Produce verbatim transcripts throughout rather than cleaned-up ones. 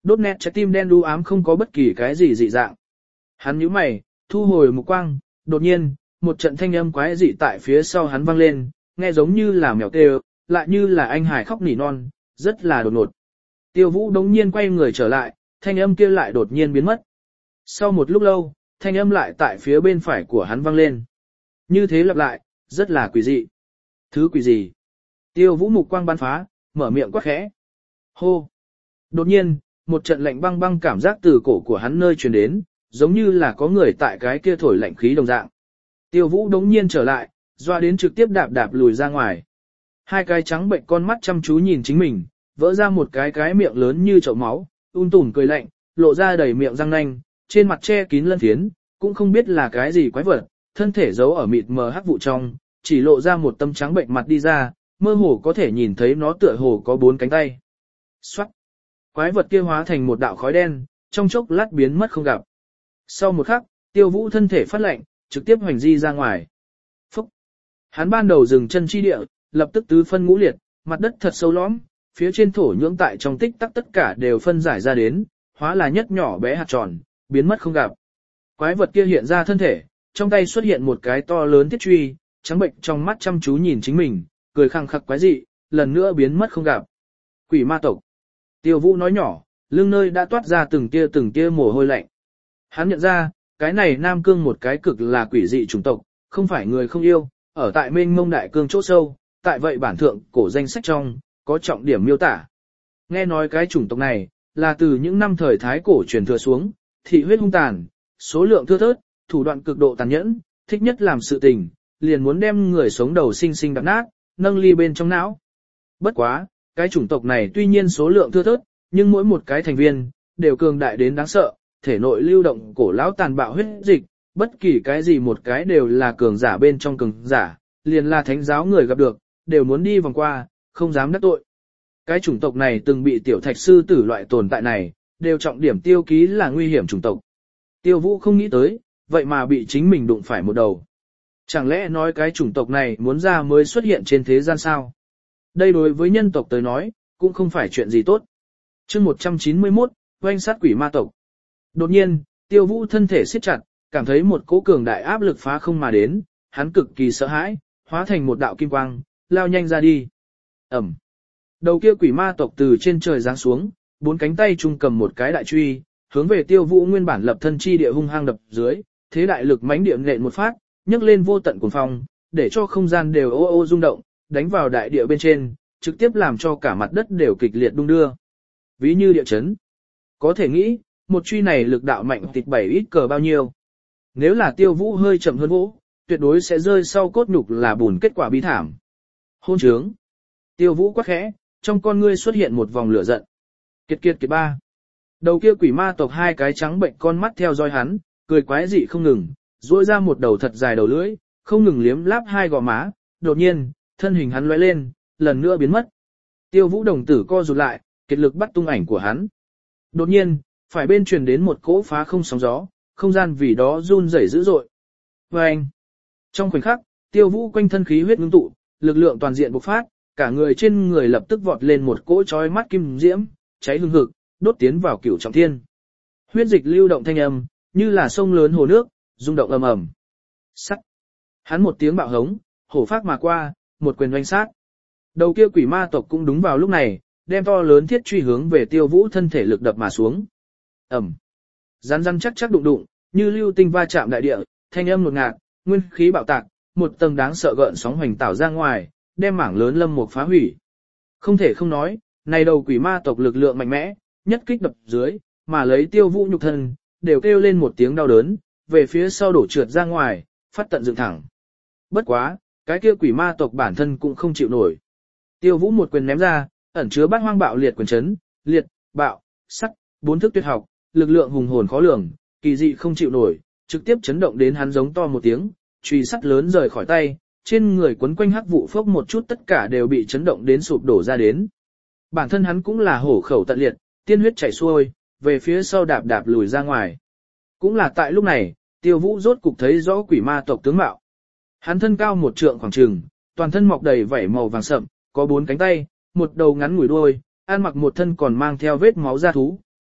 đốt nét trái tim đen đu ám không có bất kỳ cái gì dị dạng. Hắn nhíu mày, thu hồi mục quang, đột nhiên, một trận thanh âm quái dị tại phía sau hắn vang lên, nghe giống như là mèo kêu, lại như là anh hải khóc nỉ non, rất là đột ngột. Tiêu Vũ đống nhiên quay người trở lại, thanh âm kia lại đột nhiên biến mất. Sau một lúc lâu, thanh âm lại tại phía bên phải của hắn vang lên. Như thế lặp lại, rất là quỷ dị. Thứ quỷ gì? Tiêu Vũ mục quang bắn phá, mở miệng quát khẽ. Hô! Đột nhiên, một trận lạnh băng băng cảm giác từ cổ của hắn nơi truyền đến, giống như là có người tại cái kia thổi lạnh khí đồng dạng. Tiêu Vũ đống nhiên trở lại, doa đến trực tiếp đạp đạp lùi ra ngoài. Hai cái trắng bệnh con mắt chăm chú nhìn chính mình, vỡ ra một cái cái miệng lớn như chậu máu, ung tùm cười lạnh, lộ ra đầy miệng răng nanh, trên mặt che kín lân phiến, cũng không biết là cái gì quái vật, thân thể giấu ở mịt mờ hắc vụ trong, chỉ lộ ra một tâm trắng bệnh mặt đi ra, mơ hồ có thể nhìn thấy nó tựa hồ có bốn cánh tay. Xoát! Quái vật kia hóa thành một đạo khói đen, trong chốc lát biến mất không gặp. Sau một khắc, Tiêu Vũ thân thể phát lạnh, trực tiếp hoành di ra ngoài. Phúc! Hắn ban đầu dừng chân chi địa, lập tức tứ phân ngũ liệt, mặt đất thật sâu lõm, phía trên thổ nhưỡng tại trong tích tắc tất cả đều phân giải ra đến, hóa là nhất nhỏ bé hạt tròn, biến mất không gặp. Quái vật kia hiện ra thân thể, trong tay xuất hiện một cái to lớn thiết truy, trắng bệnh trong mắt chăm chú nhìn chính mình, cười khăng khặc quái dị, lần nữa biến mất không gặp. Quỷ ma tộc. Tiêu Vũ nói nhỏ, lưng nơi đã toát ra từng tia từng tia mồ hôi lạnh. Hắn nhận ra, cái này Nam Cương một cái cực là quỷ dị chủng tộc, không phải người không yêu, ở tại mênh mông đại cương chỗ sâu, tại vậy bản thượng cổ danh sách trong, có trọng điểm miêu tả. Nghe nói cái chủng tộc này, là từ những năm thời Thái cổ truyền thừa xuống, thị huyết hung tàn, số lượng thưa thớt, thủ đoạn cực độ tàn nhẫn, thích nhất làm sự tình, liền muốn đem người sống đầu sinh sinh đập nát, nâng ly bên trong não. Bất quá, cái chủng tộc này tuy nhiên số lượng thưa thớt, nhưng mỗi một cái thành viên, đều cường đại đến đáng sợ, thể nội lưu động cổ lão tàn bạo huyết dịch, bất kỳ cái gì một cái đều là cường giả bên trong cường giả, liền là thánh giáo người gặp được, đều muốn đi vòng qua, không dám đắc tội. Cái chủng tộc này từng bị tiểu thạch sư tử loại tồn tại này, đều trọng điểm tiêu ký là nguy hiểm chủng tộc. Tiêu Vũ không nghĩ tới, vậy mà bị chính mình đụng phải một đầu. Chẳng lẽ nói cái chủng tộc này muốn ra mới xuất hiện trên thế gian sao? Đây đối với nhân tộc tới nói, cũng không phải chuyện gì tốt. Chương một trăm chín mươi mốt, oanh sát quỷ ma tộc. Đột nhiên, Tiêu Vũ thân thể siết chặt, cảm thấy một cỗ cường đại áp lực phá không mà đến, hắn cực kỳ sợ hãi, hóa thành một đạo kim quang, lao nhanh ra đi. Ẩm. Đầu kia quỷ ma tộc từ trên trời giáng xuống, bốn cánh tay chung cầm một cái đại truy, hướng về Tiêu Vũ nguyên bản lập thân chi địa hung hăng đập dưới, thế đại lực mãnh địa nện một phát, nhấc lên vô tận cuồng phong, để cho không gian đều ô ô rung động, đánh vào đại địa bên trên, trực tiếp làm cho cả mặt đất đều kịch liệt đung đưa. Ví như địa chấn. Có thể nghĩ, một truy này lực đạo mạnh tịch bảy ít cờ bao nhiêu. Nếu là Tiêu Vũ hơi chậm hơn vỗ, tuyệt đối sẽ rơi sau cốt nhục là bùn kết quả bi thảm. Hôn trướng. Tiêu Vũ quát khẽ, trong con ngươi xuất hiện một vòng lửa giận. Kiệt kiệt kiệt ba. Đầu kia quỷ ma tộc hai cái trắng bệnh con mắt theo dõi hắn, cười quái dị không ngừng, duỗi ra một đầu thật dài đầu lưỡi, không ngừng liếm láp hai gò má, đột nhiên, thân hình hắn lóe lên, lần nữa biến mất. Tiêu Vũ đồng tử co rụt lại, kiệt lực bắt tung ảnh của hắn. Đột nhiên, phải bên truyền đến một cỗ phá không sóng gió, không gian vì đó run rẩy dữ dội. Oeng! Trong khoảnh khắc, Tiêu Vũ quanh thân khí huyết ngưng tụ, lực lượng toàn diện bộc phát, cả người trên người lập tức vọt lên một cỗ chói mắt kim diễm, cháy hừng hực, đốt tiến vào cửu trọng thiên. Huyết dịch lưu động thanh âm, như là sông lớn hồ nước, rung động ầm ầm. Sắt. Hắn một tiếng bạo hống, hổ phát mà qua, một quyền oanh sát. Đầu kia quỷ ma tộc cũng đúng vào lúc này, đem to lớn thiết truy hướng về Tiêu Vũ thân thể lực đập mà xuống. Ầm. Rắn rắn chắc chắc đụng đụng, như lưu tinh va chạm đại địa, thanh âm ngột ngạt, nguyên khí bạo tạc, một tầng đáng sợ gợn sóng hoành tảo ra ngoài, đem mảng lớn lâm mục phá hủy. Không thể không nói, này đầu quỷ ma tộc lực lượng mạnh mẽ, nhất kích đập dưới, mà lấy Tiêu Vũ nhục thân, đều kêu lên một tiếng đau đớn, về phía sau đổ trượt ra ngoài, phát tận dựng thẳng. Bất quá, cái kia quỷ ma tộc bản thân cũng không chịu nổi. Tiêu Vũ một quyền ném ra, ẩn chứa bát hoang bạo liệt quyền chấn, liệt, bạo, sắt, bốn thức tuyệt học, lực lượng hùng hồn khó lường, kỳ dị không chịu nổi, trực tiếp chấn động đến hắn giống to một tiếng, chùy sắt lớn rời khỏi tay, trên người quấn quanh hắc vụ phốc một chút tất cả đều bị chấn động đến sụp đổ ra đến. Bản thân hắn cũng là hổ khẩu tận liệt, tiên huyết chảy xuôi, về phía sau đạp đạp lùi ra ngoài. Cũng là tại lúc này, Tiêu Vũ rốt cục thấy rõ quỷ ma tộc tướng mạo. Hắn thân cao một trượng khoảng chừng, toàn thân mọc đầy vảy màu vàng sậm, có bốn cánh tay, một đầu ngắn ngủi đuôi, ăn mặc một thân còn mang theo vết máu da thú,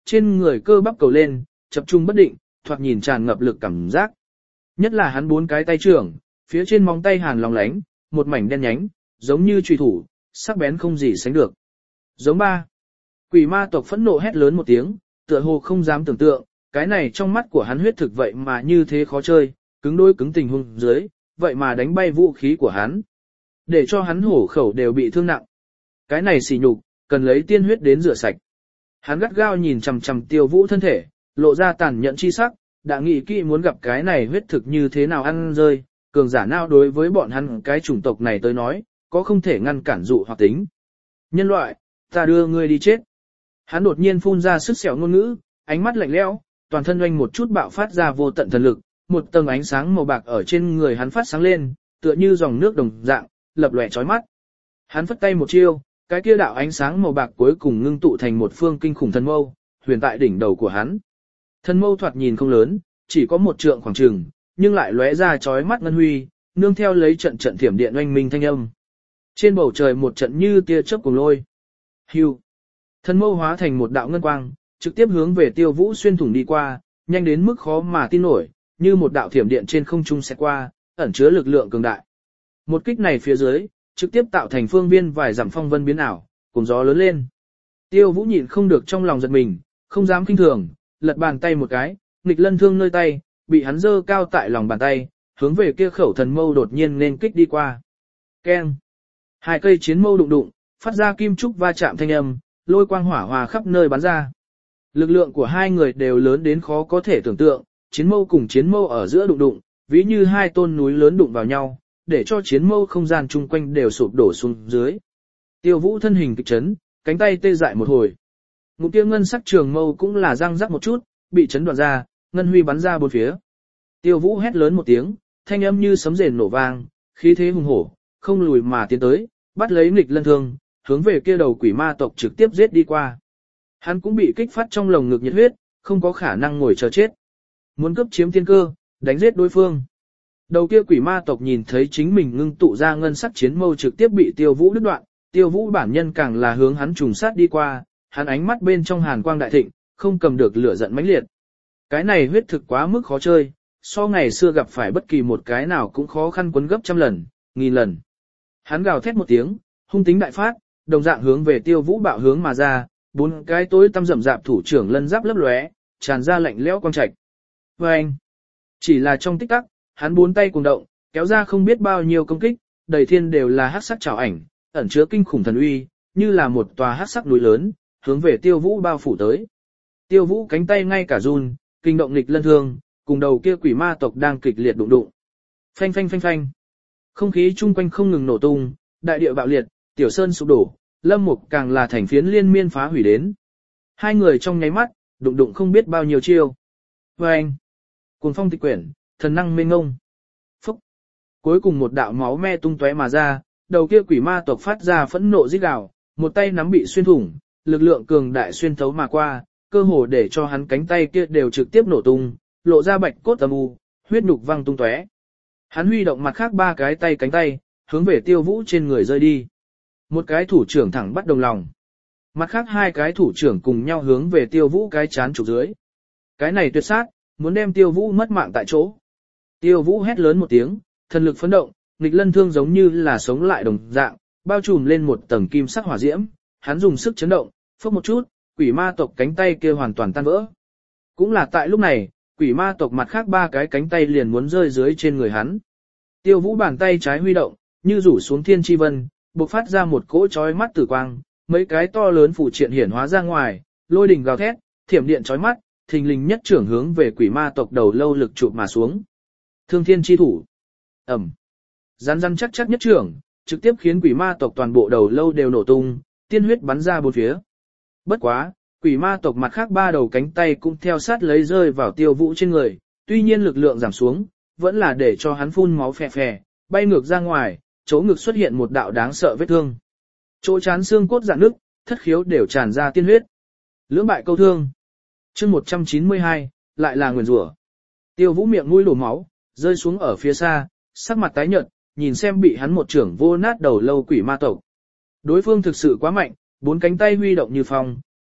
trên người cơ bắp cầu lên, chập trung bất định, thoạt nhìn tràn ngập lực cảm giác. Nhất là hắn bốn cái tay trưởng, phía trên móng tay hàn lòng lánh, một mảnh đen nhánh, giống như chùy thủ, sắc bén không gì sánh được. Giống ba. Quỷ ma tộc phẫn nộ hét lớn một tiếng, tựa hồ không dám tưởng tượng, cái này trong mắt của hắn huyết thực vậy mà như thế khó chơi, cứng đôi cứng tình huống dưới, vậy mà đánh bay vũ khí của hắn. Để cho hắn hổ khẩu đều bị thương nặng. Cái này xỉ nhục, cần lấy tiên huyết đến rửa sạch. Hắn gắt gao nhìn chằm chằm Tiêu Vũ thân thể, lộ ra tàn nhẫn chi sắc, đã nghĩ kỹ muốn gặp cái này huyết thực như thế nào ăn rơi, cường giả nào đối với bọn hắn cái chủng tộc này tới nói, có không thể ngăn cản dụ hoặc tính. Nhân loại, ta đưa ngươi đi chết. Hắn đột nhiên phun ra sức sẹo ngôn ngữ, ánh mắt lạnh lẽo, toàn thân oanh một chút bạo phát ra vô tận thần lực, một tầng ánh sáng màu bạc ở trên người hắn phát sáng lên, tựa như dòng nước đồng dạng, lập lòe chói mắt. Hắn phất tay một chiêu, cái kia đạo ánh sáng màu bạc cuối cùng ngưng tụ thành một phương kinh khủng thần mâu, huyền tại đỉnh đầu của hắn. Thần mâu thoạt nhìn không lớn, chỉ có một trượng khoảng trường, nhưng lại lóe ra chói mắt ngân huy, nương theo lấy trận trận thiểm điện oanh minh thanh âm. Trên bầu trời một trận như tia chớp cùng lôi. Hưu. Thần mâu hóa thành một đạo ngân quang, trực tiếp hướng về Tiêu Vũ xuyên thủng đi qua, nhanh đến mức khó mà tin nổi, như một đạo thiểm điện trên không trung xẹt qua, ẩn chứa lực lượng cường đại. Một kích này phía dưới, trực tiếp tạo thành phương viên vài dặm phong vân biến ảo, cùng gió lớn lên. Tiêu Vũ nhịn không được trong lòng giật mình, không dám kinh thường, lật bàn tay một cái, nghịch lân thương nơi tay, bị hắn giơ cao tại lòng bàn tay, hướng về kia khẩu thần mâu đột nhiên nên kích đi qua. Keng. Hai cây chiến mâu đụng đụng, phát ra kim trúc va chạm thanh âm, lôi quang hỏa hòa khắp nơi bắn ra. Lực lượng của hai người đều lớn đến khó có thể tưởng tượng, chiến mâu cùng chiến mâu ở giữa đụng đụng, ví như hai tôn núi lớn đụng vào nhau, để cho chiến mâu không gian chung quanh đều sụp đổ xuống dưới. Tiêu Vũ thân hình kịch chấn, cánh tay tê dại một hồi. Ngụm kia ngân sắc trường mâu cũng là răng rắc một chút, bị chấn đoạn ra, ngân huy bắn ra bốn phía. Tiêu Vũ hét lớn một tiếng, thanh âm như sấm rền nổ vang, khí thế hùng hổ, không lùi mà tiến tới, bắt lấy nghịch lân thương, hướng về kia đầu quỷ ma tộc trực tiếp giết đi qua. Hắn cũng bị kích phát trong lồng ngực nhiệt huyết, không có khả năng ngồi chờ chết. Muốn cấp chiếm tiên cơ, đánh giết đối phương. Đầu kia quỷ ma tộc nhìn thấy chính mình ngưng tụ ra ngân sắc chiến mâu trực tiếp bị Tiêu Vũ đứt đoạn, Tiêu Vũ bản nhân càng là hướng hắn trùng sát đi qua, hắn ánh mắt bên trong hàn quang đại thịnh, không cầm được lửa giận mãnh liệt. Cái này huyết thực quá mức khó chơi, so ngày xưa gặp phải bất kỳ một cái nào cũng khó khăn quấn gấp trăm lần, nghìn lần. Hắn gào thét một tiếng, hung tính đại phát, đồng dạng hướng về Tiêu Vũ bạo hướng mà ra, bốn cái tối tăm rậm rạp thủ trưởng lân giáp lấp lóe, tràn ra lạnh lẽo quang trạch. Và anh, chỉ là trong tích tắc, hắn bốn tay cùng động, kéo ra không biết bao nhiêu công kích, đầy thiên đều là hắc sắc trảo ảnh, ẩn chứa kinh khủng thần uy, như là một tòa hắc sắc núi lớn, hướng về Tiêu Vũ bao phủ tới. Tiêu Vũ cánh tay ngay cả run, kinh động nghịch lân thương, cùng đầu kia quỷ ma tộc đang kịch liệt đụng đụng. Phanh phanh phanh phanh. Không khí chung quanh không ngừng nổ tung, đại địa bạo liệt, tiểu sơn sụp đổ, lâm mục càng là thành phiến liên miên phá hủy đến. Hai người trong nháy mắt, đụng đụng không biết bao nhiêu chiêu. Vâng! Cuồng phong tịch quyển, thần năng mênh ngông. Phúc! Cuối cùng một đạo máu me tung tóe mà ra, đầu kia quỷ ma tộc phát ra phẫn nộ rít gào, một tay nắm bị xuyên thủng, lực lượng cường đại xuyên thấu mà qua, cơ hồ để cho hắn cánh tay kia đều trực tiếp nổ tung, lộ ra bạch cốt âm u, huyết nhục văng tung tóe. Hắn huy động mặt khác ba cái tay cánh tay, hướng về Tiêu Vũ trên người rơi đi. Một cái thủ trưởng thẳng bắt đồng lòng. Mặt khác hai cái thủ trưởng cùng nhau hướng về Tiêu Vũ cái chán trục dưới. Cái này tuyệt sát, muốn đem Tiêu Vũ mất mạng tại chỗ. Tiêu Vũ hét lớn một tiếng, thần lực phấn động, nghịch lân thương giống như là sống lại đồng dạng, bao trùm lên một tầng kim sắc hỏa diễm, hắn dùng sức chấn động, phốc một chút, quỷ ma tộc cánh tay kia hoàn toàn tan vỡ. Cũng là tại lúc này, quỷ ma tộc mặt khác ba cái cánh tay liền muốn rơi dưới trên người hắn. Tiêu Vũ bàn tay trái huy động, như rủ xuống thiên chi vân, bộc phát ra một cỗ chói mắt tử quang, mấy cái to lớn phụ triện hiển hóa ra ngoài, lôi đình gào thét, thiểm điện chói mắt, thình lình nhất trưởng hướng về quỷ ma tộc đầu lâu lực chụp mà xuống. Thương thiên chi thủ. Ẩm. Rắn rắn chắc chắc nhất trưởng, trực tiếp khiến quỷ ma tộc toàn bộ đầu lâu đều nổ tung, tiên huyết bắn ra bốn phía. Bất quá, quỷ ma tộc mặt khác ba đầu cánh tay cũng theo sát lấy rơi vào Tiêu Vũ trên người, tuy nhiên lực lượng giảm xuống, vẫn là để cho hắn phun máu phè phè, bay ngược ra ngoài, chỗ ngực xuất hiện một đạo đáng sợ vết thương. Chỗ chán xương cốt rạn nứt, thất khiếu đều tràn ra tiên huyết. Lưỡng bại câu thương. Chương một trăm chín mươi hai, lại là nguyền rủa. Tiêu Vũ miệng mũi đổ máu, rơi xuống ở phía xa, sắc mặt tái nhợt, nhìn xem bị hắn một trưởng vô nát đầu lâu quỷ ma tộc. Đối phương thực sự quá mạnh, bốn cánh tay huy động như phong,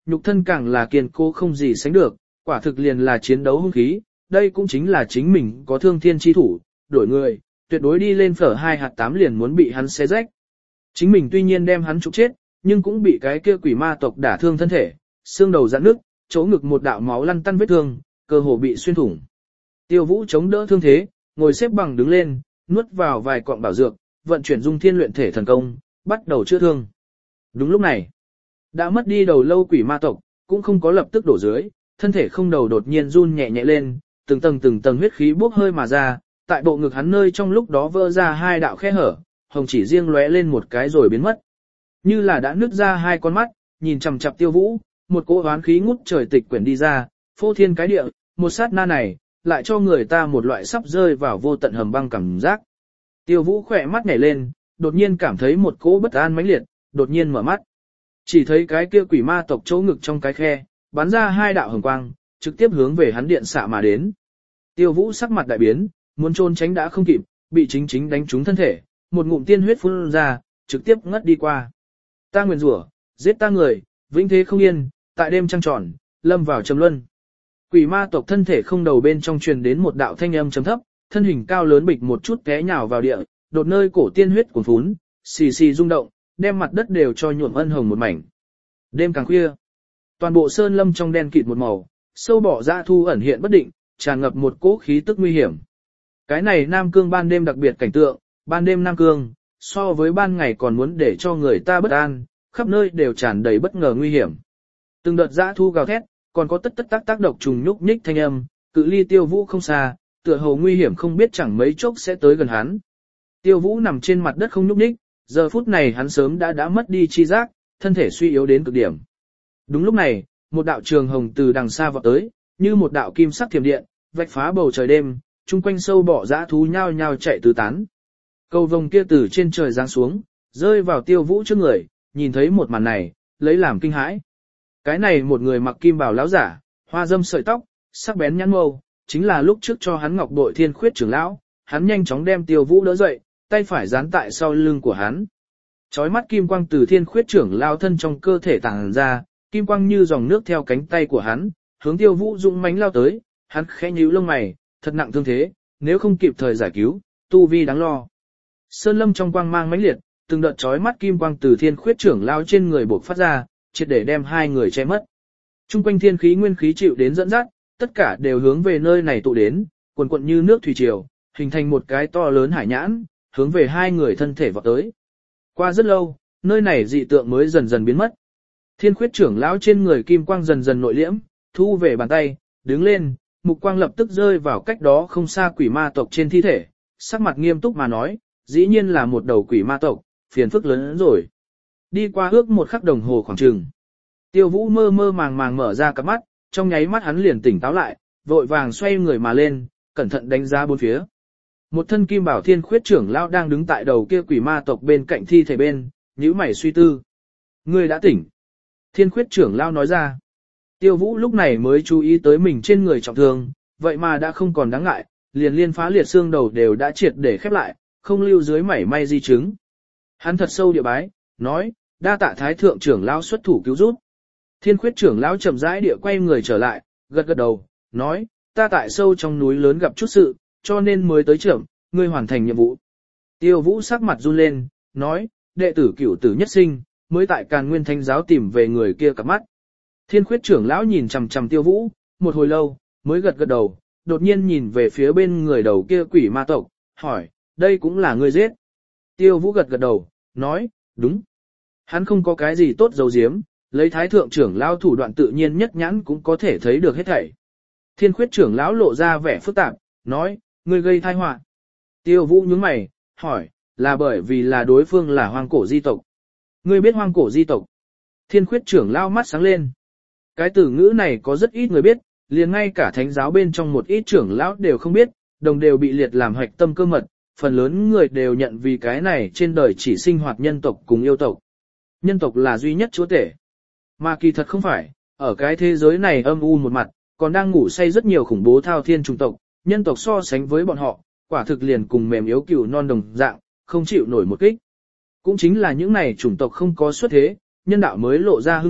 nhục thân càng là kiên cố không gì sánh được, quả thực liền là chiến đấu hung khí, đây cũng chính là chính mình có thương thiên chi thủ, đổi người, tuyệt đối đi lên phở hai hạt tám liền muốn bị hắn xé rách. Chính mình tuy nhiên đem hắn trục chết, nhưng cũng bị cái kia quỷ ma tộc đả thương thân thể, xương đầu rạn nước, chỗ ngực một đạo máu lăn tăn vết thương, cơ hồ bị xuyên thủng. Tiêu Vũ chống đỡ thương thế, ngồi xếp bằng đứng lên, nuốt vào vài cọng bảo dược, vận chuyển dung thiên luyện thể thần công, bắt đầu chữa thương. Đúng lúc này, đã mất đi đầu lâu quỷ ma tộc, cũng không có lập tức đổ dưới, thân thể không đầu đột nhiên run nhẹ nhẹ lên, từng tầng từng tầng huyết khí bốc hơi mà ra, tại bộ ngực hắn nơi trong lúc đó vỡ ra hai đạo khe hở, hồng chỉ riêng lóe lên một cái rồi biến mất. Như là đã nứt ra hai con mắt, nhìn chằm chằm Tiêu Vũ, một cỗ oán khí ngút trời tịch quyển đi ra, phô thiên cái địa, một sát na này, lại cho người ta một loại sắp rơi vào vô tận hầm băng cảm giác. Tiêu Vũ khỏe mắt nhảy lên, đột nhiên cảm thấy một cỗ bất an mãnh liệt, đột nhiên mở mắt. Chỉ thấy cái kia quỷ ma tộc chỗ ngực trong cái khe, bắn ra hai đạo hồng quang, trực tiếp hướng về hắn điện xạ mà đến. Tiêu Vũ sắc mặt đại biến, muốn trốn tránh đã không kịp, bị chính chính đánh trúng thân thể, một ngụm tiên huyết phun ra, trực tiếp ngất đi qua. Ta nguyền rủa, giết ta người, vĩnh thế không yên, tại đêm trăng tròn, lâm vào trầm luân. Quỷ ma tộc thân thể không đầu bên trong truyền đến một đạo thanh âm trầm thấp, thân hình cao lớn bịch một chút té nhào vào địa, đột nơi cổ tiên huyết cuồn phún, xì xì rung động, đem mặt đất đều cho nhuộm ân hồng một mảnh. Đêm càng khuya, toàn bộ sơn lâm trong đen kịt một màu, sâu bọ dã thu ẩn hiện bất định, tràn ngập một cỗ khí tức nguy hiểm. Cái này Nam Cương ban đêm đặc biệt cảnh tượng, ban đêm Nam Cương, so với ban ngày còn muốn để cho người ta bất an, khắp nơi đều tràn đầy bất ngờ nguy hiểm. Từng đợt dã thu gào thét, còn có tất tất tác tác độc trùng nhúc nhích thanh âm, cự ly Tiêu Vũ không xa, tựa hồ nguy hiểm không biết chẳng mấy chốc sẽ tới gần hắn. Tiêu Vũ nằm trên mặt đất không nhúc nhích, giờ phút này hắn sớm đã đã mất đi chi giác, thân thể suy yếu đến cực điểm. Đúng lúc này, một đạo trường hồng từ đằng xa vọt tới, như một đạo kim sắc thiểm điện, vạch phá bầu trời đêm, chung quanh sâu bọ dã thú nhao nhao chạy tứ tán. Cầu vồng kia từ trên trời giáng xuống, rơi vào Tiêu Vũ trước người, nhìn thấy một màn này, lấy làm kinh hãi. Cái này một người mặc kim bào lão giả, hoa dâm sợi tóc, sắc bén nhãn mâu, chính là lúc trước cho hắn ngọc bội thiên khuyết trưởng lão, hắn nhanh chóng đem Tiêu Vũ đỡ dậy, tay phải dán tại sau lưng của hắn. Chói mắt kim quang từ thiên khuyết trưởng lão thân trong cơ thể tàng ra, kim quang như dòng nước theo cánh tay của hắn, hướng Tiêu Vũ dũng mãnh lao tới, hắn khẽ nhíu lông mày, thật nặng thương thế, nếu không kịp thời giải cứu, tu vi đáng lo. Sơn lâm trong quang mang mãnh liệt, từng đợt chói mắt kim quang từ thiên khuyết trưởng lão trên người bộc phát ra, triệt để đem hai người che mất. Trung quanh thiên khí nguyên khí chịu đến dẫn dắt, tất cả đều hướng về nơi này tụ đến, cuồn cuộn như nước thủy triều, hình thành một cái to lớn hải nhãn, hướng về hai người thân thể vọt tới. Qua rất lâu, nơi này dị tượng mới dần dần biến mất. Thiên khuyết trưởng lão trên người kim quang dần dần nội liễm, thu về bàn tay, đứng lên, mục quang lập tức rơi vào cách đó không xa quỷ ma tộc trên thi thể, sắc mặt nghiêm túc mà nói, dĩ nhiên là một đầu quỷ ma tộc, phiền phức lớn hơn rồi. Đi qua ước một khắc đồng hồ khoảng chừng. Tiêu Vũ mơ mơ màng màng mở ra cặp mắt, trong nháy mắt hắn liền tỉnh táo lại, vội vàng xoay người mà lên, cẩn thận đánh giá bốn phía. Một thân kim bảo thiên khuyết trưởng lão đang đứng tại đầu kia quỷ ma tộc bên cạnh thi thể bên, nhíu mày suy tư. Ngươi đã tỉnh. Thiên khuyết trưởng lão nói ra. Tiêu Vũ lúc này mới chú ý tới mình trên người trọng thương, vậy mà đã không còn đáng ngại, liền liên phá liệt xương đầu đều đã triệt để khép lại, không lưu dưới mảy may di chứng. Hắn thật sâu địa bái, nói, đa tạ thái thượng trưởng lão xuất thủ cứu giúp. Thiên khuyết trưởng lão chậm rãi địa quay người trở lại, gật gật đầu, nói, ta tại sâu trong núi lớn gặp chút sự, cho nên mới tới trưởng, ngươi hoàn thành nhiệm vụ. Tiêu Vũ sắc mặt run lên, nói, đệ tử cửu tử nhất sinh, mới tại Càn Nguyên Thánh giáo tìm về người kia cặp mắt. Thiên khuyết trưởng lão nhìn chằm chằm Tiêu Vũ, một hồi lâu, mới gật gật đầu, đột nhiên nhìn về phía bên người đầu kia quỷ ma tộc, hỏi, đây cũng là ngươi giết. Tiêu Vũ gật gật đầu, nói, đúng. Hắn không có cái gì tốt giấu giếm, lấy thái thượng trưởng lão thủ đoạn tự nhiên nhất nhãn cũng có thể thấy được hết thảy. Thiên khuyết trưởng lão lộ ra vẻ phức tạp, nói, ngươi gây tai họa. Tiêu Vũ nhướng mày, hỏi, là bởi vì là đối phương là hoang cổ di tộc. Ngươi biết hoang cổ di tộc? Thiên khuyết trưởng lão mắt sáng lên. Cái từ ngữ này có rất ít người biết, liền ngay cả thánh giáo bên trong một ít trưởng lão đều không biết, đồng đều bị liệt làm hoạch tâm cơ mật, phần lớn người đều nhận vì cái này trên đời chỉ sinh hoạt nhân tộc cùng yêu tộc. Nhân tộc là duy nhất chúa tể. Mà kỳ thật không phải, ở cái thế giới này âm u một mặt, còn đang ngủ say rất nhiều khủng bố thao thiên chủng tộc, nhân tộc so sánh với bọn họ, quả thực liền cùng mềm yếu cừu non đồng dạng, không chịu nổi một kích. Cũng chính là những này chủng tộc không có xuất thế, nhân đạo mới lộ ra hưng thịnh,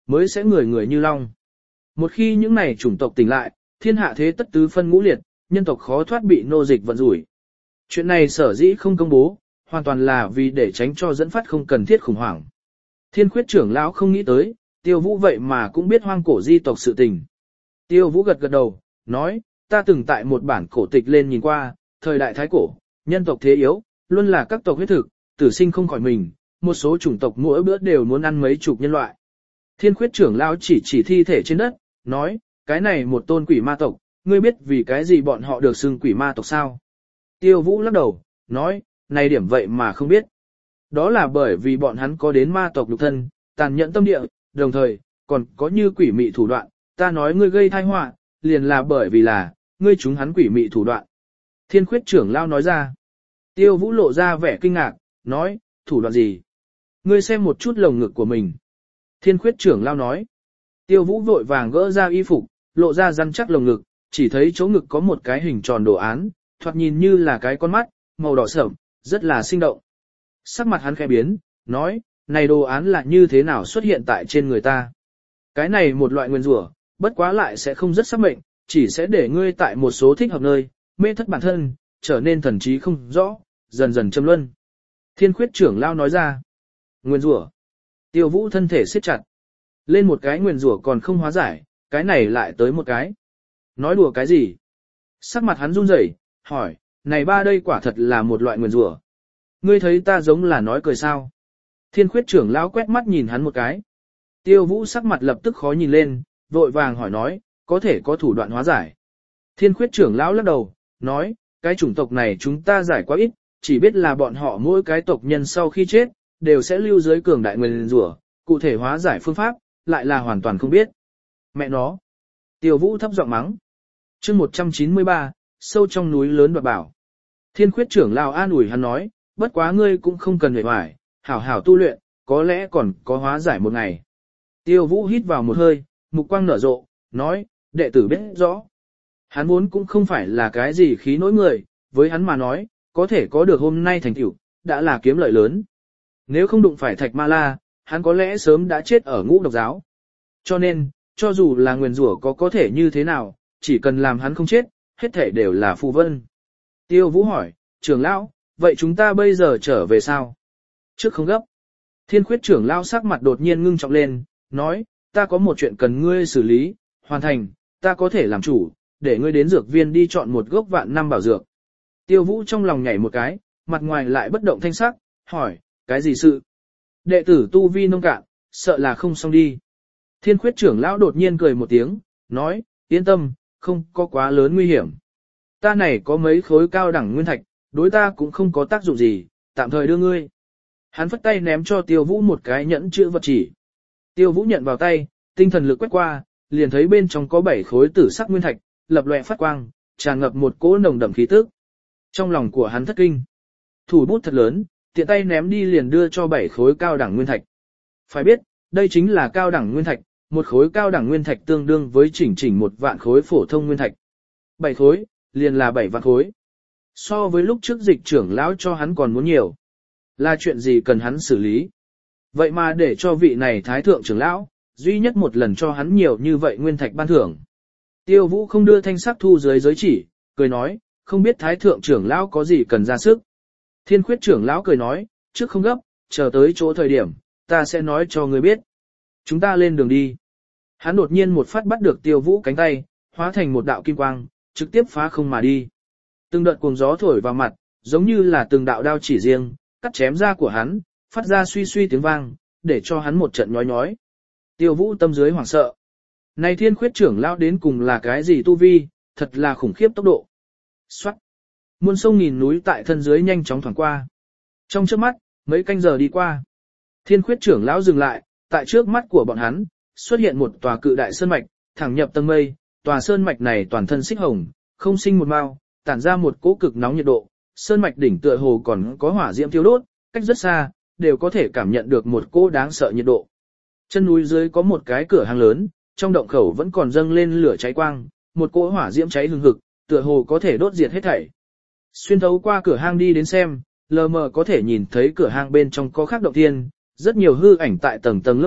mới sẽ người người như long. Một khi những này chủng tộc tỉnh lại, thiên hạ thế tất tứ phân ngũ liệt, nhân tộc khó thoát bị nô dịch vận rủi. Chuyện này sở dĩ không công bố, hoàn toàn là vì để tránh cho dẫn phát không cần thiết khủng hoảng. Thiên khuyết trưởng lão không nghĩ tới, Tiêu Vũ vậy mà cũng biết hoang cổ di tộc sự tình. Tiêu Vũ gật gật đầu, nói, ta từng tại một bản cổ tịch lên nhìn qua, thời đại thái cổ, nhân tộc thế yếu, luôn là các tộc huyết thực, tử sinh không khỏi mình, một số chủng tộc mỗi bữa đều muốn ăn mấy chục nhân loại. Thiên khuyết trưởng lão chỉ chỉ thi thể trên đất, nói, cái này một tôn quỷ ma tộc, ngươi biết vì cái gì bọn họ được xưng quỷ ma tộc sao? Tiêu Vũ lắc đầu, nói, này điểm vậy mà không biết. Đó là bởi vì bọn hắn có đến ma tộc lục thân, tàn nhẫn tâm địa, đồng thời, còn có như quỷ mị thủ đoạn, ta nói ngươi gây tai họa, liền là bởi vì là, ngươi chúng hắn quỷ mị thủ đoạn. Thiên khuyết trưởng lão nói ra. Tiêu Vũ lộ ra vẻ kinh ngạc, nói, thủ đoạn gì? Ngươi xem một chút lồng ngực của mình. Thiên khuyết trưởng lão nói. Tiêu Vũ vội vàng gỡ ra y phục, lộ ra rắn chắc lồng ngực, chỉ thấy chỗ ngực có một cái hình tròn đồ án, thoạt nhìn như là cái con mắt, màu đỏ sẫm, rất là sinh động. Sắc mặt hắn khẽ biến, nói, này đồ án là như thế nào xuất hiện tại trên người ta? Cái này một loại nguyên rủa, bất quá lại sẽ không rất sắc mệnh, chỉ sẽ để ngươi tại một số thích hợp nơi, mê thất bản thân, trở nên thần trí không rõ, dần dần châm luân. Thiên khuyết trưởng lao nói ra. Nguyên rủa. Tiêu Vũ thân thể siết chặt. Lên một cái nguyên rủa còn không hóa giải, cái này lại tới một cái. Nói đùa cái gì? Sắc mặt hắn run rẩy, hỏi, này ba đây quả thật là một loại nguyên rủa. Ngươi thấy ta giống là nói cười sao? Thiên khuyết trưởng lão quét mắt nhìn hắn một cái. Tiêu Vũ sắc mặt lập tức khó nhìn lên, vội vàng hỏi nói, có thể có thủ đoạn hóa giải. Thiên khuyết trưởng lão lắc đầu, nói, cái chủng tộc này chúng ta giải quá ít, chỉ biết là bọn họ mỗi cái tộc nhân sau khi chết, đều sẽ lưu dưới cường đại nguyên rủa, cụ thể hóa giải phương pháp, lại là hoàn toàn không biết. Mẹ nó. Tiêu Vũ thấp giọng mắng. Chương một trăm chín mươi ba, sâu trong núi lớn đoạt bảo. Thiên khuyết trưởng lão an ủi hắn nói, bất quá ngươi cũng không cần hề hoài, hảo hảo tu luyện, có lẽ còn có hóa giải một ngày. Tiêu Vũ hít vào một hơi, mục quang nở rộ, nói, đệ tử biết rõ. Hắn vốn cũng không phải là cái gì khí nỗi người, với hắn mà nói, có thể có được hôm nay thành tựu, đã là kiếm lợi lớn. Nếu không đụng phải Thạch Ma La, hắn có lẽ sớm đã chết ở ngũ độc giáo. Cho nên, cho dù là nguyền rủa có có thể như thế nào, chỉ cần làm hắn không chết, hết thể đều là phù vân. Tiêu Vũ hỏi, trưởng lão, vậy chúng ta bây giờ trở về sao? Trước không gấp. Thiên khuyết trưởng lão sắc mặt đột nhiên ngưng trọng lên, nói, ta có một chuyện cần ngươi xử lý, hoàn thành, ta có thể làm chủ, để ngươi đến dược viên đi chọn một gốc vạn năm bảo dược. Tiêu Vũ trong lòng nhảy một cái, mặt ngoài lại bất động thanh sắc, hỏi, cái gì sự? Đệ tử tu vi nông cạn, sợ là không xong đi. Thiên khuyết trưởng lão đột nhiên cười một tiếng, nói, yên tâm, không có quá lớn nguy hiểm. Ta này có mấy khối cao đẳng nguyên thạch, đối ta cũng không có tác dụng gì, tạm thời đưa ngươi. Hắn phất tay ném cho Tiêu Vũ một cái nhẫn chữ vật chỉ. Tiêu Vũ nhận vào tay, tinh thần lực quét qua, liền thấy bên trong có bảy khối tử sắc nguyên thạch, lập lòe phát quang, tràn ngập một cỗ nồng đậm khí tức. Trong lòng của hắn thất kinh. Thủ bút thật lớn, tiện tay ném đi liền đưa cho bảy khối cao đẳng nguyên thạch. Phải biết, đây chính là cao đẳng nguyên thạch, một khối cao đẳng nguyên thạch tương đương với chỉnh chỉnh một vạn khối phổ thông nguyên thạch. Bảy khối, liền là bảy vạn khối. So với lúc trước dịch trưởng lão cho hắn còn muốn nhiều. Là chuyện gì cần hắn xử lý? Vậy mà để cho vị này thái thượng trưởng lão, duy nhất một lần cho hắn nhiều như vậy nguyên thạch ban thưởng. Tiêu Vũ không đưa thanh sắc thu dưới giới chỉ, cười nói, không biết thái thượng trưởng lão có gì cần ra sức. Thiên khuyết trưởng lão cười nói, trước không gấp, chờ tới chỗ thời điểm, ta sẽ nói cho ngươi biết. Chúng ta lên đường đi. Hắn đột nhiên một phát bắt được Tiêu Vũ cánh tay, hóa thành một đạo kim quang, trực tiếp phá không mà đi. Từng đợt cuồng gió thổi vào mặt, giống như là từng đạo đao chỉ riêng, cắt chém da của hắn, phát ra suy suy tiếng vang, để cho hắn một trận nhói nhói. Tiêu Vũ tâm dưới hoảng sợ. Này thiên khuyết trưởng lão đến cùng là cái gì tu vi, thật là khủng khiếp tốc độ. Xoát. Muôn sông nghìn núi tại thân dưới nhanh chóng thoảng qua. Trong trước mắt, mấy canh giờ đi qua. Thiên khuyết trưởng lão dừng lại, tại trước mắt của bọn hắn, xuất hiện một tòa cự đại sơn mạch, thẳng nhập tầng mây, tòa sơn mạch này toàn thân xích hồng, không sinh một mao, tản ra một cỗ cực nóng nhiệt độ. Sơn mạch đỉnh tựa hồ còn có hỏa diễm thiêu đốt, cách rất xa, đều có thể cảm nhận được một cỗ đáng sợ nhiệt độ. Chân núi dưới có một cái cửa hang lớn, trong động khẩu vẫn còn dâng lên lửa cháy quang, một cỗ hỏa diễm cháy hừng hực, tựa hồ có thể đốt diệt hết thảy. Xuyên thấu qua cửa hang đi đến xem, lờ mờ có thể nhìn thấy cửa hang bên trong có khắc động thiên, rất nhiều hư ảnh tại tầng tầng lớp lớp,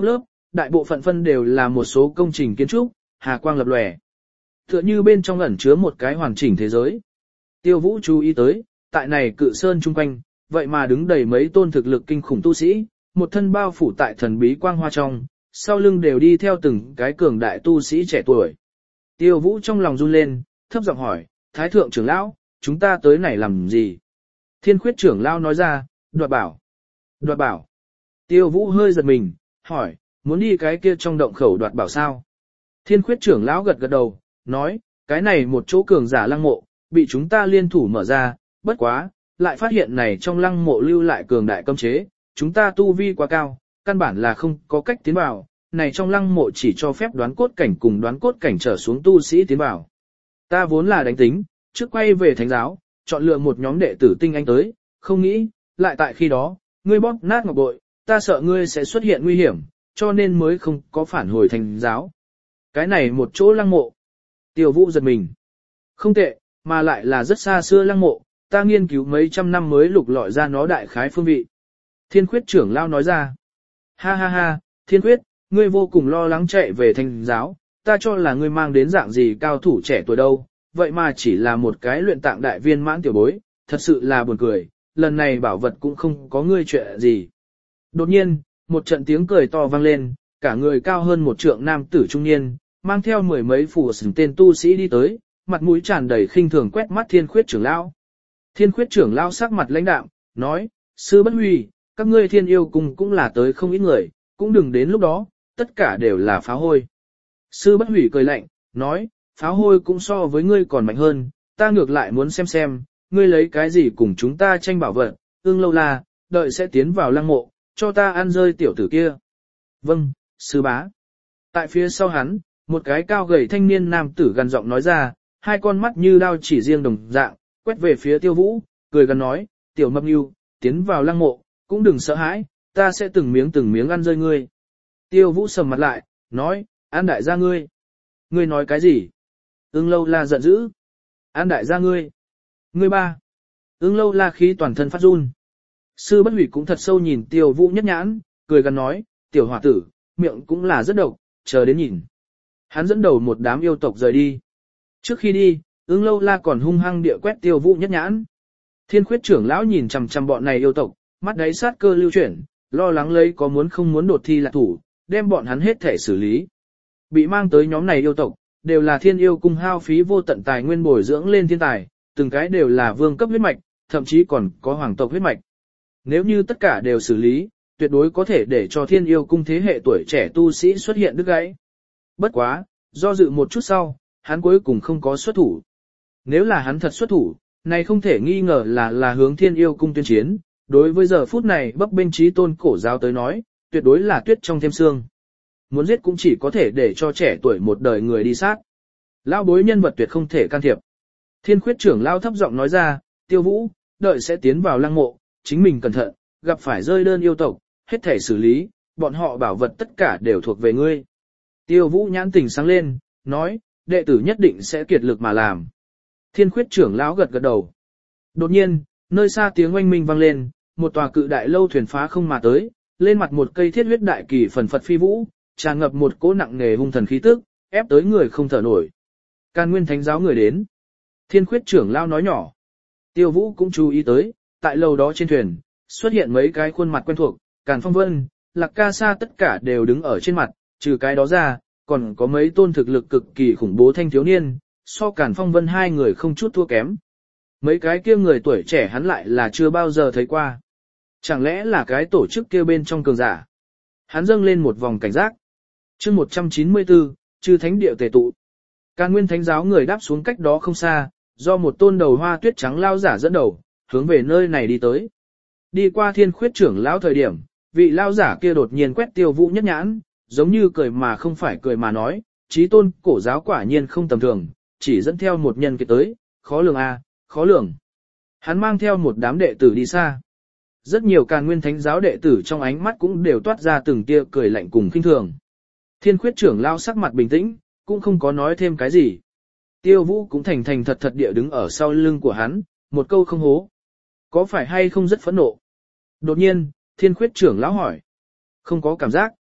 đại bộ phận phân đều là một số công trình kiến trúc, hà quang lập lòe. Tựa như bên trong ẩn chứa một cái hoàn chỉnh thế giới. Tiêu Vũ chú ý tới, tại này cự sơn chung quanh, vậy mà đứng đầy mấy tôn thực lực kinh khủng tu sĩ, một thân bao phủ tại thần bí quang hoa trong, sau lưng đều đi theo từng cái cường đại tu sĩ trẻ tuổi. Tiêu Vũ trong lòng run lên, thấp giọng hỏi, Thái thượng trưởng lão, chúng ta tới này làm gì? Thiên khuyết trưởng lão nói ra, đoạt bảo. Đoạt bảo. Tiêu Vũ hơi giật mình, hỏi, muốn đi cái kia trong động khẩu đoạt bảo sao? Thiên khuyết trưởng lão gật gật đầu, nói, cái này một chỗ cường giả lăng mộ, bị chúng ta liên thủ mở ra, bất quá, lại phát hiện này trong lăng mộ lưu lại cường đại cấm chế, chúng ta tu vi quá cao, căn bản là không có cách tiến vào, này trong lăng mộ chỉ cho phép đoán cốt cảnh cùng đoán cốt cảnh trở xuống tu sĩ tiến vào. Ta vốn là đánh tính, trước quay về thánh giáo, chọn lựa một nhóm đệ tử tinh anh tới, không nghĩ, lại tại khi đó, ngươi bóp nát ngọc bội, ta sợ ngươi sẽ xuất hiện nguy hiểm, cho nên mới không có phản hồi thánh giáo. Cái này một chỗ lăng mộ. Tiêu Vũ giật mình. Không tệ, mà lại là rất xa xưa lăng mộ, ta nghiên cứu mấy trăm năm mới lục lọi ra nó đại khái phương vị. Thiên khuyết trưởng lao nói ra. Ha ha ha, thiên khuyết, ngươi vô cùng lo lắng chạy về thánh giáo, ta cho là ngươi mang đến dạng gì cao thủ trẻ tuổi đâu, vậy mà chỉ là một cái luyện tạng đại viên mãn tiểu bối, thật sự là buồn cười, lần này bảo vật cũng không có ngươi chuyện gì. Đột nhiên, một trận tiếng cười to vang lên, cả người cao hơn một trượng nam tử trung niên, mang theo mười mấy phù sừng tên tu sĩ đi tới, mặt mũi tràn đầy khinh thường quét mắt thiên khuyết trưởng lão. Thiên khuyết trưởng lão sắc mặt lãnh đạm, nói, sư bất huy, các ngươi thiên yêu cùng cũng là tới không ít người, cũng đừng đến lúc đó, tất cả đều là pháo hôi. Sư bất hủy cười lạnh, nói, pháo hôi cũng so với ngươi còn mạnh hơn, ta ngược lại muốn xem xem, ngươi lấy cái gì cùng chúng ta tranh bảo vật, ương lâu la, đợi sẽ tiến vào lăng mộ, cho ta ăn rơi tiểu tử kia. Vâng, sư bá. Tại phía sau hắn, một cái cao gầy thanh niên nam tử gần giọng nói ra, hai con mắt như đao chỉ riêng đồng dạng, quét về phía Tiêu Vũ, cười gần nói, tiểu mập nhu, tiến vào lăng mộ, cũng đừng sợ hãi, ta sẽ từng miếng từng miếng ăn rơi ngươi. Tiêu Vũ sầm mặt lại, nói, ăn đại gia ngươi. Ngươi nói cái gì? Ưng lâu la giận dữ. Ăn đại gia ngươi. Ngươi ba. Ưng lâu la khí toàn thân phát run. Sư bất hủy cũng thật sâu nhìn Tiêu Vũ nhất nhãn, cười gần nói, tiểu hòa tử, miệng cũng là rất độc, chờ đến nhìn. Hắn dẫn đầu một đám yêu tộc rời đi. Trước khi đi, Ưng lâu la còn hung hăng địa quét Tiêu Vũ nhất nhãn. Thiên khuyết trưởng lão nhìn chằm chằm bọn này yêu tộc, mắt đáy sát cơ lưu chuyển, lo lắng lấy có muốn không muốn đột thi là thủ, đem bọn hắn hết thể xử lý. Bị mang tới nhóm này yêu tộc, đều là thiên yêu cung hao phí vô tận tài nguyên bồi dưỡng lên thiên tài, từng cái đều là vương cấp huyết mạch, thậm chí còn có hoàng tộc huyết mạch. Nếu như tất cả đều xử lý, tuyệt đối có thể để cho thiên yêu cung thế hệ tuổi trẻ tu sĩ xuất hiện đứt gãy. Bất quá, do dự một chút sau, hắn cuối cùng không có xuất thủ. Nếu là hắn thật xuất thủ, này không thể nghi ngờ là là hướng thiên yêu cung tuyên chiến, đối với giờ phút này bấp bênh trí tôn cổ giáo tới nói, tuyệt đối là tuyết trong thêm xương. Muốn giết cũng chỉ có thể để cho trẻ tuổi một đời người đi sát. Lão bối nhân vật tuyệt không thể can thiệp. Thiên khuyết trưởng lão thấp giọng nói ra, Tiêu Vũ, đợi sẽ tiến vào lăng mộ, chính mình cẩn thận, gặp phải rơi đơn yêu tộc, hết thể xử lý, bọn họ bảo vật tất cả đều thuộc về ngươi. Tiêu Vũ nhãn tình sáng lên, nói, đệ tử nhất định sẽ kiệt lực mà làm. Thiên khuyết trưởng lão gật gật đầu. Đột nhiên, nơi xa tiếng oanh minh vang lên, một tòa cự đại lâu thuyền phá không mà tới, lên mặt một cây thiết huyết đại kỳ phần phật phi vũ, tràn ngập một cỗ nặng nề hung thần khí tức, ép tới người không thở nổi. Can Nguyên Thánh giáo người đến. Thiên khuyết trưởng lão nói nhỏ. Tiêu Vũ cũng chú ý tới, tại lâu đó trên thuyền, xuất hiện mấy cái khuôn mặt quen thuộc, Càn Phong Vân, Lạc Ca Sa tất cả đều đứng ở trên mặt, trừ cái đó ra, còn có mấy tôn thực lực cực kỳ khủng bố thanh thiếu niên, so Càn Phong Vân hai người không chút thua kém. Mấy cái kia người tuổi trẻ hắn lại là chưa bao giờ thấy qua. Chẳng lẽ là cái tổ chức kia bên trong cường giả? Hắn dâng lên một vòng cảnh giác. Chương một trăm chín mươi tư, chư thánh địa tề tụ. Càn Nguyên Thánh giáo người đáp xuống cách đó không xa, do một tôn đầu hoa tuyết trắng lao giả dẫn đầu, hướng về nơi này đi tới. Đi qua Thiên khuyết trưởng lão thời điểm, vị lao giả kia đột nhiên quét Tiêu Vũ nhất nhãn, giống như cười mà không phải cười mà nói, chí tôn cổ giáo quả nhiên không tầm thường, chỉ dẫn theo một nhân kia tới, khó lường a, à, khó lường. Hắn mang theo một đám đệ tử đi xa. Rất nhiều Càn Nguyên Thánh giáo đệ tử trong ánh mắt cũng đều toát ra từng tia cười lạnh cùng khinh thường. Thiên khuyết trưởng lao sắc mặt bình tĩnh, cũng không có nói thêm cái gì. Tiêu Vũ cũng thành thành thật thật địa đứng ở sau lưng của hắn, một câu không hố. Có phải hay không rất phẫn nộ? Đột nhiên, Thiên khuyết trưởng lão hỏi. Không có cảm giác.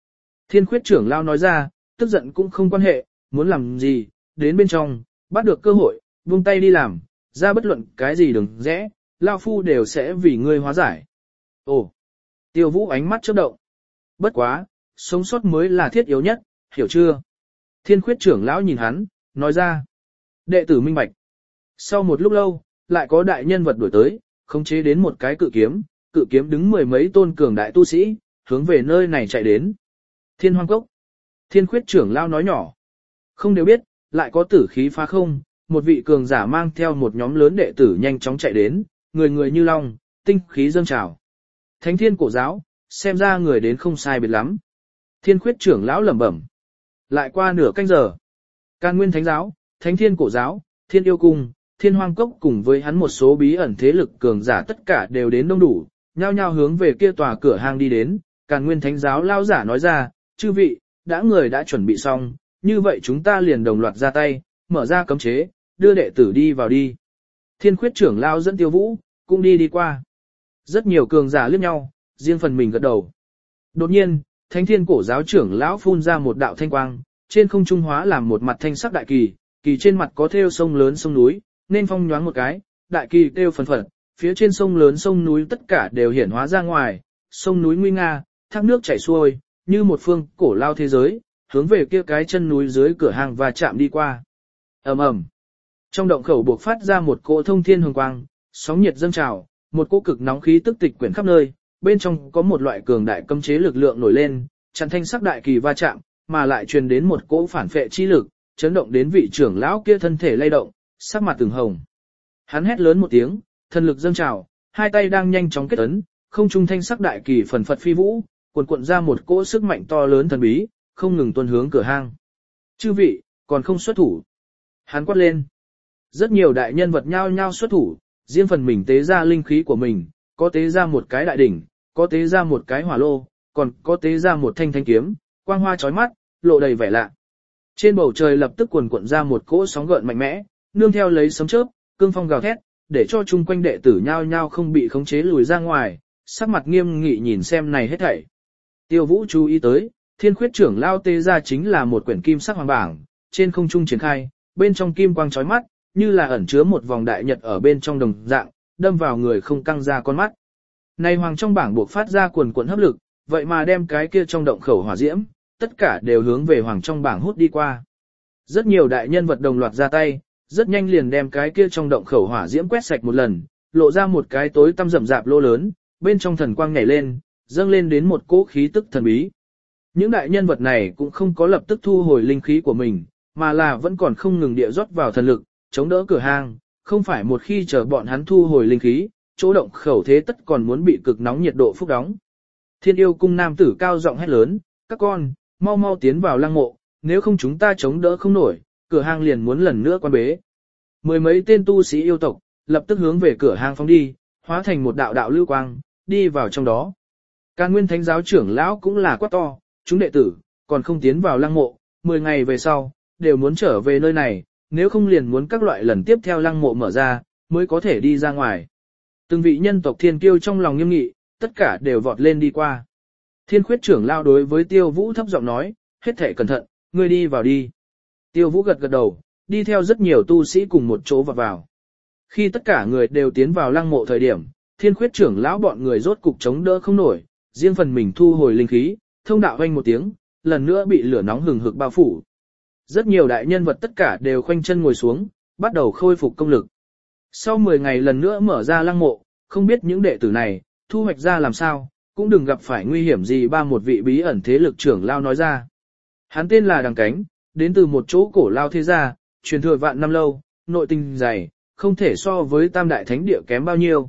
Thiên khuyết trưởng lao nói ra, tức giận cũng không quan hệ, muốn làm gì, đến bên trong, bắt được cơ hội, buông tay đi làm, ra bất luận cái gì đừng rẽ, lao phu đều sẽ vì ngươi hóa giải. Ồ, Tiêu Vũ ánh mắt chớp động. Bất quá, sống sót mới là thiết yếu nhất, hiểu chưa? Thiên khuyết trưởng lão nhìn hắn, nói ra. Đệ tử minh bạch. Sau một lúc lâu, lại có đại nhân vật đuổi tới, khống chế đến một cái cự kiếm, cự kiếm đứng mười mấy tôn cường đại tu sĩ, hướng về nơi này chạy đến. Thiên hoang cốc. Thiên khuyết trưởng lão nói nhỏ. Không đều biết, lại có tử khí phá không, một vị cường giả mang theo một nhóm lớn đệ tử nhanh chóng chạy đến, người người như long, tinh khí dâng trào. Thánh thiên cổ giáo, xem ra người đến không sai biệt lắm. Thiên khuyết trưởng lão lẩm bẩm. Lại qua nửa canh giờ. Càn Nguyên Thánh giáo, Thánh thiên cổ giáo, Thiên yêu cung, Thiên hoang cốc cùng với hắn một số bí ẩn thế lực cường giả tất cả đều đến đông đủ, nhao nhao hướng về kia tòa cửa hang đi đến. Càn Nguyên Thánh giáo lao giả nói ra, chư vị, đã người đã chuẩn bị xong, như vậy chúng ta liền đồng loạt ra tay, mở ra cấm chế, đưa đệ tử đi vào đi. Thiên khuyết trưởng lao dẫn Tiêu Vũ, cũng đi đi qua. Rất nhiều cường giả liếc nhau, riêng phần mình gật đầu. Đột nhiên, Thánh thiên cổ giáo trưởng lão phun ra một đạo thanh quang, trên không trung hóa làm một mặt thanh sắc đại kỳ, kỳ trên mặt có thêu sông lớn sông núi, nên phong nhoáng một cái, đại kỳ kêu phần phật, phía trên sông lớn sông núi tất cả đều hiển hóa ra ngoài, sông núi nguy nga, thác nước chảy xuôi, như một phương cổ lao thế giới, hướng về kia cái chân núi dưới cửa hàng và chạm đi qua. Ầm ầm. Trong động khẩu buộc phát ra một cỗ thông thiên hồng quang, sóng nhiệt dâng trào, một cỗ cực nóng khí tức tịch quyển khắp nơi, bên trong có một loại cường đại cấm chế lực lượng nổi lên, chặn thanh sắc đại kỳ va chạm, mà lại truyền đến một cỗ phản phệ chi lực, chấn động đến vị trưởng lão kia thân thể lay động, sắc mặt từng hồng. Hắn hét lớn một tiếng, thần lực dâng trào, hai tay đang nhanh chóng kết ấn, không trung thanh sắc đại kỳ phần phật phi vũ, cuồn cuộn ra một cỗ sức mạnh to lớn thần bí, không ngừng tuôn hướng cửa hang. Chư vị, còn không xuất thủ. Hắn quát lên. Rất nhiều đại nhân vật nhao nhao xuất thủ, riêng phần mình tế ra linh khí của mình, có tế ra một cái đại đỉnh, có tế ra một cái hỏa lô, còn có tế ra một thanh thanh kiếm, quang hoa chói mắt, lộ đầy vẻ lạ. Trên bầu trời lập tức cuồn cuộn ra một cỗ sóng gợn mạnh mẽ, nương theo lấy sấm chớp, cương phong gào thét, để cho chung quanh đệ tử nhao nhao không bị khống chế lùi ra ngoài, sắc mặt nghiêm nghị nhìn xem này hết thảy. Tiêu Vũ chú ý tới, Thiên khuyết trưởng lao tế ra chính là một quyển kim sắc hoàng bảng, trên không trung triển khai, bên trong kim quang chói mắt, như là ẩn chứa một vòng đại nhật ở bên trong đồng dạng, đâm vào người không căng ra con mắt. Này hoàng trong bảng buộc phát ra cuồn cuộn hấp lực, vậy mà đem cái kia trong động khẩu hỏa diễm, tất cả đều hướng về hoàng trong bảng hút đi qua. Rất nhiều đại nhân vật đồng loạt ra tay, rất nhanh liền đem cái kia trong động khẩu hỏa diễm quét sạch một lần, lộ ra một cái tối tăm rậm rạp lỗ lớn, bên trong thần quang nhảy lên, dâng lên đến một cỗ khí tức thần bí. Những đại nhân vật này cũng không có lập tức thu hồi linh khí của mình, mà là vẫn còn không ngừng địa rót vào thần lực, chống đỡ cửa hang, không phải một khi chờ bọn hắn thu hồi linh khí, chỗ động khẩu thế tất còn muốn bị cực nóng nhiệt độ phúc đóng. Thiên yêu cung nam tử cao giọng hét lớn, các con, mau mau tiến vào lăng mộ, nếu không chúng ta chống đỡ không nổi, cửa hang liền muốn lần nữa quan bế. Mười mấy tên tu sĩ yêu tộc, lập tức hướng về cửa hang phóng đi, hóa thành một đạo đạo lưu quang, đi vào trong đó. Càn Nguyên Thánh giáo trưởng lão cũng là quát to, chúng đệ tử, còn không tiến vào lăng mộ, mười ngày về sau, đều muốn trở về nơi này, nếu không liền muốn các loại lần tiếp theo lăng mộ mở ra, mới có thể đi ra ngoài. Từng vị nhân tộc thiên kiêu trong lòng nghiêm nghị, tất cả đều vọt lên đi qua. Thiên khuyết trưởng lao đối với Tiêu Vũ thấp giọng nói, hết thể cẩn thận, ngươi đi vào đi. Tiêu Vũ gật gật đầu, đi theo rất nhiều tu sĩ cùng một chỗ vọt vào. Khi tất cả người đều tiến vào lăng mộ thời điểm, thiên khuyết trưởng lão bọn người rốt cục chống đỡ không nổi, riêng phần mình thu hồi linh khí, thông đạo vang một tiếng, lần nữa bị lửa nóng hừng hực bao phủ. Rất nhiều đại nhân vật tất cả đều khoanh chân ngồi xuống, bắt đầu khôi phục công lực. Sau mười ngày lần nữa mở ra lăng mộ, không biết những đệ tử này, thu hoạch ra làm sao, cũng đừng gặp phải nguy hiểm gì. Ba một vị bí ẩn thế lực trưởng lao nói ra. Hắn tên là Đằng Cánh, đến từ một chỗ cổ lao thế gia, truyền thừa vạn năm lâu, nội tình dày, không thể so với tam đại thánh địa kém bao nhiêu.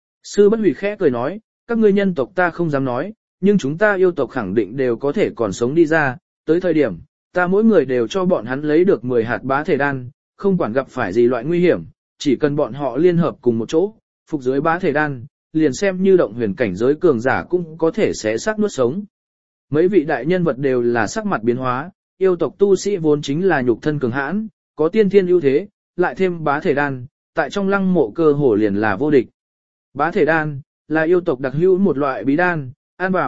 Sư Bất Hủy khẽ cười nói, các ngươi nhân tộc ta không dám nói, nhưng chúng ta yêu tộc khẳng định đều có thể còn sống đi ra, tới thời điểm, ta mỗi người đều cho bọn hắn lấy được mười hạt bá thể đan, không quản gặp phải gì loại nguy hiểm, chỉ cần bọn họ liên hợp cùng một chỗ, phục dưới bá thể đan, liền xem như động huyền cảnh giới cường giả cũng có thể xé xác nuốt sống. Mấy vị đại nhân vật đều là sắc mặt biến hóa, yêu tộc tu sĩ vốn chính là nhục thân cường hãn, có tiên thiên ưu thế, lại thêm bá thể đan, tại trong lăng mộ cơ hồ liền là vô địch. Bá thể đan là yêu tộc đặc hữu một loại bí đan, ăn vào,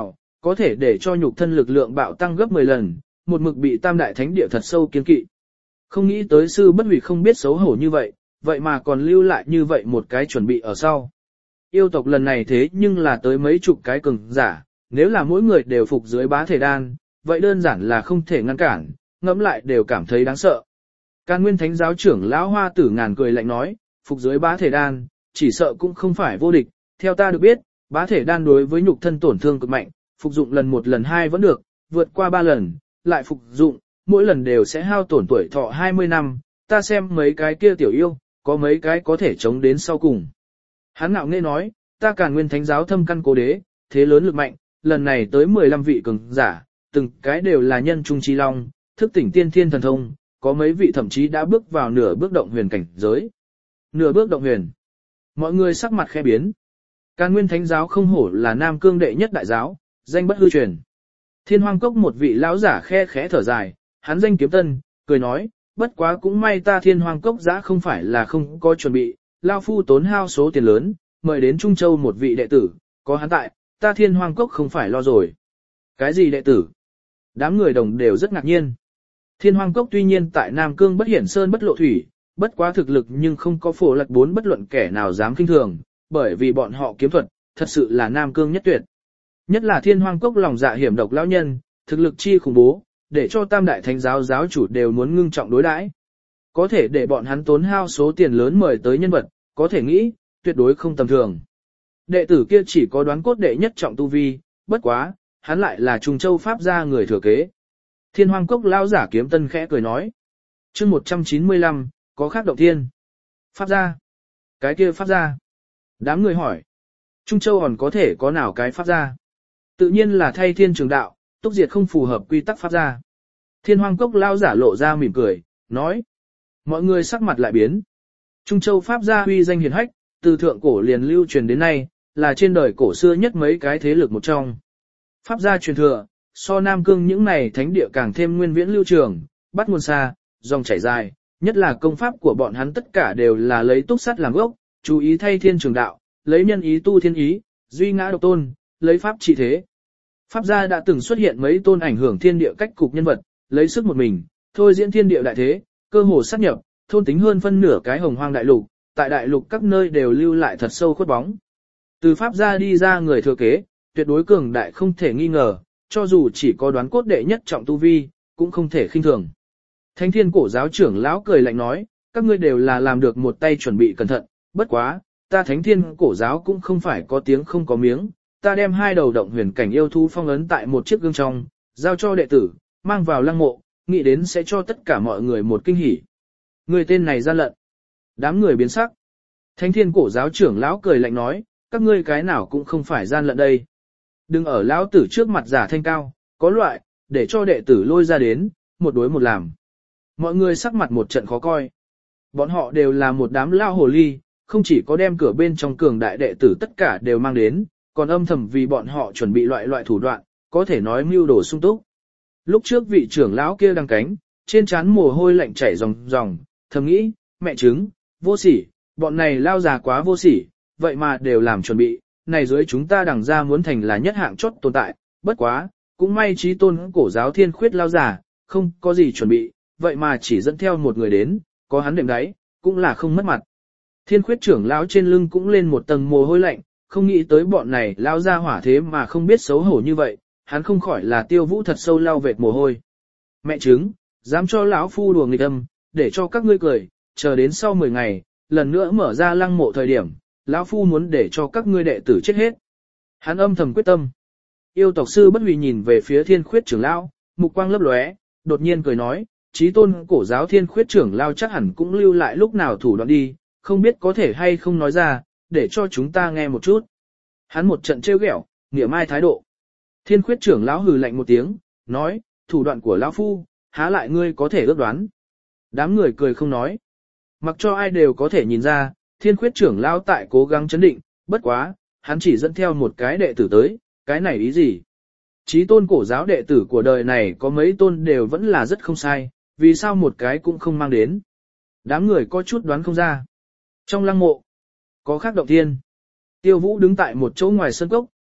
có thể để cho nhục thân lực lượng bạo tăng gấp mười lần, một mực bị tam đại thánh địa thật sâu kiên kỵ. Không nghĩ tới sư bất hủy không biết xấu hổ như vậy, vậy mà còn lưu lại như vậy một cái chuẩn bị ở sau. Yêu tộc lần này thế nhưng là tới mấy chục cái cường giả, nếu là mỗi người đều phục dưới bá thể đan, vậy đơn giản là không thể ngăn cản, ngẫm lại đều cảm thấy đáng sợ. Càn Nguyên Thánh giáo trưởng lão Hoa Tử Ngàn cười lạnh nói, phục dưới bá thể đan, chỉ sợ cũng không phải vô địch, theo ta được biết, bá thể đan đối với nhục thân tổn thương cực mạnh, phục dụng lần một lần hai vẫn được, vượt qua ba lần, lại phục dụng, mỗi lần đều sẽ hao tổn tuổi thọ hai mươi năm, ta xem mấy cái kia tiểu yêu, có mấy cái có thể chống đến sau cùng. Hắn ngạo nghễ nói, ta Càn Nguyên Thánh giáo thâm căn cố đế, thế lớn lực mạnh, lần này tới mười lăm vị cường giả, từng cái đều là nhân trung chi long, thức tỉnh tiên thiên thần thông, có mấy vị thậm chí đã bước vào nửa bước động huyền cảnh giới. Nửa bước động huyền. Mọi người sắc mặt khẽ biến. Càn Nguyên Thánh giáo không hổ là Nam Cương đệ nhất đại giáo, danh bất hư truyền. Thiên Hoang Cốc một vị lão giả khe khẽ thở dài, hắn danh kiếm tân, cười nói, bất quá cũng may ta Thiên Hoang Cốc giã không phải là không có chuẩn bị, lao phu tốn hao số tiền lớn, mời đến Trung Châu một vị đệ tử, có hắn tại, ta Thiên Hoang Cốc không phải lo rồi. Cái gì đệ tử? Đám người đồng đều rất ngạc nhiên. Thiên Hoang Cốc tuy nhiên tại Nam Cương bất hiển sơn bất lộ thủy, bất quá thực lực nhưng không có phổ lật bốn bất luận kẻ nào dám kinh thường, bởi vì bọn họ kiếm thuật, thật sự là Nam Cương nhất tuyệt. Nhất là Thiên Hoang Cốc lòng dạ hiểm độc lão nhân, thực lực chi khủng bố, để cho tam đại thánh giáo giáo chủ đều muốn ngưng trọng đối đãi. Có thể để bọn hắn tốn hao số tiền lớn mời tới nhân vật, có thể nghĩ, tuyệt đối không tầm thường. Đệ tử kia chỉ có đoán cốt đệ nhất trọng tu vi, bất quá, hắn lại là Trung Châu Pháp gia người thừa kế. Thiên Hoang Cốc lão giả kiếm tân khẽ cười nói. Chương một trăm chín mươi lăm, có khác động thiên. Pháp gia. Cái kia Pháp gia. Đám người hỏi. Trung Châu còn có thể có nào cái Pháp gia? Tự nhiên là thay thiên trường đạo, túc diệt không phù hợp quy tắc Pháp gia. Thiên Hoang Cốc lão giả lộ ra mỉm cười, nói. Mọi người sắc mặt lại biến. Trung Châu Pháp gia uy danh hiển hách, từ thượng cổ liền lưu truyền đến nay, là trên đời cổ xưa nhất mấy cái thế lực một trong. Pháp gia truyền thừa, so Nam Cương những này thánh địa càng thêm nguyên viễn lưu trường, bắt nguồn xa, dòng chảy dài, nhất là công pháp của bọn hắn tất cả đều là lấy túc sắt làm gốc, chú ý thay thiên trường đạo, lấy nhân ý tu thiên ý, duy ngã độc tôn, lấy pháp trị thế. Pháp gia đã từng xuất hiện mấy tôn ảnh hưởng thiên địa cách cục nhân vật, lấy sức một mình, thôi diễn thiên địa đại thế, cơ hồ sát nhập, thôn tính hơn phân nửa cái hồng hoang đại lục, tại đại lục các nơi đều lưu lại thật sâu khuất bóng. Từ Pháp gia đi ra người thừa kế, tuyệt đối cường đại không thể nghi ngờ, cho dù chỉ có đoán cốt đệ nhất trọng tu vi, cũng không thể khinh thường. Thánh Thiên cổ giáo trưởng lão cười lạnh nói, các ngươi đều là làm được một tay chuẩn bị cẩn thận, bất quá, ta Thánh Thiên cổ giáo cũng không phải có tiếng không có miếng, ta đem hai đầu động huyền cảnh yêu thú phong ấn tại một chiếc gương trong, giao cho đệ tử, mang vào lăng mộ, nghĩ đến sẽ cho tất cả mọi người một kinh hỉ. Người tên này gian lận. Đám người biến sắc. Thánh Thiên cổ giáo trưởng lão cười lạnh nói, các ngươi cái nào cũng không phải gian lận đây. Đừng ở lão tử trước mặt giả thanh cao, có loại, để cho đệ tử lôi ra đến, một đối một làm. Mọi người sắc mặt một trận khó coi. Bọn họ đều là một đám lao hồ ly, không chỉ có đem cửa bên trong cường đại đệ tử tất cả đều mang đến, còn âm thầm vì bọn họ chuẩn bị loại loại thủ đoạn, có thể nói mưu đồ sung túc. Lúc trước vị trưởng lão kia đăng cánh, trên trán mồ hôi lạnh chảy ròng ròng, thầm nghĩ, mẹ chứng, vô sỉ, bọn này lao già quá vô sỉ, vậy mà đều làm chuẩn bị, này dưới chúng ta đằng ra muốn thành là nhất hạng chốt tồn tại, bất quá, cũng may trí tôn cổ giáo thiên khuyết lao già, không có gì chuẩn bị, vậy mà chỉ dẫn theo một người đến, có hắn đệm đáy, cũng là không mất mặt. Thiên khuyết trưởng lão trên lưng cũng lên một tầng mồ hôi lạnh, không nghĩ tới bọn này lao ra hỏa thế mà không biết xấu hổ như vậy, hắn không khỏi là tiêu vũ thật sâu lau vệt mồ hôi. Mẹ chứng, dám cho lão phu đùa nghịch âm, để cho các ngươi cười, chờ đến sau mười ngày, lần nữa mở ra lăng mộ thời điểm, lão phu muốn để cho các ngươi đệ tử chết hết. Hắn âm thầm quyết tâm. Yêu tộc sư bất hủy nhìn về phía thiên khuyết trưởng lão, mục quang lấp lóe, đột nhiên cười nói, chí tôn cổ giáo thiên khuyết trưởng lão chắc hẳn cũng lưu lại lúc nào thủ đoạn đi, không biết có thể hay không nói ra, để cho chúng ta nghe một chút. Hắn một trận trêu ghẹo, nghĩa mai thái độ. Thiên khuyết trưởng lão hừ lạnh một tiếng, nói, thủ đoạn của lão phu, há lại ngươi có thể ước đoán. Đám người cười không nói. Mặc cho ai đều có thể nhìn ra, thiên khuyết trưởng lão tại cố gắng chấn định, bất quá, hắn chỉ dẫn theo một cái đệ tử tới, cái này ý gì? Chí tôn cổ giáo đệ tử của đời này có mấy tôn đều vẫn là rất không sai, vì sao một cái cũng không mang đến? Đám người có chút đoán không ra. Trong lăng mộ, có khác động thiên. Tiêu Vũ đứng tại một chỗ ngoài sân cốc,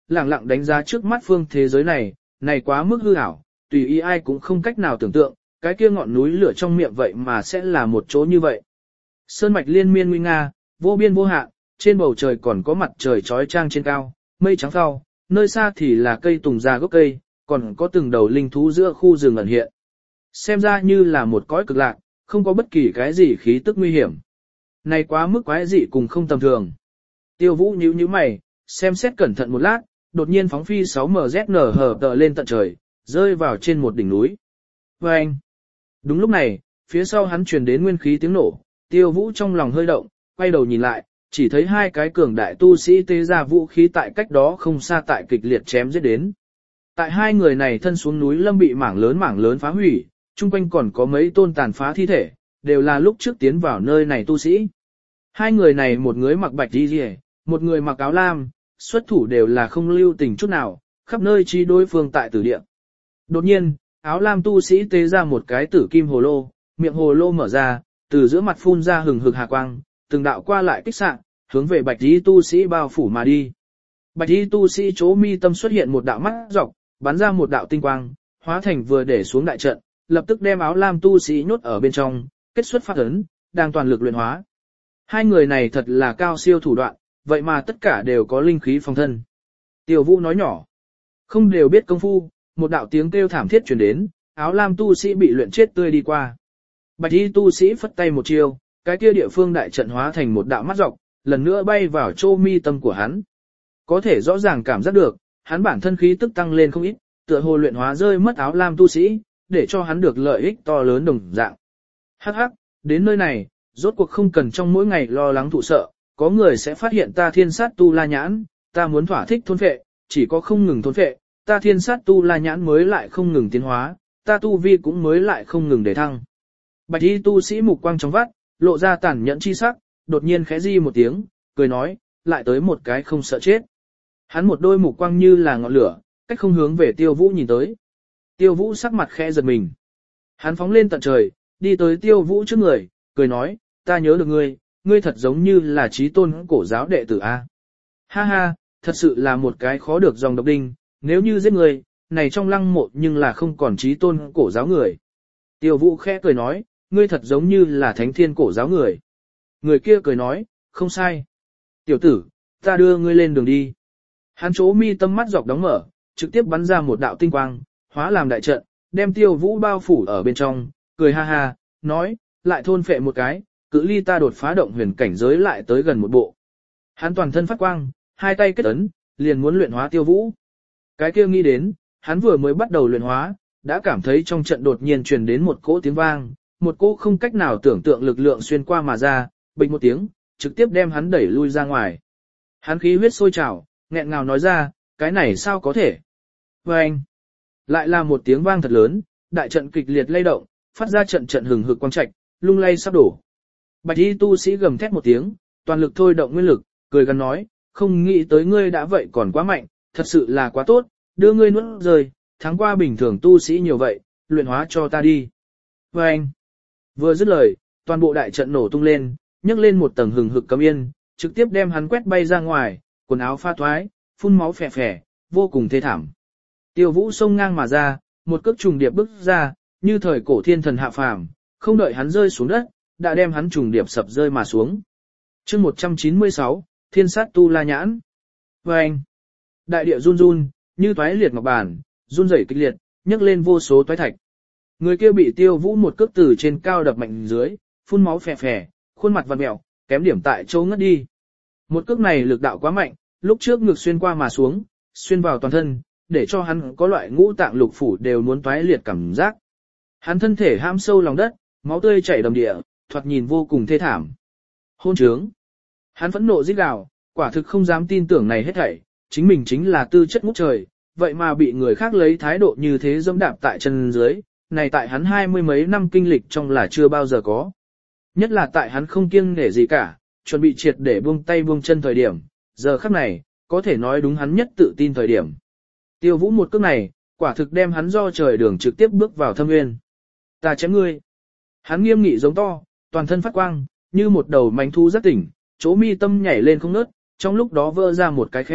lặng lặng đánh giá trước mắt phương thế giới này, này quá mức hư ảo, tùy ý ai cũng không cách nào tưởng tượng, cái kia ngọn núi lửa trong miệng vậy mà sẽ là một chỗ như vậy. Sơn mạch liên miên nguy nga, vô biên vô hạn, trên bầu trời còn có mặt trời chói chang trên cao, mây trắng phao, nơi xa thì là cây tùng già gốc cây, còn có từng đầu linh thú giữa khu rừng ẩn hiện. Xem ra như là một cõi cực lạc, không có bất kỳ cái gì khí tức nguy hiểm. Này quá mức quái dị cùng không tầm thường. Tiêu Vũ nhíu nhíu mày, xem xét cẩn thận một lát, đột nhiên phóng phi sáu M Z N hở tờ lên tận trời, rơi vào trên một đỉnh núi. Và anh, đúng lúc này, phía sau hắn truyền đến nguyên khí tiếng nổ, Tiêu Vũ trong lòng hơi động, quay đầu nhìn lại, chỉ thấy hai cái cường đại tu sĩ tế ra vũ khí tại cách đó không xa tại kịch liệt chém giết đến. Tại hai người này thân xuống núi lâm bị mảng lớn mảng lớn phá hủy, chung quanh còn có mấy tôn tàn phá thi thể, đều là lúc trước tiến vào nơi này tu sĩ. Hai người này một người mặc bạch y rìa, một người mặc áo lam, xuất thủ đều là không lưu tình chút nào, khắp nơi chi đối phương tại tử địa. Đột nhiên, áo lam tu sĩ tế ra một cái tử kim hồ lô, miệng hồ lô mở ra, từ giữa mặt phun ra hừng hực hà quang, từng đạo qua lại kích xạ, hướng về bạch y tu sĩ bao phủ mà đi. Bạch y tu sĩ chỗ mi tâm xuất hiện một đạo mắt dọc, bắn ra một đạo tinh quang, hóa thành vừa để xuống đại trận, lập tức đem áo lam tu sĩ nhốt ở bên trong, kết xuất phát ấn, đang toàn lực luyện hóa. Hai người này thật là cao siêu thủ đoạn, vậy mà tất cả đều có linh khí phòng thân. Tiêu Vũ nói nhỏ, không đều biết công phu, một đạo tiếng kêu thảm thiết truyền đến, áo lam tu sĩ bị luyện chết tươi đi qua. Bạch y tu sĩ phất tay một chiêu, cái kia địa phương đại trận hóa thành một đạo mắt dọc, lần nữa bay vào chỗ mi tâm của hắn. Có thể rõ ràng cảm giác được, hắn bản thân khí tức tăng lên không ít, tựa hồ luyện hóa rơi mất áo lam tu sĩ, để cho hắn được lợi ích to lớn đồng dạng. Hắc hắc, đến nơi này, rốt cuộc không cần trong mỗi ngày lo lắng thụ sợ, có người sẽ phát hiện ta thiên sát tu la nhãn, ta muốn thỏa thích thôn phệ, chỉ có không ngừng thôn phệ, ta thiên sát tu la nhãn mới lại không ngừng tiến hóa, ta tu vi cũng mới lại không ngừng để thăng. Bạch y tu sĩ mục quang trong vắt, lộ ra tàn nhẫn chi sắc, đột nhiên khẽ di một tiếng, cười nói, lại tới một cái không sợ chết. Hắn một đôi mục quang như là ngọn lửa, cách không hướng về Tiêu Vũ nhìn tới. Tiêu Vũ sắc mặt khẽ giật mình. Hắn phóng lên tận trời, đi tới Tiêu Vũ trước người, cười nói, ta nhớ được ngươi, ngươi thật giống như là chí tôn cổ giáo đệ tử A. Ha ha, thật sự là một cái khó được dòng độc đinh, nếu như giết ngươi, này trong lăng mộ nhưng là không còn chí tôn cổ giáo người. Tiêu Vũ khẽ cười nói, ngươi thật giống như là thánh thiên cổ giáo người. Người kia cười nói, không sai. Tiểu tử, ta đưa ngươi lên đường đi. Hắn chỗ mi tâm mắt dọc đóng mở, trực tiếp bắn ra một đạo tinh quang, hóa làm đại trận, đem Tiêu Vũ bao phủ ở bên trong, cười ha ha, nói, lại thôn phệ một cái, cự ly ta đột phá động huyền cảnh giới lại tới gần một bộ. Hắn toàn thân phát quang, hai tay kết ấn, liền muốn luyện hóa Tiêu Vũ. Cái kia nghĩ đến, hắn vừa mới bắt đầu luyện hóa, đã cảm thấy trong trận đột nhiên truyền đến một cỗ tiếng vang, một cỗ không cách nào tưởng tượng lực lượng xuyên qua mà ra, bịch một tiếng, trực tiếp đem hắn đẩy lui ra ngoài. Hắn khí huyết sôi trào, nghẹn ngào nói ra, cái này sao có thể? Và anh, lại là một tiếng vang thật lớn, đại trận kịch liệt lay động, phát ra trận trận hừng hực quang trạch, lung lay sắp đổ. Bạch y tu sĩ gầm thét một tiếng, toàn lực thôi động nguyên lực, cười gần nói, không nghĩ tới ngươi đã vậy còn quá mạnh, thật sự là quá tốt, đưa ngươi nuốt rời, tháng qua bình thường tu sĩ nhiều vậy, luyện hóa cho ta đi. Và anh, vừa dứt lời, toàn bộ đại trận nổ tung lên, nhấc lên một tầng hừng hực cấm yên, trực tiếp đem hắn quét bay ra ngoài, quần áo pha thoái, phun máu phè phè, vô cùng thê thảm. Tiêu Vũ xông ngang mà ra, một cước trùng điệp bước ra, như thời cổ thiên thần hạ phàm, không đợi hắn rơi xuống đất, đã đem hắn trùng điệp sập rơi mà xuống. Chương một trăm chín mươi sáu, Thiên sát tu la nhãn. Và anh, đại địa run run, như toái liệt ngọc bàn, run rẩy kịch liệt, nhấc lên vô số toái thạch. Người kia bị Tiêu Vũ một cước từ trên cao đập mạnh dưới, phun máu phè phè, khuôn mặt vặn mèo, kém điểm tại chỗ ngất đi. Một cước này lực đạo quá mạnh, lúc trước ngực xuyên qua mà xuống, xuyên vào toàn thân, để cho hắn có loại ngũ tạng lục phủ đều muốn toái liệt cảm giác. Hắn thân thể hãm sâu lòng đất, máu tươi chảy đầm địa, thoạt nhìn vô cùng thê thảm. Hôn trướng. Hắn phẫn nộ rít gào, quả thực không dám tin tưởng này hết thảy, chính mình chính là tư chất ngút trời, vậy mà bị người khác lấy thái độ như thế dẫm đạp tại chân dưới, này tại hắn hai mươi mấy năm kinh lịch trong là chưa bao giờ có. Nhất là tại hắn không kiêng nể gì cả, chuẩn bị triệt để buông tay buông chân thời điểm, giờ khắc này, có thể nói đúng hắn nhất tự tin thời điểm. Tiêu Vũ một cước này, quả thực đem hắn do trời đường trực tiếp bước vào thâm nguyên. Ta chém ngươi. Hắn nghiêm nghị giống to, toàn thân phát quang, như một đầu mánh thu rất tỉnh, chỗ mi tâm nhảy lên không ngớt, trong lúc đó vỡ ra một cái khe,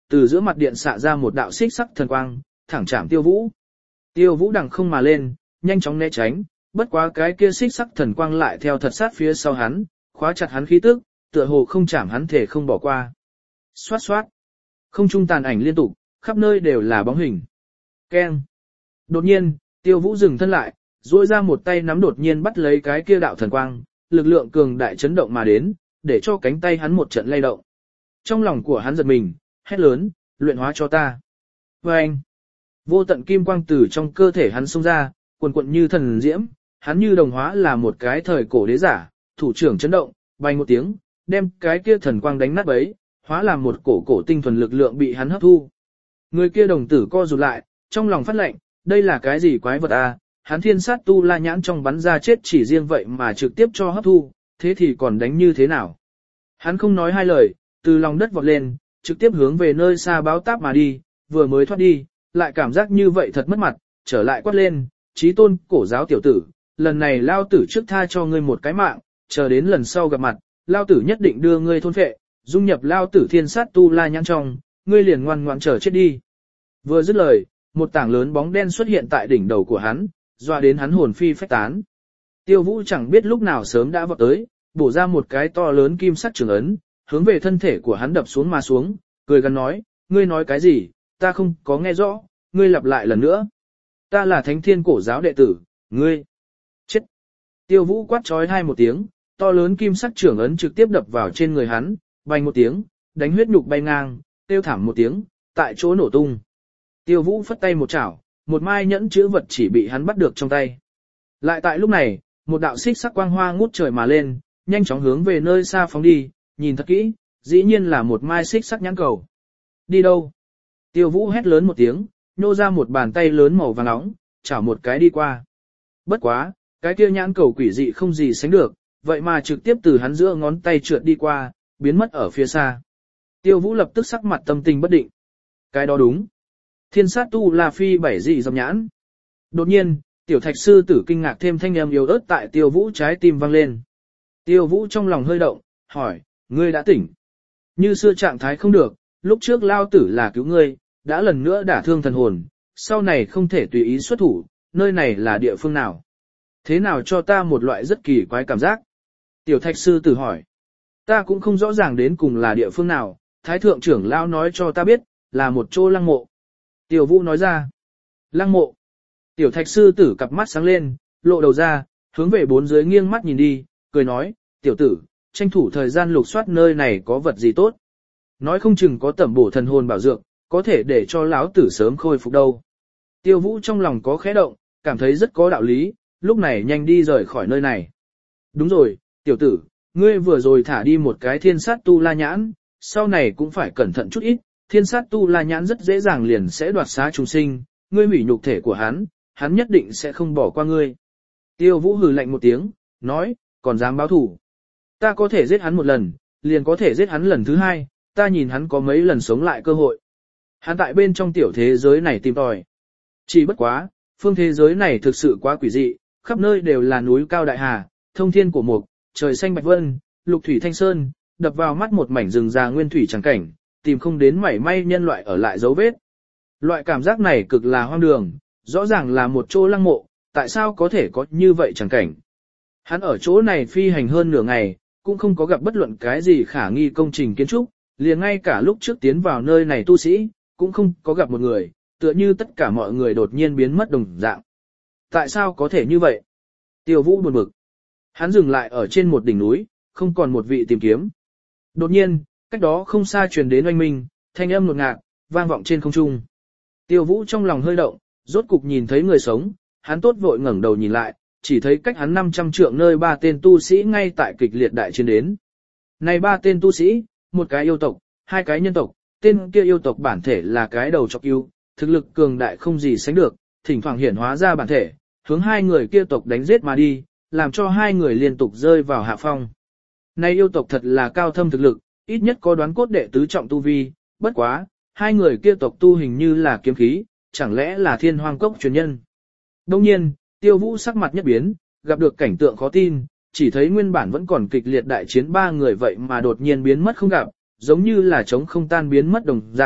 từ giữa mặt điện xạ ra một đạo xích sắc thần quang, thẳng chạm Tiêu Vũ. Tiêu Vũ đằng không mà lên, nhanh chóng né tránh, bất quá cái kia xích sắc thần quang lại theo thật sát phía sau hắn, khóa chặt hắn khí tức, tựa hồ không chạm hắn thể không bỏ qua. Xoát xoát. Không trung tàn ảnh liên tục, khắp nơi đều là bóng hình. Keng. Đột nhiên, Tiêu Vũ dừng thân lại, duỗi ra một tay nắm đột nhiên bắt lấy cái kia đạo thần quang, lực lượng cường đại chấn động mà đến, để cho cánh tay hắn một trận lay động. Trong lòng của hắn giật mình, hét lớn, luyện hóa cho ta. Và anh. Vô tận kim quang từ trong cơ thể hắn xông ra, cuồn cuộn như thần diễm, hắn như đồng hóa là một cái thời cổ đế giả, thủ trưởng chấn động, bay một tiếng, đem cái kia thần quang đánh nát bấy, hóa làm một cổ cổ tinh thuần lực lượng bị hắn hấp thu. Người kia đồng tử co rụt lại, trong lòng phát lệnh, đây là cái gì quái vật à, hắn thiên sát tu la nhãn trong bắn ra chết chỉ riêng vậy mà trực tiếp cho hấp thu, thế thì còn đánh như thế nào? Hắn không nói hai lời, từ lòng đất vọt lên, trực tiếp hướng về nơi xa báo táp mà đi, vừa mới thoát đi, lại cảm giác như vậy thật mất mặt, trở lại quát lên, chí tôn cổ giáo tiểu tử, lần này lao tử trước tha cho ngươi một cái mạng, chờ đến lần sau gặp mặt, lao tử nhất định đưa ngươi thôn phệ, dung nhập lao tử thiên sát tu la nhãn trong, ngươi liền ngoan ngoãn chờ chết đi. Vừa dứt lời, một tảng lớn bóng đen xuất hiện tại đỉnh đầu của hắn, dọa đến hắn hồn phi phách tán. Tiêu Vũ chẳng biết lúc nào sớm đã vọt tới, bổ ra một cái to lớn kim sắc trường ấn, hướng về thân thể của hắn đập xuống mà xuống, cười gằn nói, ngươi nói cái gì, ta không có nghe rõ, ngươi lặp lại lần nữa. Ta là Thánh Thiên cổ giáo đệ tử, ngươi. Chết. Tiêu Vũ quát trói hai một tiếng, to lớn kim sắc trường ấn trực tiếp đập vào trên người hắn, bành một tiếng, đánh huyết nhục bay ngang, tiêu thảm một tiếng, tại chỗ nổ tung. Tiêu Vũ phất tay một chảo, một mai nhẫn chữ vật chỉ bị hắn bắt được trong tay. Lại tại lúc này, một đạo xích sắc quang hoa ngút trời mà lên, nhanh chóng hướng về nơi xa phóng đi, nhìn thật kỹ, dĩ nhiên là một mai xích sắc nhãn cầu. Đi đâu? Tiêu Vũ hét lớn một tiếng, nhô ra một bàn tay lớn màu vàng nóng, chảo một cái đi qua. Bất quá, cái kia nhãn cầu quỷ dị không gì sánh được, vậy mà trực tiếp từ hắn giữa ngón tay trượt đi qua, biến mất ở phía xa. Tiêu Vũ lập tức sắc mặt tâm tình bất định. Cái đó đúng. Thiên sát tu la phi bảy dị dòng nhãn. Đột nhiên, tiểu thạch sư tử kinh ngạc thêm thanh âm yếu ớt tại Tiêu Vũ trái tim vang lên. Tiêu Vũ trong lòng hơi động, hỏi, ngươi đã tỉnh. Như xưa trạng thái không được, lúc trước lao tử là cứu ngươi, đã lần nữa đả thương thần hồn, sau này không thể tùy ý xuất thủ, nơi này là địa phương nào. Thế nào cho ta một loại rất kỳ quái cảm giác? Tiểu thạch sư tử hỏi. Ta cũng không rõ ràng đến cùng là địa phương nào, thái thượng trưởng lao nói cho ta biết, là một chỗ lăng mộ. Tiểu Vũ nói ra. Lăng mộ. Tiểu thạch sư tử cặp mắt sáng lên, lộ đầu ra, hướng về bốn dưới nghiêng mắt nhìn đi, cười nói, tiểu tử, tranh thủ thời gian lục soát nơi này có vật gì tốt. Nói không chừng có tẩm bổ thần hồn bảo dược, có thể để cho lão tử sớm khôi phục đâu. Tiêu Vũ trong lòng có khẽ động, cảm thấy rất có đạo lý, lúc này nhanh đi rời khỏi nơi này. Đúng rồi, tiểu tử, ngươi vừa rồi thả đi một cái thiên sát tu la nhãn, sau này cũng phải cẩn thận chút ít, thiên sát tu la nhãn rất dễ dàng liền sẽ đoạt xá chúng sinh, ngươi hủy nhục thể của hắn, hắn nhất định sẽ không bỏ qua ngươi. Tiêu Vũ hừ lạnh một tiếng, nói, còn dám báo thủ. Ta có thể giết hắn một lần, liền có thể giết hắn lần thứ hai, ta nhìn hắn có mấy lần sống lại cơ hội. Hắn tại bên trong tiểu thế giới này tìm tòi. Chỉ bất quá, phương thế giới này thực sự quá quỷ dị, khắp nơi đều là núi cao đại hà, thông thiên cổ mục, trời xanh bạch vân, lục thủy thanh sơn, đập vào mắt một mảnh rừng già nguyên thủy chẳng cảnh, tìm không đến mảy may nhân loại ở lại dấu vết. Loại cảm giác này cực là hoang đường, rõ ràng là một chỗ lăng mộ, tại sao có thể có như vậy chẳng cảnh. Hắn ở chỗ này phi hành hơn nửa ngày, cũng không có gặp bất luận cái gì khả nghi công trình kiến trúc, liền ngay cả lúc trước tiến vào nơi này tu sĩ, cũng không có gặp một người, tựa như tất cả mọi người đột nhiên biến mất đồng dạng. Tại sao có thể như vậy? Tiêu Vũ buồn bực. Hắn dừng lại ở trên một đỉnh núi, không còn một vị tìm kiếm. Đột nhiên, cách đó không xa truyền đến oanh minh, thanh âm ngột ngạt, vang vọng trên không trung. Tiêu Vũ trong lòng hơi động, rốt cục nhìn thấy người sống, hắn tốt vội ngẩng đầu nhìn lại, chỉ thấy cách hắn năm trăm trượng nơi ba tên tu sĩ ngay tại kịch liệt đại chiến đến. Này ba tên tu sĩ, một cái yêu tộc, hai cái nhân tộc, tên kia yêu tộc bản thể là cái đầu chọc yêu, thực lực cường đại không gì sánh được, thỉnh thoảng hiển hóa ra bản thể, hướng hai người kia tộc đánh giết mà đi, làm cho hai người liên tục rơi vào hạ phong. Này yêu tộc thật là cao thâm thực lực, ít nhất có đoán cốt đệ tứ trọng tu vi, bất quá, hai người kia tộc tu hình như là kiếm khí, chẳng lẽ là thiên hoang cốc truyền nhân. Đông nhiên, Tiêu Vũ sắc mặt nhất biến, gặp được cảnh tượng khó tin, chỉ thấy nguyên bản vẫn còn kịch liệt đại chiến ba người vậy mà đột nhiên biến mất không gặp, giống như là trống không tan biến mất đồng dạng,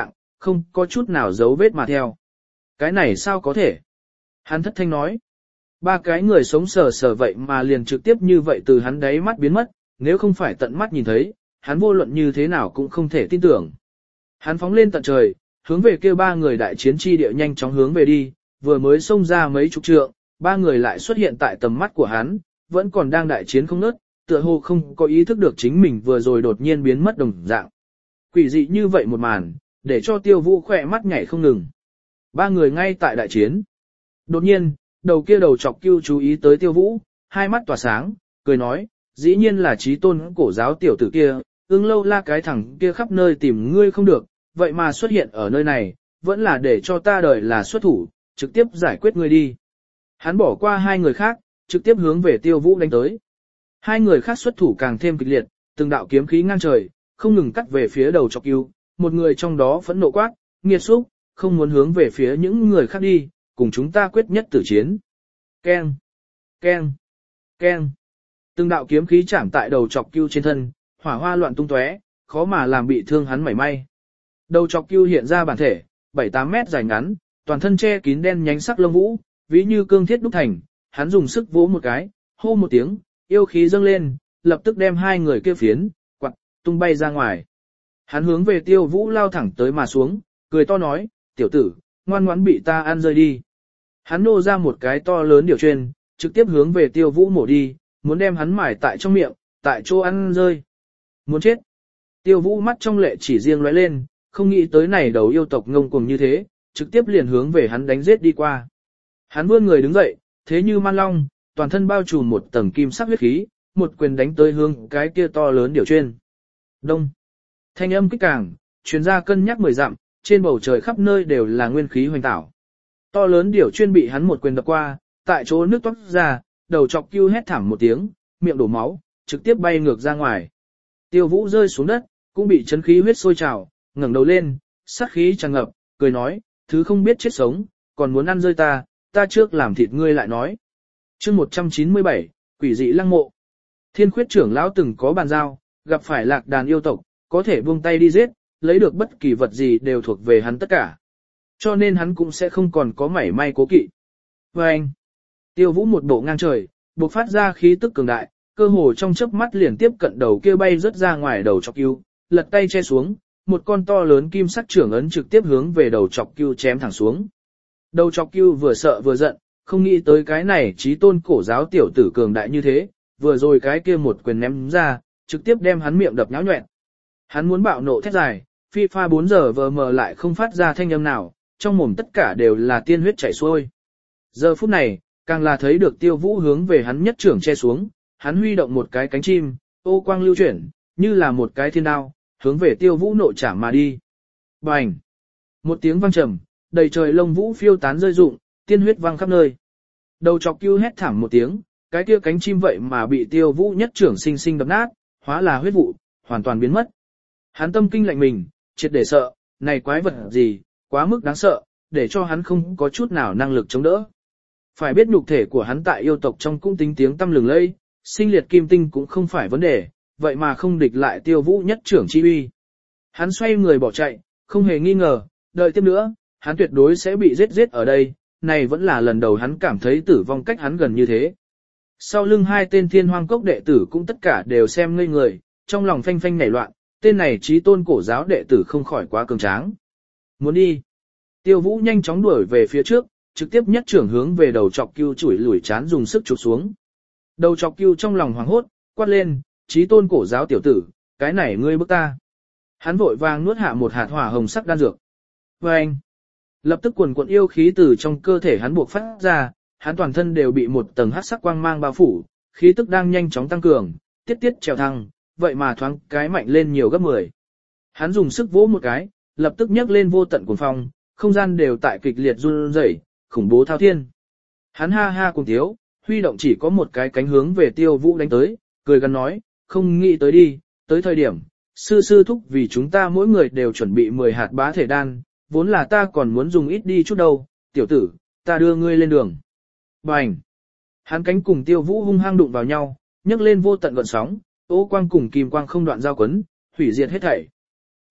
không có chút nào dấu vết mà theo. Cái này sao có thể? Hắn thất thanh nói. Ba cái người sống sờ sờ vậy mà liền trực tiếp như vậy từ hắn đáy mắt biến mất, nếu không phải tận mắt nhìn thấy, hắn vô luận như thế nào cũng không thể tin tưởng. Hắn phóng lên tận trời, hướng về kia ba người đại chiến chi địa nhanh chóng hướng về đi, vừa mới xông ra mấy chục trượng, ba người lại xuất hiện tại tầm mắt của hắn, vẫn còn đang đại chiến không ngớt, tựa hồ không có ý thức được chính mình vừa rồi đột nhiên biến mất đồng dạng. Quỷ dị như vậy một màn, để cho Tiêu Vũ khỏe mắt nhảy không ngừng. Ba người ngay tại đại chiến. Đột nhiên, đầu kia đầu chọc Cưu chú ý tới Tiêu Vũ, hai mắt tỏa sáng, cười nói, dĩ nhiên là chí tôn cổ giáo tiểu tử kia, ưng lâu la cái thằng kia khắp nơi tìm ngươi không được, vậy mà xuất hiện ở nơi này, vẫn là để cho ta đời là xuất thủ, trực tiếp giải quyết ngươi đi. Hắn bỏ qua hai người khác, trực tiếp hướng về Tiêu Vũ đánh tới. Hai người khác xuất thủ càng thêm kịch liệt, từng đạo kiếm khí ngang trời, không ngừng cắt về phía đầu chọc Cưu, một người trong đó phẫn nộ quát, nghiệt xúc, không muốn hướng về phía những người khác đi, cùng chúng ta quyết nhất tử chiến. Keng, keng, keng. Từng đạo kiếm khí chạm tại đầu chọc Cưu trên thân, hỏa hoa loạn tung tóe, khó mà làm bị thương hắn mảy may. Đầu chọc Cưu hiện ra bản thể, bảy tám mét dài ngắn, toàn thân che kín đen nhánh sắc lông vũ, ví như cương thiết đúc thành, hắn dùng sức vỗ một cái, hô một tiếng, yêu khí dâng lên, lập tức đem hai người kia phiến, quặt, tung bay ra ngoài. Hắn hướng về Tiêu Vũ lao thẳng tới mà xuống, cười to nói, tiểu tử, ngoan ngoãn bị ta ăn rơi đi. Hắn nô ra một cái to lớn điều chuyên, trực tiếp hướng về Tiêu Vũ mổ đi, muốn đem hắn mải tại trong miệng, tại chỗ ăn rơi. Muốn chết. Tiêu Vũ mắt trong lệ chỉ riêng lóe lên, không nghĩ tới này đầu yêu tộc ngông cuồng như thế, trực tiếp liền hướng về hắn đánh giết đi qua. Hắn vươn người đứng dậy, thế như man long, toàn thân bao trùm một tầng kim sắc huyết khí, một quyền đánh tới hướng cái kia to lớn điều chuyên. Đông. Thanh âm kích càng, truyền ra cân nhắc mười dặm, trên bầu trời khắp nơi đều là nguyên khí hoành tảo. To lớn điều chuyên bị hắn một quyền đập qua, tại chỗ nước toát ra, đầu chọc Cưu hét thảm một tiếng, miệng đổ máu, trực tiếp bay ngược ra ngoài. Tiêu Vũ rơi xuống đất, cũng bị chấn khí huyết sôi trào, ngẩng đầu lên, sát khí tràn ngập, cười nói, thứ không biết chết sống, còn muốn ăn rơi ta, ta trước làm thịt ngươi lại nói. Chương một trăm chín mươi bảy, quỷ dị lăng mộ. Thiên Khuyết trưởng lão từng có bàn giao, gặp phải lạc đàn yêu tộc, có thể buông tay đi giết, lấy được bất kỳ vật gì đều thuộc về hắn tất cả. Cho nên hắn cũng sẽ không còn có mảy may cố kỵ. Và anh, Tiêu Vũ một bộ ngang trời, bộc phát ra khí tức cường đại, cơ hồ trong chớp mắt liền tiếp cận đầu kia bay rớt ra ngoài đầu chọc Cưu, lật tay che xuống, một con to lớn kim sắc trưởng ấn trực tiếp hướng về đầu chọc Cưu chém thẳng xuống. Đầu chọc Cưu vừa sợ vừa giận, không nghĩ tới cái này chí tôn cổ giáo tiểu tử cường đại như thế, vừa rồi cái kia một quyền ném ra, trực tiếp đem hắn miệng đập nhão nhoẹn. Hắn muốn bạo nộ thét dài, phi pha bốn giờ vờ mờ lại không phát ra thanh âm nào, trong mồm tất cả đều là tiên huyết chảy xuôi. Giờ phút này, càng là thấy được Tiêu Vũ hướng về hắn nhất trưởng che xuống, hắn huy động một cái cánh chim, ô quang lưu chuyển, như là một cái thiên đao, hướng về Tiêu Vũ nộ chạm mà đi. Bành! Một tiếng vang trầm, đầy trời lông vũ phiêu tán rơi rụng, tiên huyết văng khắp nơi. Đầu chọc Cưu hét thảm một tiếng, cái kia cánh chim vậy mà bị Tiêu Vũ nhất trưởng sinh sinh đập nát, hóa là huyết vụ, hoàn toàn biến mất. Hắn tâm kinh lạnh mình, triệt để sợ, này quái vật gì, quá mức đáng sợ, để cho hắn không có chút nào năng lực chống đỡ. Phải biết nhục thể của hắn tại yêu tộc trong cũng tính tiếng tăm lừng lẫy, sinh liệt kim tinh cũng không phải vấn đề, vậy mà không địch lại Tiêu Vũ nhất trưởng chi uy. Hắn xoay người bỏ chạy, không hề nghi ngờ, đợi tiếp nữa, hắn tuyệt đối sẽ bị giết giết ở đây, này vẫn là lần đầu hắn cảm thấy tử vong cách hắn gần như thế. Sau lưng hai tên thiên hoang cốc đệ tử cũng tất cả đều xem ngây người, trong lòng phanh phanh nảy loạn, tên này chí tôn cổ giáo đệ tử không khỏi quá cường tráng. Muốn đi. Tiêu Vũ nhanh chóng đuổi về phía trước, trực tiếp nhất trưởng hướng về đầu chọc Cưu chủi lủi chán dùng sức chụp xuống. Đầu chọc Cưu trong lòng hoảng hốt, quát lên, chí tôn cổ giáo tiểu tử, cái này ngươi bức ta. Hắn vội vàng nuốt hạ một hạt hỏa hồng sắc đan dược. Và anh, lập tức quần cuộn yêu khí từ trong cơ thể hắn buộc phát ra, hắn toàn thân đều bị một tầng hắc sắc quang mang bao phủ, khí tức đang nhanh chóng tăng cường, tiết tiết trèo thăng, vậy mà thoáng cái mạnh lên nhiều gấp mười. Hắn dùng sức vỗ một cái, lập tức nhấc lên vô tận cuồng phong, không gian đều tại kịch liệt run rẩy, khủng bố thao thiên. Hắn ha ha cùng thiếu, huy động chỉ có một cái cánh hướng về Tiêu Vũ đánh tới, cười gần nói, không nghĩ tới đi, tới thời điểm, sư sư thúc vì chúng ta mỗi người đều chuẩn bị mười hạt bá thể đan, vốn là ta còn muốn dùng ít đi chút đâu, tiểu tử, ta đưa ngươi lên đường. Bành! Hắn cánh cùng Tiêu Vũ hung hăng đụng vào nhau, nhấc lên vô tận gợn sóng, ô quang cùng kim quang không đoạn giao quấn, hủy diệt hết thảy.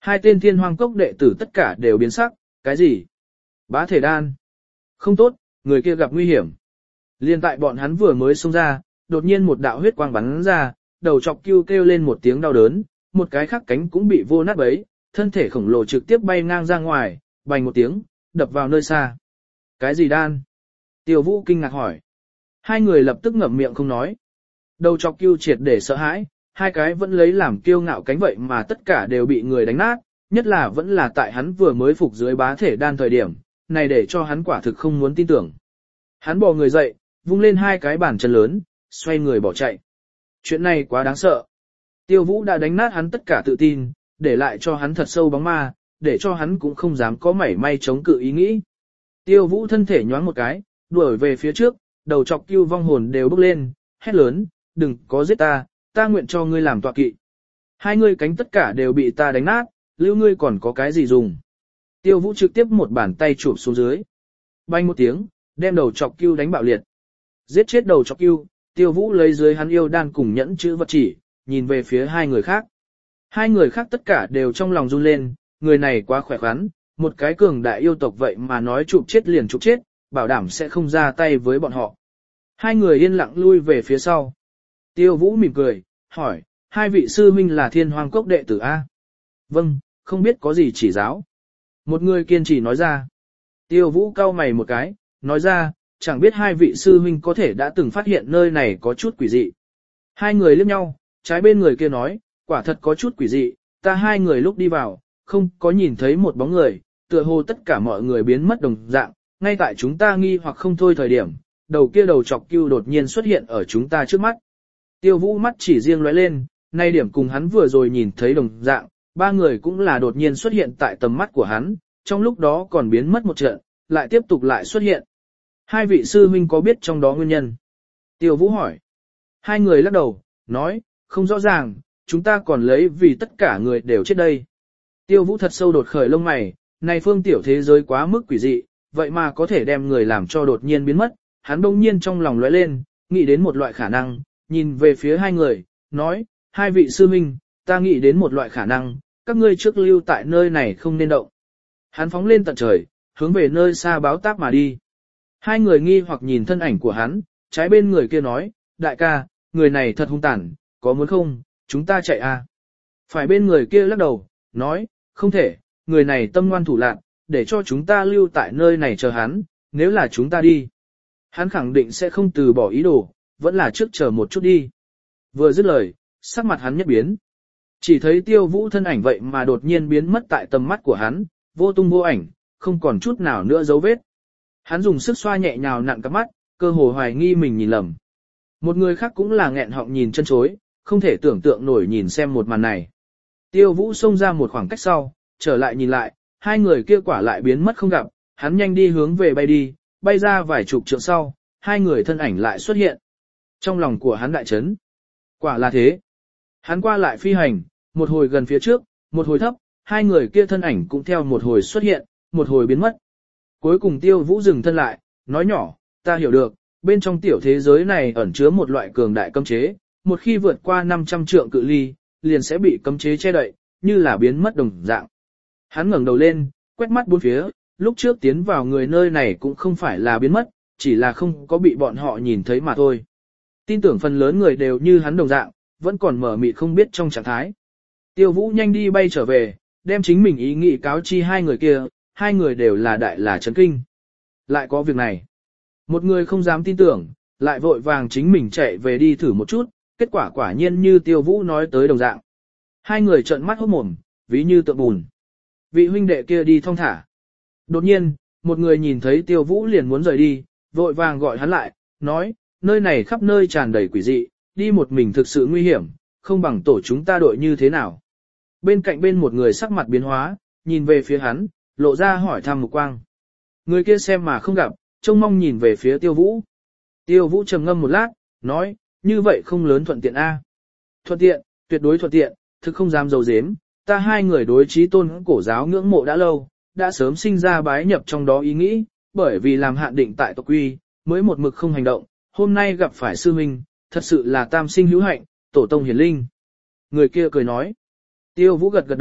Hai tên thiên hoang cốc đệ tử tất cả đều biến sắc, cái gì? Bá thể đan. Không tốt, người kia gặp nguy hiểm. Liên tại bọn hắn vừa mới xông ra, đột nhiên một đạo huyết quang bắn ra, đầu chọc kêu kêu lên một tiếng đau đớn, một cái khác cánh cũng bị vô nát bấy, thân thể khổng lồ trực tiếp bay ngang ra ngoài, bành một tiếng, đập vào nơi xa. Cái gì đan? Tiêu Vũ kinh ngạc hỏi. Hai người lập tức ngậm miệng không nói. Đầu chọc kêu triệt để sợ hãi, hai cái vẫn lấy làm kiêu ngạo cánh vậy mà tất cả đều bị người đánh nát, nhất là vẫn là tại hắn vừa mới phục dưới bá thể đan thời điểm, này để cho hắn quả thực không muốn tin tưởng. Hắn bò người dậy, vung lên hai cái bàn chân lớn, xoay người bỏ chạy. Chuyện này quá đáng sợ. Tiêu Vũ đã đánh nát hắn tất cả tự tin, để lại cho hắn thật sâu bóng ma, để cho hắn cũng không dám có mảy may chống cự ý nghĩ. Tiêu Vũ thân thể nhoáng một cái, đuổi về phía trước, đầu chọc kêu vong hồn đều bốc lên, hét lớn, đừng có giết ta, ta nguyện cho ngươi làm tọa kỵ. Hai ngươi cánh tất cả đều bị ta đánh nát, lưu ngươi còn có cái gì dùng. Tiêu Vũ trực tiếp một bàn tay chụp xuống dưới. Bang một tiếng, đem đầu chọc kêu đánh bạo liệt. Giết chết đầu chọc kêu, Tiêu Vũ lấy dưới hắn yêu đan cùng nhẫn chữ vật chỉ, nhìn về phía hai người khác. Hai người khác tất cả đều trong lòng run lên, người này quá khỏe khoắn, một cái cường đại yêu tộc vậy mà nói chụp chết liền chụp chết, bảo đảm sẽ không ra tay với bọn họ. Hai người yên lặng lui về phía sau. Tiêu Vũ mỉm cười, hỏi, hai vị sư huynh là thiên hoang cốc đệ tử A? Vâng, không biết có gì chỉ giáo. Một người kiên trì nói ra. Tiêu Vũ cau mày một cái, nói ra, chẳng biết hai vị sư huynh có thể đã từng phát hiện nơi này có chút quỷ dị. Hai người liếc nhau, trái bên người kia nói, quả thật có chút quỷ dị, ta hai người lúc đi vào, không có nhìn thấy một bóng người, tựa hồ tất cả mọi người biến mất đồng dạng, ngay tại chúng ta nghi hoặc không thôi thời điểm, đầu kia đầu chọc kêu đột nhiên xuất hiện ở chúng ta trước mắt. Tiêu Vũ mắt chỉ riêng lóe lên, nay điểm cùng hắn vừa rồi nhìn thấy đồng dạng, ba người cũng là đột nhiên xuất hiện tại tầm mắt của hắn, trong lúc đó còn biến mất một trận, lại tiếp tục lại xuất hiện. Hai vị sư huynh có biết trong đó nguyên nhân? Tiêu Vũ hỏi. Hai người lắc đầu, nói, không rõ ràng, chúng ta còn lấy vì tất cả người đều chết đây. Tiêu Vũ thật sâu đột khởi lông mày, này phương tiểu thế giới quá mức quỷ dị, vậy mà có thể đem người làm cho đột nhiên biến mất, hắn bỗng nhiên trong lòng lóe lên, nghĩ đến một loại khả năng, nhìn về phía hai người, nói, hai vị sư huynh, ta nghĩ đến một loại khả năng, các ngươi trước lưu tại nơi này không nên động. Hắn phóng lên tận trời, hướng về nơi xa báo táp mà đi. Hai người nghi hoặc nhìn thân ảnh của hắn, trái bên người kia nói, đại ca, người này thật hung tàn, có muốn không, chúng ta chạy à. Phải bên người kia lắc đầu, nói, không thể, người này tâm ngoan thủ lạn, để cho chúng ta lưu tại nơi này chờ hắn, nếu là chúng ta đi. Hắn khẳng định sẽ không từ bỏ ý đồ, vẫn là trước chờ một chút đi. Vừa dứt lời, sắc mặt hắn nhất biến. Chỉ thấy Tiêu Vũ thân ảnh vậy mà đột nhiên biến mất tại tầm mắt của hắn, vô tung vô ảnh, không còn chút nào nữa dấu vết. Hắn dùng sức xoa nhẹ nhào nặn cặp mắt, cơ hồ hoài nghi mình nhìn lầm. Một người khác cũng là nghẹn họng nhìn chân chối, không thể tưởng tượng nổi nhìn xem một màn này. Tiêu Vũ xông ra một khoảng cách sau, trở lại nhìn lại, hai người kia quả lại biến mất không gặp, hắn nhanh đi hướng về bay đi, bay ra vài chục trượng sau, hai người thân ảnh lại xuất hiện. Trong lòng của hắn đại chấn. Quả là thế. Hắn qua lại phi hành, một hồi gần phía trước, một hồi thấp, hai người kia thân ảnh cũng theo một hồi xuất hiện, một hồi biến mất. Cuối cùng Tiêu Vũ dừng thân lại, nói nhỏ, ta hiểu được, bên trong tiểu thế giới này ẩn chứa một loại cường đại cấm chế, một khi vượt qua năm trăm trượng cự ly, liền sẽ bị cấm chế che đậy, như là biến mất đồng dạng. Hắn ngẩng đầu lên, quét mắt bốn phía, lúc trước tiến vào người nơi này cũng không phải là biến mất, chỉ là không có bị bọn họ nhìn thấy mà thôi. Tin tưởng phần lớn người đều như hắn đồng dạng, vẫn còn mở mịt không biết trong trạng thái. Tiêu Vũ nhanh đi bay trở về, đem chính mình ý nghĩ cáo chi hai người kia, hai người đều là đại là chấn kinh. Lại có việc này. Một người không dám tin tưởng, lại vội vàng chính mình chạy về đi thử một chút, kết quả quả nhiên như Tiêu Vũ nói tới đồng dạng. Hai người trợn mắt hốt mồm, ví như tượng bùn. Vị huynh đệ kia đi thong thả. Đột nhiên, một người nhìn thấy Tiêu Vũ liền muốn rời đi, vội vàng gọi hắn lại, nói, nơi này khắp nơi tràn đầy quỷ dị, đi một mình thực sự nguy hiểm, không bằng tổ chúng ta đội như thế nào. Bên cạnh bên một người sắc mặt biến hóa, nhìn về phía hắn, lộ ra hỏi thăm mục quang. Người kia xem mà không gặp, trông mong nhìn về phía Tiêu Vũ. Tiêu Vũ trầm ngâm một lát, nói, như vậy không lớn thuận tiện a. Thuận tiện, tuyệt đối thuận tiện, thực không dám dầu dếm, ta hai người đối chí tôn cổ giáo ngưỡng mộ đã lâu, đã sớm sinh ra bái nhập trong đó ý nghĩ, bởi vì làm hạn định tại tộc quy, mới một mực không hành động, hôm nay gặp phải sư huynh, thật sự là tam sinh hữu hạnh, tổ tông hiển linh. Người kia cười nói. Tiêu Vũ gật gật đầu,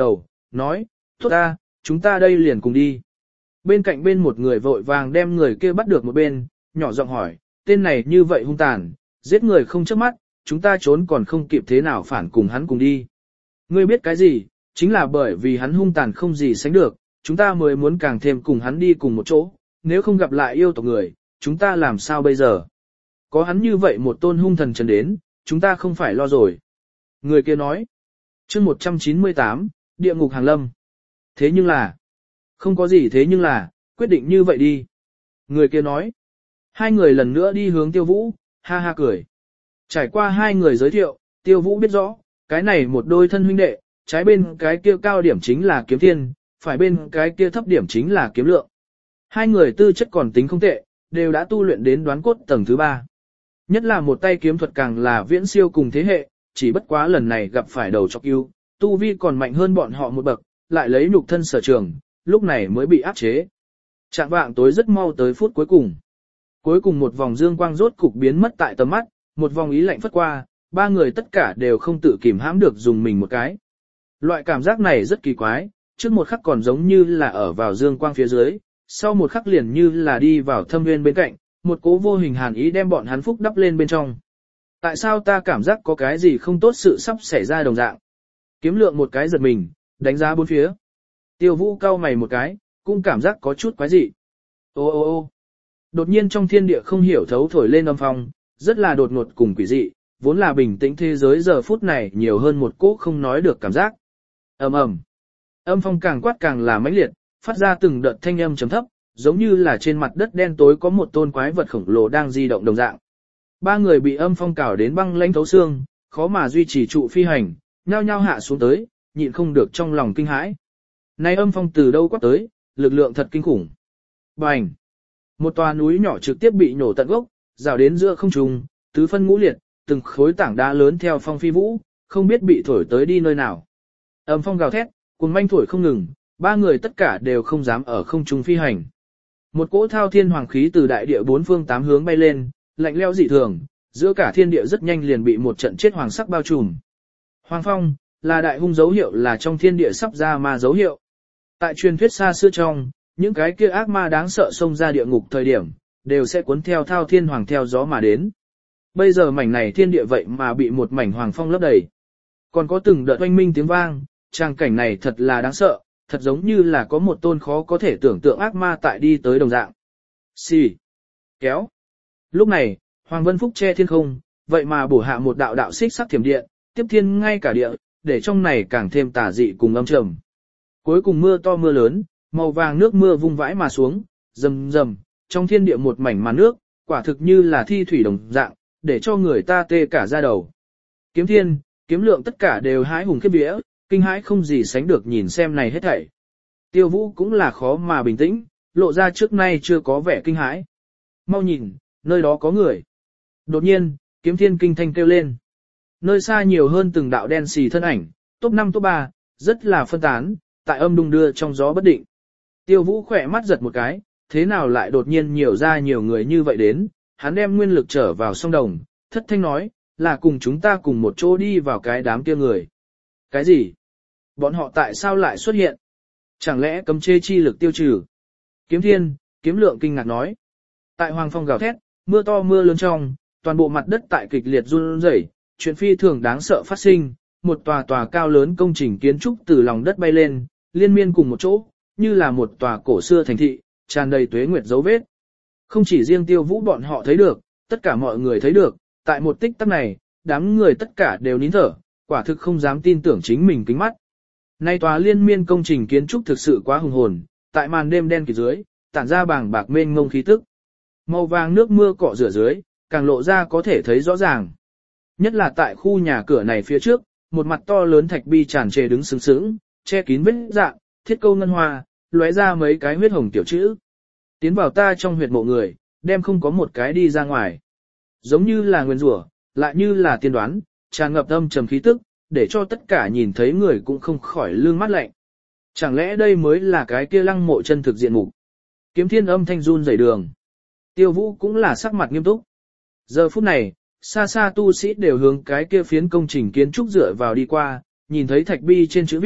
nói, tốt ta, chúng ta đây liền cùng đi. Bên cạnh bên một người vội vàng đem người kia bắt được một bên, nhỏ giọng hỏi, tên này như vậy hung tàn, giết người không chớp mắt, chúng ta trốn còn không kịp thế nào phản cùng hắn cùng đi. Ngươi biết cái gì, chính là bởi vì hắn hung tàn không gì sánh được, chúng ta mới muốn càng thêm cùng hắn đi cùng một chỗ, nếu không gặp lại yêu tộc người, chúng ta làm sao bây giờ? Có hắn như vậy một tôn hung thần trần đến, chúng ta không phải lo rồi. Người kia nói, chương một trăm chín mươi tám, địa ngục hàng lâm. Thế nhưng là, không có gì thế nhưng là, quyết định như vậy đi. Người kia nói, hai người lần nữa đi hướng Tiêu Vũ, ha ha cười. Trải qua hai người giới thiệu, Tiêu Vũ biết rõ, cái này một đôi thân huynh đệ, trái bên cái kia cao điểm chính là kiếm thiên, phải bên cái kia thấp điểm chính là kiếm lượng. Hai người tư chất còn tính không tệ, đều đã tu luyện đến đoán cốt tầng thứ ba. Nhất là một tay kiếm thuật càng là viễn siêu cùng thế hệ, chỉ bất quá lần này gặp phải đầu chọc yêu, tu vi còn mạnh hơn bọn họ một bậc, lại lấy nhục thân sở trường, lúc này mới bị áp chế. Trạng vạng tối rất mau tới phút cuối cùng. Cuối cùng một vòng dương quang rốt cục biến mất tại tầm mắt, một vòng ý lạnh phất qua, ba người tất cả đều không tự kìm hãm được dùng mình một cái. Loại cảm giác này rất kỳ quái, trước một khắc còn giống như là ở vào dương quang phía dưới, sau một khắc liền như là đi vào thâm nguyên bên cạnh, một cố vô hình hàn ý đem bọn hắn phúc đắp lên bên trong. Tại sao ta cảm giác có cái gì không tốt sự sắp xảy ra đồng dạng? Kiếm lượng một cái giật mình, đánh giá bốn phía. Tiêu Vũ cau mày một cái, cũng cảm giác có chút quái dị. Ô ô ô đột nhiên trong thiên địa không hiểu thấu thổi lên âm phong, rất là đột ngột cùng quỷ dị, vốn là bình tĩnh thế giới giờ phút này nhiều hơn một cỗ không nói được cảm giác. Ầm ầm, âm phong càng quát càng là mãnh liệt, phát ra từng đợt thanh âm trầm thấp, giống như là trên mặt đất đen tối có một tôn quái vật khổng lồ đang di động đồng dạng. Ba người bị âm phong cào đến băng lãnh thấu xương, khó mà duy trì trụ phi hành, nhao nhao hạ xuống tới, nhịn không được trong lòng kinh hãi. Này âm phong từ đâu quát tới, lực lượng thật kinh khủng. Bành! Một tòa núi nhỏ trực tiếp bị nổ tận gốc, rào đến giữa không trung, tứ phân ngũ liệt, từng khối tảng đá lớn theo phong phi vũ, không biết bị thổi tới đi nơi nào. Âm phong gào thét, cuồng manh thổi không ngừng, ba người tất cả đều không dám ở không trung phi hành. Một cỗ thao thiên hoàng khí từ đại địa bốn phương tám hướng bay lên, lạnh lẽo dị thường, giữa cả thiên địa rất nhanh liền bị một trận chết hoàng sắc bao trùm. Hoàng phong là đại hung dấu hiệu, là trong thiên địa sắp ra ma dấu hiệu. Tại truyền thuyết xa xưa trong, những cái kia ác ma đáng sợ xông ra địa ngục thời điểm, đều sẽ cuốn theo thao thiên hoàng theo gió mà đến. Bây giờ mảnh này thiên địa vậy mà bị một mảnh hoàng phong lấp đầy. Còn có từng đợt oanh minh tiếng vang, trang cảnh này thật là đáng sợ, thật giống như là có một tôn khó có thể tưởng tượng ác ma tại đi tới đồng dạng. Xì. Kéo. Lúc này, Hoàng Vân Phúc che thiên không, vậy mà bổ hạ một đạo đạo xích sắc thiểm điện, tiếp thiên ngay cả địa, để trong này càng thêm tà dị cùng âm trầm. Cuối cùng mưa to mưa lớn, màu vàng nước mưa vung vãi mà xuống, rầm rầm, trong thiên địa một mảnh màn nước, quả thực như là thi thủy đồng dạng, để cho người ta tê cả da đầu. Kiếm Thiên, Kiếm Lượng tất cả đều hãi hùng khiếp vía, kinh hãi không gì sánh được nhìn xem này hết thảy. Tiêu Vũ cũng là khó mà bình tĩnh, lộ ra trước nay chưa có vẻ kinh hãi. Mau nhìn, nơi đó có người. Đột nhiên, Kiếm Thiên kinh thanh kêu lên. Nơi xa nhiều hơn từng đạo đen xì thân ảnh, top năm top ba, rất là phân tán, tại âm đung đưa trong gió bất định. Tiêu Vũ khỏe mắt giật một cái, thế nào lại đột nhiên nhiều ra nhiều người như vậy đến, hắn đem nguyên lực trở vào sông đồng, thất thanh nói, là cùng chúng ta cùng một chỗ đi vào cái đám kia người. Cái gì? Bọn họ tại sao lại xuất hiện? Chẳng lẽ cấm chế chi lực tiêu trừ? Kiếm Thiên, Kiếm Lượng kinh ngạc nói. Tại hoàng phong gào thét, mưa to mưa lớn trong, toàn bộ mặt đất tại kịch liệt run rẩy, chuyện phi thường đáng sợ phát sinh, một tòa tòa cao lớn công trình kiến trúc từ lòng đất bay lên, liên miên cùng một chỗ, như là một tòa cổ xưa thành thị, tràn đầy tuế nguyệt dấu vết. Không chỉ riêng Tiêu Vũ bọn họ thấy được, tất cả mọi người thấy được, tại một tích tắc này, đám người tất cả đều nín thở, quả thực không dám tin tưởng chính mình kính mắt. Nay tòa liên miên công trình kiến trúc thực sự quá hùng hồn, tại màn đêm đen kịt dưới, tản ra bàng bạc mênh mông khí tức. Màu vàng nước mưa cọ rửa dưới, càng lộ ra có thể thấy rõ ràng. Nhất là tại khu nhà cửa này phía trước, một mặt to lớn thạch bi tràn trề đứng sướng sướng, che kín vết dạng, thiết câu ngân hoa, lóe ra mấy cái huyết hồng tiểu chữ. Tiến vào ta trong huyệt mộ người, đem không có một cái đi ra ngoài. Giống như là nguyên rủa, lại như là tiên đoán, tràn ngập âm trầm khí tức, để cho tất cả nhìn thấy người cũng không khỏi lương mắt lạnh. Chẳng lẽ đây mới là cái kia lăng mộ chân thực diện mục? Kiếm Thiên âm thanh run rẩy đường. Tiêu Vũ cũng là sắc mặt nghiêm túc. Giờ phút này, xa xa tu sĩ đều hướng cái kia phiến công trình kiến trúc dựa vào đi qua, nhìn thấy thạch bi trên chữ viết,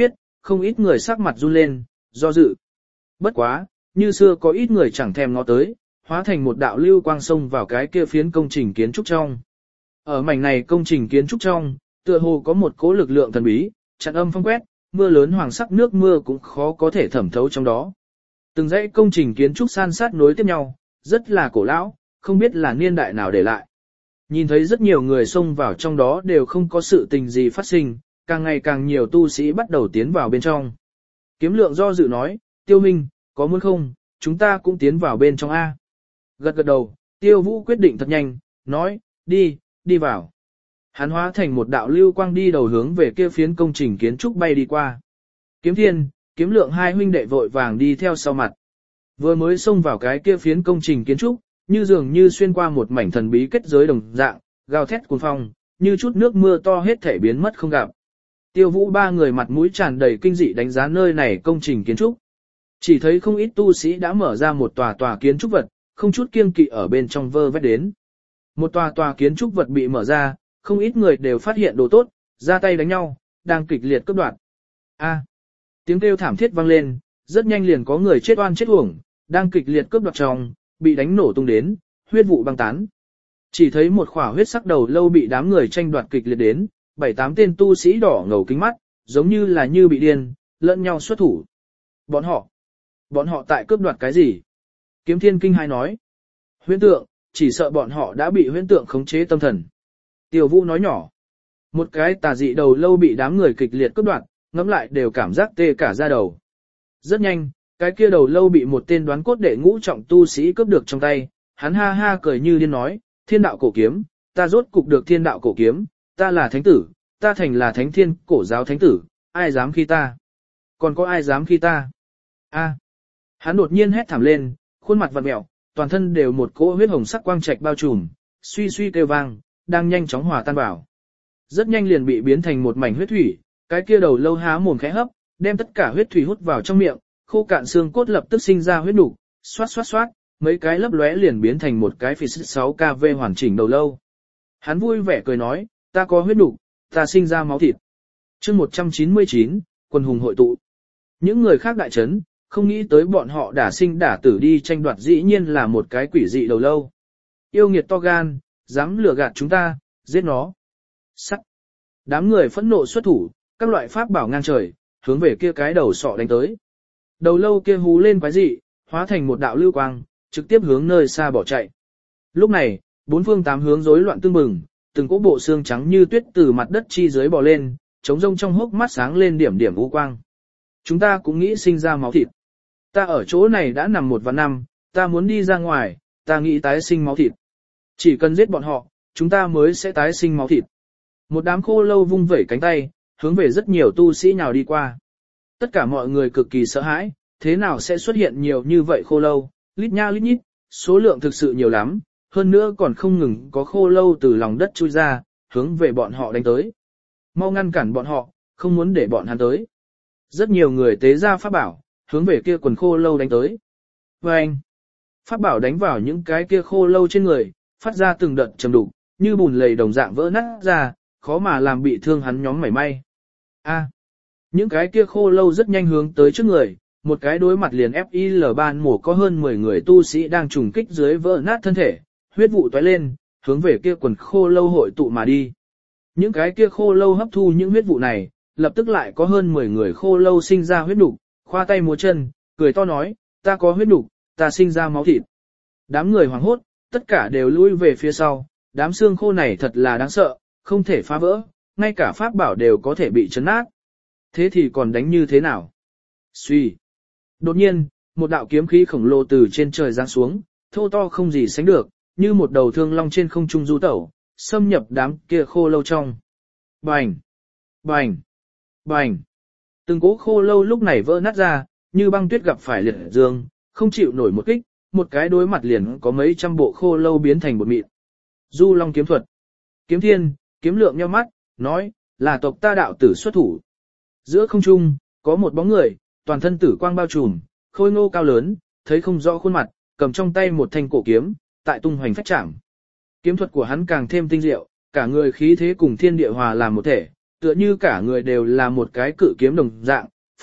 không ít người sắc mặt run lên, do dự. Bất quá, như xưa có ít người chẳng thèm ngó tới, hóa thành một đạo lưu quang sông vào cái kia phiến công trình kiến trúc trong. Ở mảnh này công trình kiến trúc trong, tựa hồ có một cỗ lực lượng thần bí, chặn âm phong quét, mưa lớn hoàng sắc nước mưa cũng khó có thể thẩm thấu trong đó. Từng dãy công trình kiến trúc san sát nối tiếp nhau, rất là cổ lão, không biết là niên đại nào để lại. Nhìn thấy rất nhiều người xông vào trong đó đều không có sự tình gì phát sinh, càng ngày càng nhiều tu sĩ bắt đầu tiến vào bên trong. Kiếm Lượng do dự nói, Tiêu Minh, có muốn không, chúng ta cũng tiến vào bên trong A. Gật gật đầu, Tiêu Vũ quyết định thật nhanh, nói, đi, đi vào. Hắn hóa thành một đạo lưu quang đi đầu hướng về kia phiến công trình kiến trúc bay đi qua. Kiếm Thiên, Kiếm Lượng hai huynh đệ vội vàng đi theo sau mặt. Vừa mới xông vào cái kia phiến công trình kiến trúc, như dường như xuyên qua một mảnh thần bí kết giới đồng dạng, gào thét cuồng phong, như chút nước mưa to hết thể biến mất không gặp. Tiêu Vũ ba người mặt mũi tràn đầy kinh dị đánh giá nơi này công trình kiến trúc. Chỉ thấy không ít tu sĩ đã mở ra một tòa tòa kiến trúc vật, không chút kiêng kỵ ở bên trong vơ vét đến. Một tòa tòa kiến trúc vật bị mở ra, không ít người đều phát hiện đồ tốt, ra tay đánh nhau, đang kịch liệt cướp đoạt. A, tiếng kêu thảm thiết vang lên, rất nhanh liền có người chết oan chết uổng, đang kịch liệt cướp đoạt trong, bị đánh nổ tung đến, huyết vụ băng tán. Chỉ thấy một khỏa huyết sắc đầu lâu bị đám người tranh đoạt kịch liệt đến, bảy tám tên tu sĩ đỏ ngầu kính mắt, giống như là như bị điên, lẫn nhau xuất thủ. Bọn họ, bọn họ tại cướp đoạt cái gì? Kiếm Thiên kinh hai nói. Huyễn tượng, chỉ sợ bọn họ đã bị huyễn tượng khống chế tâm thần. Tiêu Vũ nói nhỏ. Một cái tà dị đầu lâu bị đám người kịch liệt cướp đoạt, ngẫm lại đều cảm giác tê cả da đầu. Rất nhanh, cái kia đầu lâu bị một tên đoán cốt đệ ngũ trọng tu sĩ cướp được trong tay, hắn ha ha cười như điên nói, thiên đạo cổ kiếm, ta rốt cục được thiên đạo cổ kiếm, ta là thánh tử, ta thành là thánh thiên cổ giáo thánh tử, ai dám khi ta? Còn có ai dám khi ta? A. Hắn đột nhiên hét thảm lên, khuôn mặt vặn mẹo, toàn thân đều một cỗ huyết hồng sắc quang trạch bao trùm, suy suy kêu vang, đang nhanh chóng hòa tan vào. Rất nhanh liền bị biến thành một mảnh huyết thủy, cái kia đầu lâu há mồm khẽ hấp, đem tất cả huyết thủy hút vào trong miệng, khô cạn xương cốt lập tức sinh ra huyết nục, xoát xoát xoát, mấy cái lấp lóe liền biến thành một cái phì sáu ca vê hoàn chỉnh đầu lâu. Hắn vui vẻ cười nói, ta có huyết nục, ta sinh ra máu thịt. Chương một trăm chín mươi chín, quân hùng hội tụ. Những người khác đại chấn, không nghĩ tới bọn họ đả sinh đả tử đi tranh đoạt dĩ nhiên là một cái quỷ dị đầu lâu. Yêu nghiệt to gan, dám lừa gạt chúng ta, giết nó. Sắt. Đám người phẫn nộ xuất thủ, các loại pháp bảo ngang trời, hướng về kia cái đầu sọ đánh tới. Đầu lâu kia hú lên quái dị, hóa thành một đạo lưu quang, trực tiếp hướng nơi xa bỏ chạy. Lúc này, bốn phương tám hướng rối loạn tương bừng, từng cỗ bộ xương trắng như tuyết từ mặt đất chi dưới bò lên, trống rông trong hốc mắt sáng lên điểm điểm u quang. Chúng ta cũng nghĩ sinh ra máu thịt. Ta ở chỗ này đã nằm một vạn năm, ta muốn đi ra ngoài, ta nghĩ tái sinh máu thịt. Chỉ cần giết bọn họ, chúng ta mới sẽ tái sinh máu thịt. Một đám khô lâu vung vẩy cánh tay, hướng về rất nhiều tu sĩ nhào đi qua. Tất cả mọi người cực kỳ sợ hãi, thế nào sẽ xuất hiện nhiều như vậy khô lâu, lít nha lít nhít, số lượng thực sự nhiều lắm, hơn nữa còn không ngừng có khô lâu từ lòng đất chui ra, hướng về bọn họ đánh tới. Mau ngăn cản bọn họ, không muốn để bọn hắn tới. Rất nhiều người tế ra pháp bảo, hướng về kia quần khô lâu đánh tới. Và anh, pháp bảo đánh vào những cái kia khô lâu trên người, phát ra từng đợt trầm đục, như bùn lầy đồng dạng vỡ nát ra, khó mà làm bị thương hắn nhóm mảy may. A, những cái kia khô lâu rất nhanh hướng tới trước người, một cái đối mặt liền ép i lờ ban mổ có hơn mười người tu sĩ đang trùng kích dưới vỡ nát thân thể, huyết vụ tóe lên, hướng về kia quần khô lâu hội tụ mà đi. Những cái kia khô lâu hấp thu những huyết vụ này, lập tức lại có hơn mười người khô lâu sinh ra huyết nục, khoa tay múa chân, cười to nói, ta có huyết nục, ta sinh ra máu thịt. Đám người hoảng hốt, tất cả đều lui về phía sau, đám xương khô này thật là đáng sợ, không thể phá vỡ, ngay cả pháp bảo đều có thể bị chấn nát. Thế thì còn đánh như thế nào? Suy. Đột nhiên, một đạo kiếm khí khổng lồ từ trên trời giáng xuống, thô to không gì sánh được, như một đầu thương long trên không trung du tẩu, xâm nhập đám kia khô lâu trong. Bành! Bành! Bành! Từng cỗ khô lâu lúc này vỡ nát ra, như băng tuyết gặp phải liệt dương, không chịu nổi một kích, một cái đối mặt liền có mấy trăm bộ khô lâu biến thành bột mịn. Du Long kiếm thuật. Kiếm Thiên, Kiếm Lượng nheo mắt, nói, là tộc ta đạo tử xuất thủ. Giữa không trung, có một bóng người, toàn thân tử quang bao trùm, khôi ngô cao lớn, thấy không rõ khuôn mặt, cầm trong tay một thanh cổ kiếm, tại tung hoành phách chạm. Kiếm thuật của hắn càng thêm tinh diệu, cả người khí thế cùng thiên địa hòa làm một thể, tựa như cả người đều là một cái cự kiếm đồng dạng,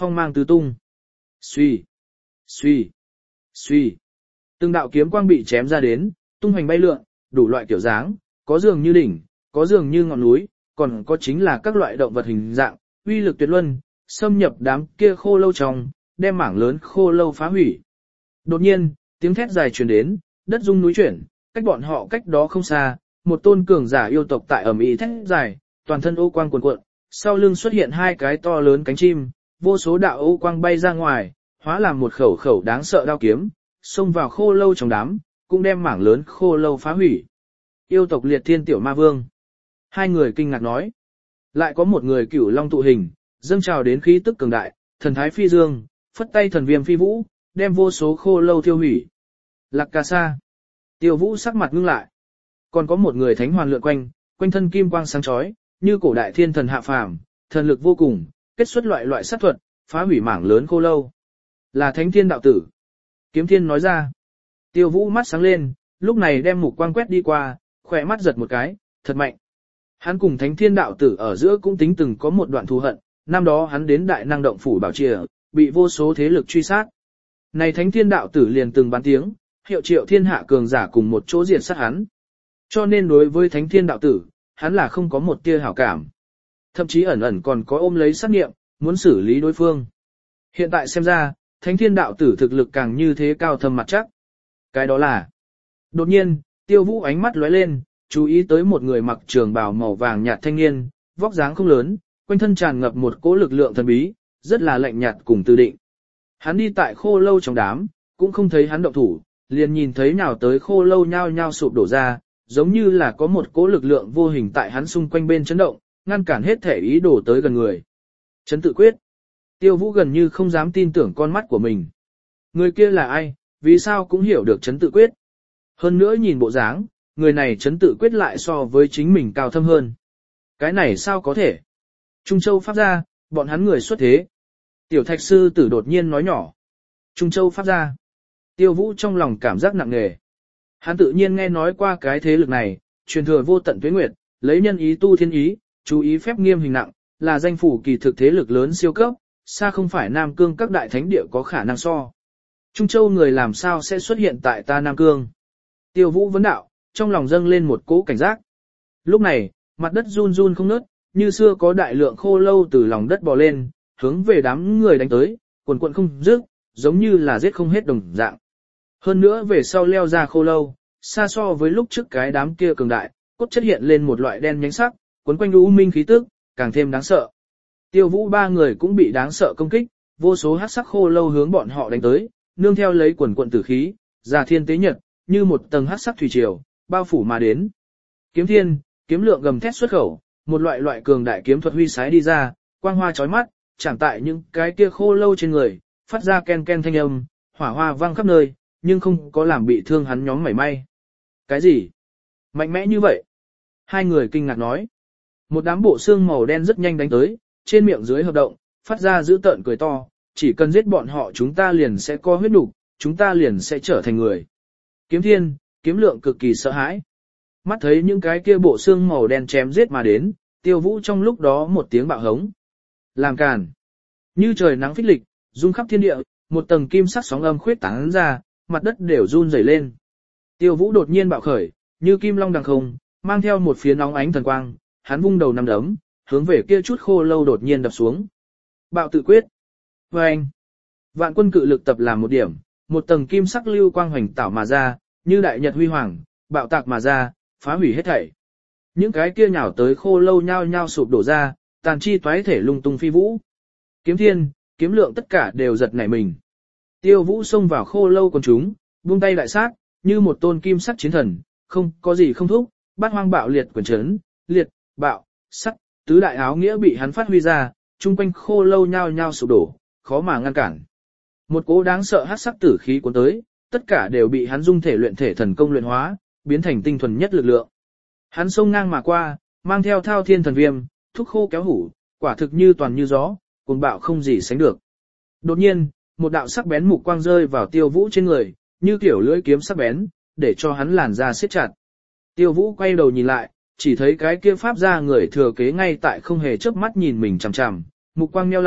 phong mang tứ tung. Xuy, xuy, xuy. Từng đạo kiếm quang bị chém ra đến, tung hoành bay lượn, đủ loại kiểu dáng, có dường như đỉnh, có dường như ngọn núi, còn có chính là các loại động vật hình dạng, uy lực tuyệt luân, xâm nhập đám kia khô lâu trong, đem mảng lớn khô lâu phá hủy. Đột nhiên, tiếng thét dài truyền đến, đất rung núi chuyển, cách bọn họ cách đó không xa, một tôn cường giả yêu tộc tại ẩm ĩ thét dài, toàn thân ô quang cuồn cuộn, sau lưng xuất hiện hai cái to lớn cánh chim, vô số đạo ô quang bay ra ngoài, hóa làm một khẩu khẩu đáng sợ đao kiếm, xông vào khô lâu trong đám, cũng đem mảng lớn khô lâu phá hủy. Yêu tộc liệt thiên tiểu ma vương. Hai người kinh ngạc nói. Lại có một người cửu long tụ hình, dâng trào đến khí tức cường đại, thần thái phi dương, phất tay thần viêm phi vũ, đem vô số khô lâu tiêu hủy. Lạc ca sa. Tiêu vũ sắc mặt ngưng lại. Còn có một người thánh hoàn lượn quanh, quanh thân kim quang sáng chói, như cổ đại thiên thần hạ phàm, thần lực vô cùng, kết xuất loại loại sát thuật, phá hủy mảng lớn khô lâu. Là thánh thiên đạo tử. Kiếm thiên nói ra. Tiêu vũ mắt sáng lên, lúc này đem mục quang quét đi qua, khỏe mắt giật một cái, thật mạnh. Hắn cùng thánh thiên đạo tử ở giữa cũng tính từng có một đoạn thù hận, năm đó hắn đến đại năng động phủ bảo trìa, bị vô số thế lực truy sát. Này thánh thiên đạo tử liền từng bán tiếng, hiệu triệu thiên hạ cường giả cùng một chỗ diệt sát hắn. Cho nên đối với thánh thiên đạo tử, hắn là không có một tia hảo cảm. Thậm chí ẩn ẩn còn có ôm lấy sát nghiệm, muốn xử lý đối phương. Hiện tại xem ra, thánh thiên đạo tử thực lực càng như thế cao thâm mặt chắc. Cái đó là... Đột nhiên, tiêu vũ ánh mắt lóe lên, chú ý tới một người mặc trường bào màu vàng nhạt thanh niên, vóc dáng không lớn, quanh thân tràn ngập một cỗ lực lượng thần bí, rất là lạnh nhạt cùng tự định. Hắn đi tại khô lâu trong đám, cũng không thấy hắn động thủ, liền nhìn thấy nào tới khô lâu nhao nhao sụp đổ ra, giống như là có một cỗ lực lượng vô hình tại hắn xung quanh bên chấn động, ngăn cản hết thể ý đồ tới gần người. Chấn tự quyết. Tiêu vũ gần như không dám tin tưởng con mắt của mình. Người kia là ai, vì sao cũng hiểu được chấn tự quyết. Hơn nữa nhìn bộ dáng, người này chấn tự quyết lại so với chính mình cao thâm hơn. Cái này sao có thể? Trung Châu Pháp gia, bọn hắn người xuất thế. Tiểu thạch sư tử đột nhiên nói nhỏ. Trung Châu Pháp gia. Tiêu vũ trong lòng cảm giác nặng nề. Hắn tự nhiên nghe nói qua cái thế lực này, truyền thừa vô tận tuế nguyệt, lấy nhân ý tu thiên ý, chú ý phép nghiêm hình nặng, là danh phủ kỳ thực thế lực lớn siêu cấp, xa không phải Nam Cương các đại thánh địa có khả năng so. Trung Châu người làm sao sẽ xuất hiện tại ta Nam Cương? Tiêu vũ vấn đạo, trong lòng dâng lên một cỗ cảnh giác. Lúc này, mặt đất run run không nớt, như xưa có đại lượng khô lâu từ lòng đất bò lên, hướng về đám người đánh tới, quần quần không dứt, giống như là giết không hết đồng dạng. Hơn nữa về sau leo ra khô lâu, xa so với lúc trước cái đám kia cường đại, cốt chất hiện lên một loại đen nhánh sắc, quấn quanh u minh khí tức, càng thêm đáng sợ. Tiêu vũ ba người cũng bị đáng sợ công kích, vô số hắc sắc khô lâu hướng bọn họ đánh tới, nương theo lấy quần quận tử khí, già thiên tế nhật, như một tầng hắc sắc thủy triều, bao phủ mà đến. Kiếm thiên, kiếm lượng gầm thét xuất khẩu, một loại loại cường đại kiếm thuật huy sái đi ra, quang hoa chói mắt, chẳng tại những cái kia khô lâu trên người, phát ra ken ken thanh âm, hỏa hoa vang khắp nơi, nhưng không có làm bị thương hắn nhóm mảy may. Cái gì? Mạnh mẽ như vậy? Hai người kinh ngạc nói. Một đám bộ xương màu đen rất nhanh đánh tới, trên miệng dưới hợp động, phát ra dữ tợn cười to, chỉ cần giết bọn họ chúng ta liền sẽ có huyết nục, chúng ta liền sẽ trở thành người. Kiếm thiên, kiếm lượng cực kỳ sợ hãi. Mắt thấy những cái kia bộ xương màu đen chém giết mà đến, tiêu vũ trong lúc đó một tiếng bạo hống. Làm càn. Như trời nắng phích lịch, rung khắp thiên địa, một tầng kim sắc sóng âm khuyết tán ra, mặt đất đều run rẩy lên. Tiêu vũ đột nhiên bạo khởi, như kim long đằng không, mang theo một phía nóng ánh thần quang, hắn vung đầu nắm đấm, hướng về kia chút khô lâu đột nhiên đập xuống. Bạo tự quyết. Vâng. Vạn quân cự lực tập làm một điểm, một tầng kim sắc lưu quang hoành tảo mà ra, như đại nhật huy hoàng, bạo tạc mà ra, phá hủy hết thảy. Những cái kia nhào tới khô lâu nhao nhao sụp đổ ra, tàn chi toái thể lung tung phi vũ. Kiếm thiên, kiếm lượng tất cả đều giật nảy mình. Tiêu vũ xông vào khô lâu con chúng, buông tay đại sát, như một tôn kim sắc chiến thần, không có gì không thúc, bát hoang bạo liệt quyền chấn, liệt, bạo, sắc, tứ đại áo nghĩa bị hắn phát huy ra, chung quanh khô lâu nhao nhao sụp đổ, khó mà ngăn cản. Một cỗ đáng sợ hắc sắc tử khí cuốn tới, tất cả đều bị hắn dung thể luyện thể thần công luyện hóa, biến thành tinh thuần nhất lực lượng. Hắn xông ngang mà qua, mang theo thao thiên thần viêm, thúc khô kéo hủ, quả thực như toàn như gió, cuồng bạo không gì sánh được. Đột nhiên, một đạo sắc bén mục quang rơi vào Tiêu Vũ trên người, như kiểu lưỡi kiếm sắc bén, để cho hắn làn da siết chặt. Tiêu Vũ quay đầu nhìn lại, chỉ thấy cái kia pháp gia người thừa kế ngay tại không hề chớp mắt nhìn mình chằm chằm, mục quang nheo lại,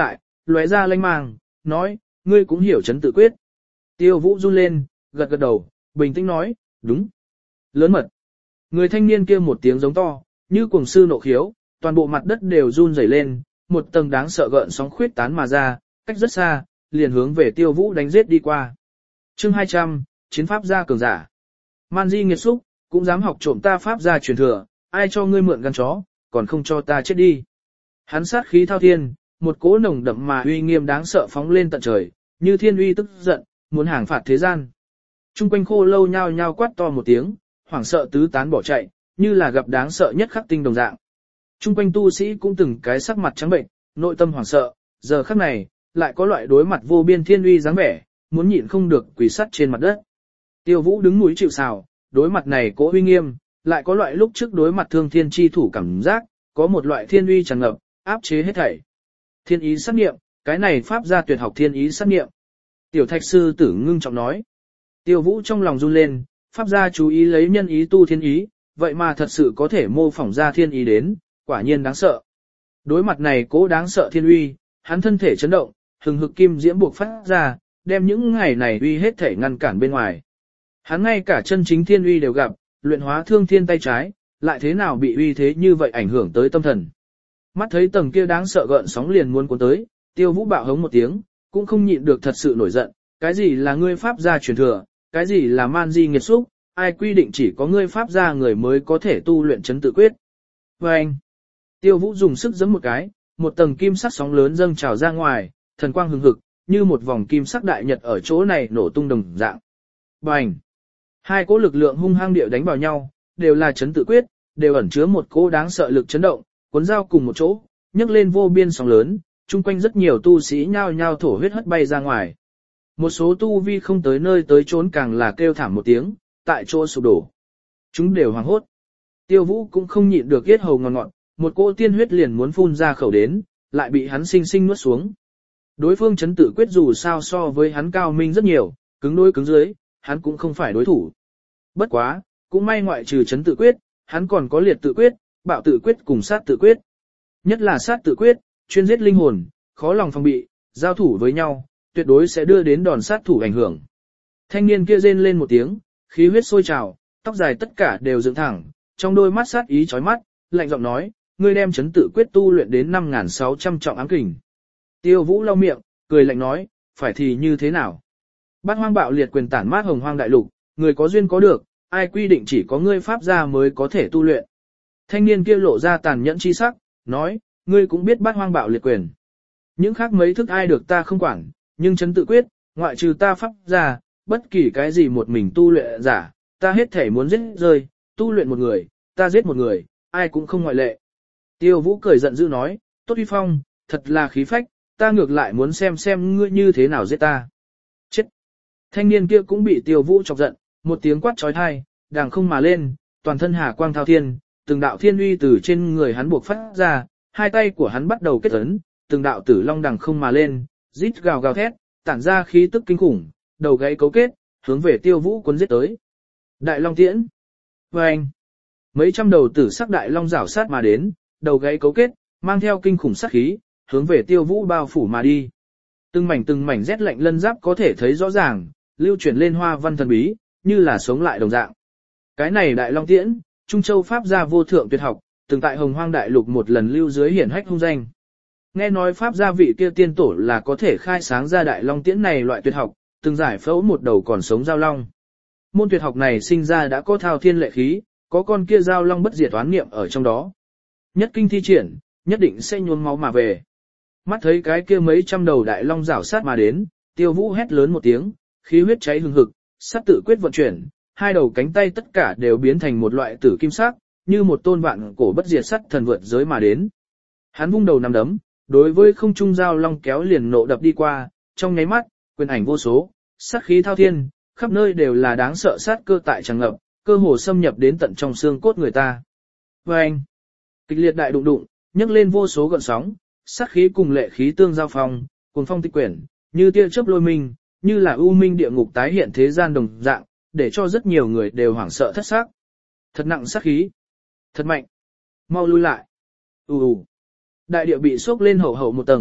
lóe ra lanh màng, nói, ngươi cũng hiểu chấn tự quyết. Tiêu Vũ run lên, gật gật đầu, bình tĩnh nói, đúng. Lớn mật. Người thanh niên kia một tiếng giống to, như cuồng sư nộ khiếu, toàn bộ mặt đất đều run rẩy lên, một tầng đáng sợ gợn sóng khuyết tán mà ra, cách rất xa, liền hướng về Tiêu Vũ đánh giết đi qua. Chương hai trăm, chiến pháp gia cường giả. Man Di nghiệt xúc, cũng dám học trộm ta pháp gia truyền thừa, ai cho ngươi mượn gan chó, còn không cho ta chết đi. Hắn sát khí thao thiên, một cỗ nồng đậm mà uy nghiêm đáng sợ phóng lên tận trời, như thiên uy tức giận, muốn hàng phạt thế gian. Trung quanh khô lâu nhao nhao quát to một tiếng, hoảng sợ tứ tán bỏ chạy, như là gặp đáng sợ nhất khắc tinh đồng dạng. Trung quanh tu sĩ cũng từng cái sắc mặt trắng bệnh, nội tâm hoảng sợ, giờ khắc này, lại có loại đối mặt vô biên thiên uy dáng vẻ, muốn nhịn không được quỳ sắt trên mặt đất. Tiêu Vũ đứng núi chịu sào, đối mặt này cỗ uy nghiêm, lại có loại lúc trước đối mặt thương thiên chi thủ cảm giác, có một loại thiên uy tràn ngập, áp chế hết thảy. Thiên ý sát niệm, cái này pháp gia tuyệt học thiên ý sát niệm. Tiểu Thạch sư tử ngưng trọng nói. Tiêu Vũ trong lòng run lên, pháp gia chú ý lấy nhân ý tu thiên ý, vậy mà thật sự có thể mô phỏng ra thiên ý đến, quả nhiên đáng sợ. Đối mặt này cố đáng sợ thiên uy, hắn thân thể chấn động, hừng hực kim diễm buộc phát ra, đem những ngày này uy hết thể ngăn cản bên ngoài. Hắn ngay cả chân chính thiên uy đều gặp, luyện hóa thương thiên tay trái, lại thế nào bị uy thế như vậy ảnh hưởng tới tâm thần. Mắt thấy tầng kia đáng sợ gợn sóng liền muốn cuốn tới, Tiêu Vũ bạo hống một tiếng, cũng không nhịn được thật sự nổi giận, cái gì là ngươi pháp gia truyền thừa, cái gì là man di nghiệt xúc, ai quy định chỉ có ngươi pháp gia người mới có thể tu luyện chấn tự quyết. Và anh, Tiêu Vũ dùng sức giẫm một cái, một tầng kim sắc sóng lớn dâng trào ra ngoài, thần quang hừng hực, như một vòng kim sắc đại nhật ở chỗ này nổ tung đồng dạng. Bành! Hai cỗ lực lượng hung hăng điệu đánh vào nhau, đều là chấn tự quyết, đều ẩn chứa một cỗ đáng sợ lực chấn động, cuốn dao cùng một chỗ, nhấc lên vô biên sóng lớn, chung quanh rất nhiều tu sĩ nhao nhao thổ huyết hất bay ra ngoài. Một số tu vi không tới nơi tới trốn càng là kêu thảm một tiếng, tại chỗ sụp đổ. Chúng đều hoảng hốt. Tiêu Vũ cũng không nhịn được yết hầu ngọt ngọt, một cỗ tiên huyết liền muốn phun ra khẩu đến, lại bị hắn sinh sinh nuốt xuống. Đối phương chấn tự quyết dù sao so với hắn cao minh rất nhiều, cứng đối cứng dưới, hắn cũng không phải đối thủ. Bất quá, cũng may ngoại trừ chấn tự quyết, hắn còn có liệt tự quyết, bạo tự quyết cùng sát tự quyết. Nhất là sát tự quyết, chuyên giết linh hồn, khó lòng phòng bị, giao thủ với nhau, tuyệt đối sẽ đưa đến đòn sát thủ ảnh hưởng. Thanh niên kia rên lên một tiếng, khí huyết sôi trào, tóc dài tất cả đều dựng thẳng, trong đôi mắt sát ý chói mắt, lạnh giọng nói, ngươi đem chấn tự quyết tu luyện đến năm nghìn sáu trăm trọng ám kình. Tiêu Vũ lau miệng, cười lạnh nói, phải thì như thế nào? Bát hoang bạo liệt quyền tản mát hồng hoang đại lục, người có duyên có được, ai quy định chỉ có ngươi pháp gia mới có thể tu luyện. Thanh niên kia lộ ra tàn nhẫn chi sắc, nói, ngươi cũng biết bát hoang bạo liệt quyền. Những khác mấy thức ai được ta không quản, nhưng chấn tự quyết, ngoại trừ ta pháp gia, bất kỳ cái gì một mình tu luyện giả, ta hết thể muốn giết rơi, tu luyện một người, ta giết một người, ai cũng không ngoại lệ. Tiêu Vũ cười giận dữ nói, tốt uy phong, thật là khí phách, ta ngược lại muốn xem xem ngươi như thế nào giết ta. Chết! Thanh niên kia cũng bị Tiêu Vũ chọc giận, một tiếng quát trói thai, đàng không mà lên, toàn thân hà quang thao thiên, từng đạo thiên uy từ trên người hắn buộc phát ra, hai tay của hắn bắt đầu kết ấn, từng đạo tử long đằng không mà lên, rít gào gào thét, tản ra khí tức kinh khủng, đầu gãy cấu kết, hướng về Tiêu Vũ cuốn giết tới. Đại long tiễn! Và anh! Mấy trăm đầu tử sắc đại long rảo sát mà đến, đầu gãy cấu kết, mang theo kinh khủng sát khí, hướng về Tiêu Vũ bao phủ mà đi. Từng mảnh từng mảnh rét lạnh lân giáp có thể thấy rõ ràng, lưu chuyển lên hoa văn thần bí, như là sống lại đồng dạng. Cái này đại long tiễn, Trung Châu pháp gia vô thượng tuyệt học, từng tại Hồng Hoang đại lục một lần lưu dưới hiển hách hung danh. Nghe nói pháp gia vị kia tiên tổ là có thể khai sáng ra đại long tiễn này loại tuyệt học, từng giải phẫu một đầu còn sống giao long. Môn tuyệt học này sinh ra đã có thao thiên lệ khí, có con kia giao long bất diệt toán niệm ở trong đó. Nhất kinh thi triển, nhất định sẽ nhuốm máu mà về. Mắt thấy cái kia mấy trăm đầu đại long rảo sát mà đến, Tiêu Vũ hét lớn một tiếng, khí huyết cháy hừng hực, sát tự quyết vận chuyển, hai đầu cánh tay tất cả đều biến thành một loại tử kim sắc, như một tôn vạn cổ bất diệt sắt thần vượt giới mà đến. Hắn vung đầu nắm đấm, đối với không trung giao long kéo liền nộ đập đi qua, trong nháy mắt, quyền ảnh vô số, sát khí thao thiên, khắp nơi đều là đáng sợ sát cơ tại tràn ngập, cơ hồ xâm nhập đến tận trong xương cốt người ta. Và anh, kịch liệt đại đụng đụng, nhấc lên vô số gợn sóng, sát khí cùng lệ khí tương giao phong, cuồng phong tịch quyển, như tia chớp lôi minh, như là u minh địa ngục tái hiện thế gian đồng dạng, để cho rất nhiều người đều hoảng sợ thất xác. Thật nặng sát khí, thật mạnh, mau lui lại. Ù ù. Đại địa bị xốc lên hậu hậu một tầng,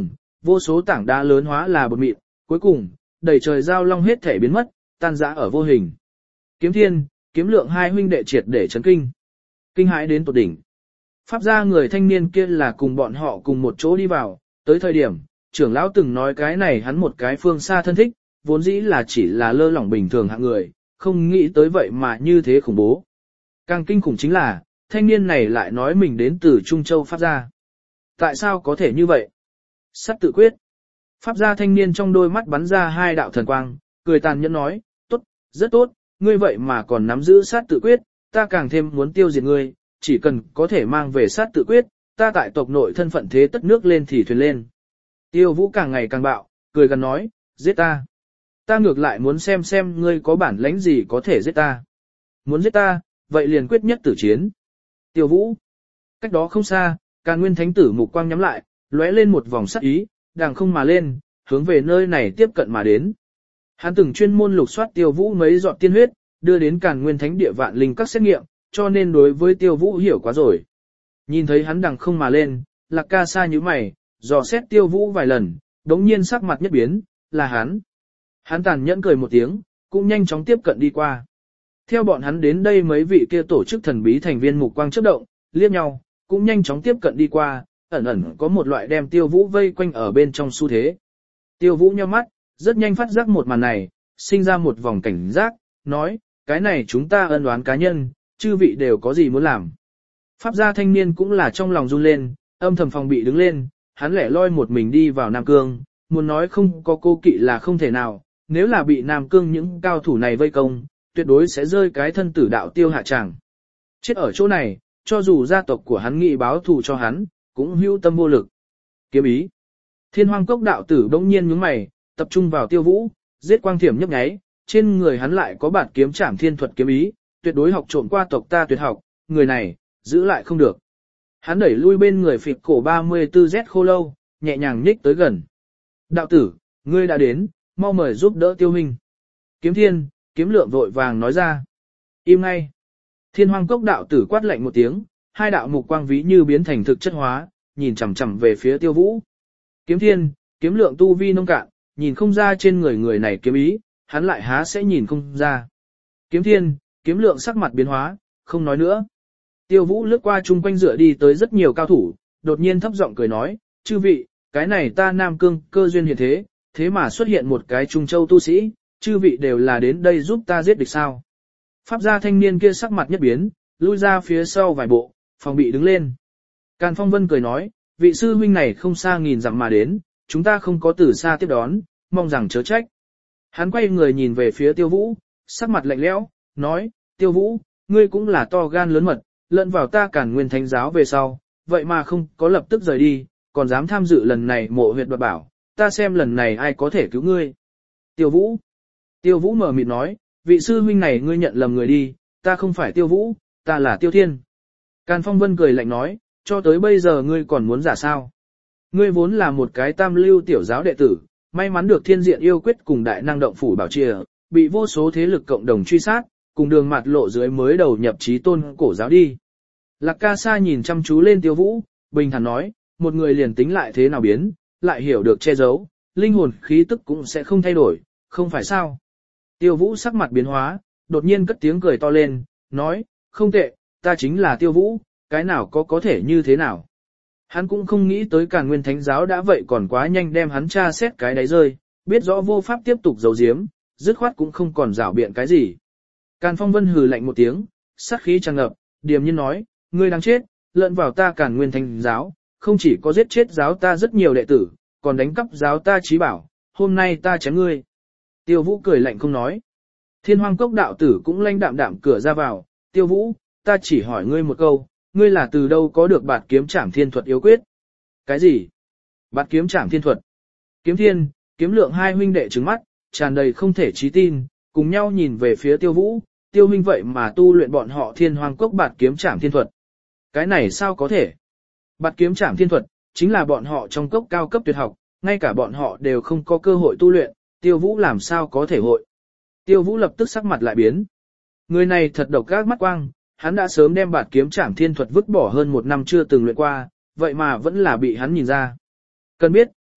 vô số tảng đá lớn hóa là bột mịn, cuối cùng, đầy trời giao long hết thể biến mất, tan rã ở vô hình. Kiếm Thiên, Kiếm Lượng hai huynh đệ triệt để chấn kinh. Kinh hãi đến tột đỉnh. Pháp gia người thanh niên kia là cùng bọn họ cùng một chỗ đi vào, tới thời điểm, trưởng lão từng nói cái này hắn một cái phương xa thân thích, vốn dĩ là chỉ là lơ lỏng bình thường hạng người, không nghĩ tới vậy mà như thế khủng bố. Càng kinh khủng chính là, thanh niên này lại nói mình đến từ Trung Châu Pháp gia. Tại sao có thể như vậy? Sắt tự quyết. Pháp gia thanh niên trong đôi mắt bắn ra hai đạo thần quang, cười tàn nhẫn nói, tốt, rất tốt, ngươi vậy mà còn nắm giữ sát tự quyết, ta càng thêm muốn tiêu diệt ngươi, chỉ cần có thể mang về sát tự quyết, ta tại tộc nội thân phận thế tất nước lên thì thuyền lên. Tiêu Vũ càng ngày càng bạo, cười gần nói, giết ta. Ta ngược lại muốn xem xem ngươi có bản lãnh gì có thể giết ta. Muốn giết ta, vậy liền quyết nhất tử chiến. Tiêu Vũ. Cách đó không xa, Càn Nguyên Thánh Tử mục quang nhắm lại, lóe lên một vòng sắc ý, đàng không mà lên, hướng về nơi này tiếp cận mà đến. Hắn từng chuyên môn lục soát Tiêu Vũ mấy giọt tiên huyết, đưa đến Càn Nguyên Thánh Địa vạn linh các xét nghiệm, cho nên đối với Tiêu Vũ hiểu quá rồi. Nhìn thấy hắn đằng không mà lên, Lạc Ca Sa nhíu mày, dò xét Tiêu Vũ vài lần, đống nhiên sắc mặt nhất biến, là hắn. Hắn tàn nhẫn cười một tiếng, cũng nhanh chóng tiếp cận đi qua. Theo bọn hắn đến đây mấy vị kia tổ chức thần bí thành viên mục quang chớp động, liếc nhau, cũng nhanh chóng tiếp cận đi qua, ẩn ẩn có một loại đem Tiêu Vũ vây quanh ở bên trong xu thế. Tiêu Vũ nhíu mắt, rất nhanh phát giác một màn này, sinh ra một vòng cảnh giác, nói, cái này chúng ta ân oán cá nhân, chư vị đều có gì muốn làm. Pháp gia thanh niên cũng là trong lòng run lên, âm thầm phòng bị đứng lên, hắn lẻ loi một mình đi vào Nam Cương, muốn nói không có cô kỵ là không thể nào, nếu là bị Nam Cương những cao thủ này vây công, tuyệt đối sẽ rơi cái thân tử đạo tiêu hạ tràng. Chết ở chỗ này, cho dù gia tộc của hắn nghị báo thù cho hắn, cũng hữu tâm vô lực. Kiếm ý. Thiên Hoang Cốc đạo tử bỗng nhiên nhướng mày, tập trung vào Tiêu Vũ, giết quang thiểm nhấp nháy, trên người hắn lại có bản kiếm trảm thiên thuật kiếm ý, tuyệt đối học trộm qua tộc ta tuyệt học, người này, giữ lại không được. Hắn đẩy lui bên người phịch cổ ba mươi tư Z khô lâu, nhẹ nhàng nhích tới gần. Đạo tử, ngươi đã đến, mau mời giúp đỡ Tiêu huynh. Kiếm Thiên, Kiếm Lượng vội vàng nói ra. Im ngay. Thiên Hoang Cốc đạo tử quát lạnh một tiếng, hai đạo mục quang ví như biến thành thực chất hóa, nhìn chằm chằm về phía Tiêu Vũ. Kiếm Thiên, Kiếm Lượng tu vi nông cạn, nhìn không ra trên người người này kiếm ý, hắn lại há sẽ nhìn không ra. Kiếm Thiên, Kiếm Lượng sắc mặt biến hóa, không nói nữa. Tiêu Vũ lướt qua chung quanh dựa đi tới rất nhiều cao thủ, đột nhiên thấp giọng cười nói, chư vị, cái này ta Nam Cương cơ duyên hiện thế, thế mà xuất hiện một cái Trung Châu tu sĩ, chư vị đều là đến đây giúp ta giết địch sao. Pháp gia thanh niên kia sắc mặt nhất biến, lui ra phía sau vài bộ, phòng bị đứng lên. Càn Phong Vân cười nói, vị sư huynh này không xa nghìn dặm mà đến, chúng ta không có từ xa tiếp đón, mong rằng chớ trách. Hắn quay người nhìn về phía Tiêu Vũ, sắc mặt lạnh lẽo, nói, Tiêu Vũ, ngươi cũng là to gan lớn mật, lẫn vào ta Càn Nguyên Thánh giáo về sau, vậy mà không có lập tức rời đi, còn dám tham dự lần này mộ huyệt đoạt bảo, ta xem lần này ai có thể cứu ngươi. Tiêu Vũ. Tiêu Vũ mở mịt nói, vị sư huynh này ngươi nhận lầm người đi, ta không phải Tiêu Vũ, ta là Tiêu Thiên. Càn Phong Vân cười lạnh nói, cho tới bây giờ ngươi còn muốn giả sao? Ngươi vốn là một cái tam lưu tiểu giáo đệ tử, may mắn được thiên diện yêu quyết cùng đại năng động phủ bảo trìa, bị vô số thế lực cộng đồng truy sát, cùng đường mặt lộ dưới mới đầu nhập chí tôn cổ giáo đi. Lạc Ca Sa nhìn chăm chú lên Tiêu Vũ, bình thản nói, một người liền tính lại thế nào biến, lại hiểu được che giấu, linh hồn khí tức cũng sẽ không thay đổi, không phải sao? Tiêu Vũ sắc mặt biến hóa, đột nhiên cất tiếng cười to lên, nói, không tệ, ta chính là Tiêu Vũ, cái nào có có thể như thế nào? Hắn cũng không nghĩ tới Càn Nguyên Thánh giáo đã vậy còn quá nhanh đem hắn tra xét cái đáy rơi, biết rõ vô pháp tiếp tục giấu giếm, dứt khoát cũng không còn rảo biện cái gì. Càn Phong Vân hừ lạnh một tiếng, sát khí tràn ngập, điềm nhiên nói, ngươi đang chết, lợn vào ta Càn Nguyên Thánh giáo, không chỉ có giết chết giáo ta rất nhiều đệ tử, còn đánh cắp giáo ta trí bảo, hôm nay ta chém ngươi. Tiêu Vũ cười lạnh không nói. Thiên Hoang Cốc đạo tử cũng lanh đạm đạm cửa ra vào, Tiêu Vũ, ta chỉ hỏi ngươi một câu, ngươi là từ đâu có được bạt kiếm trảm thiên thuật yếu quyết? Cái gì? Bạt kiếm trảm thiên thuật? Kiếm Thiên, Kiếm Lượng hai huynh đệ trừng mắt, tràn đầy không thể trí tin, cùng nhau nhìn về phía Tiêu Vũ, Tiêu huynh vậy mà tu luyện bọn họ Thiên Hoang Cốc bạt kiếm trảm thiên thuật. Cái này sao có thể? Bạt kiếm trảm thiên thuật, chính là bọn họ trong cốc cao cấp tuyệt học, ngay cả bọn họ đều không có cơ hội tu luyện, Tiêu Vũ làm sao có thể hội. Tiêu Vũ lập tức sắc mặt lại biến. Người này thật độc ác mắt quang, hắn đã sớm đem bạt kiếm trảm thiên thuật vứt bỏ hơn một năm chưa từng luyện qua, vậy mà vẫn là bị hắn nhìn ra. Cần biết,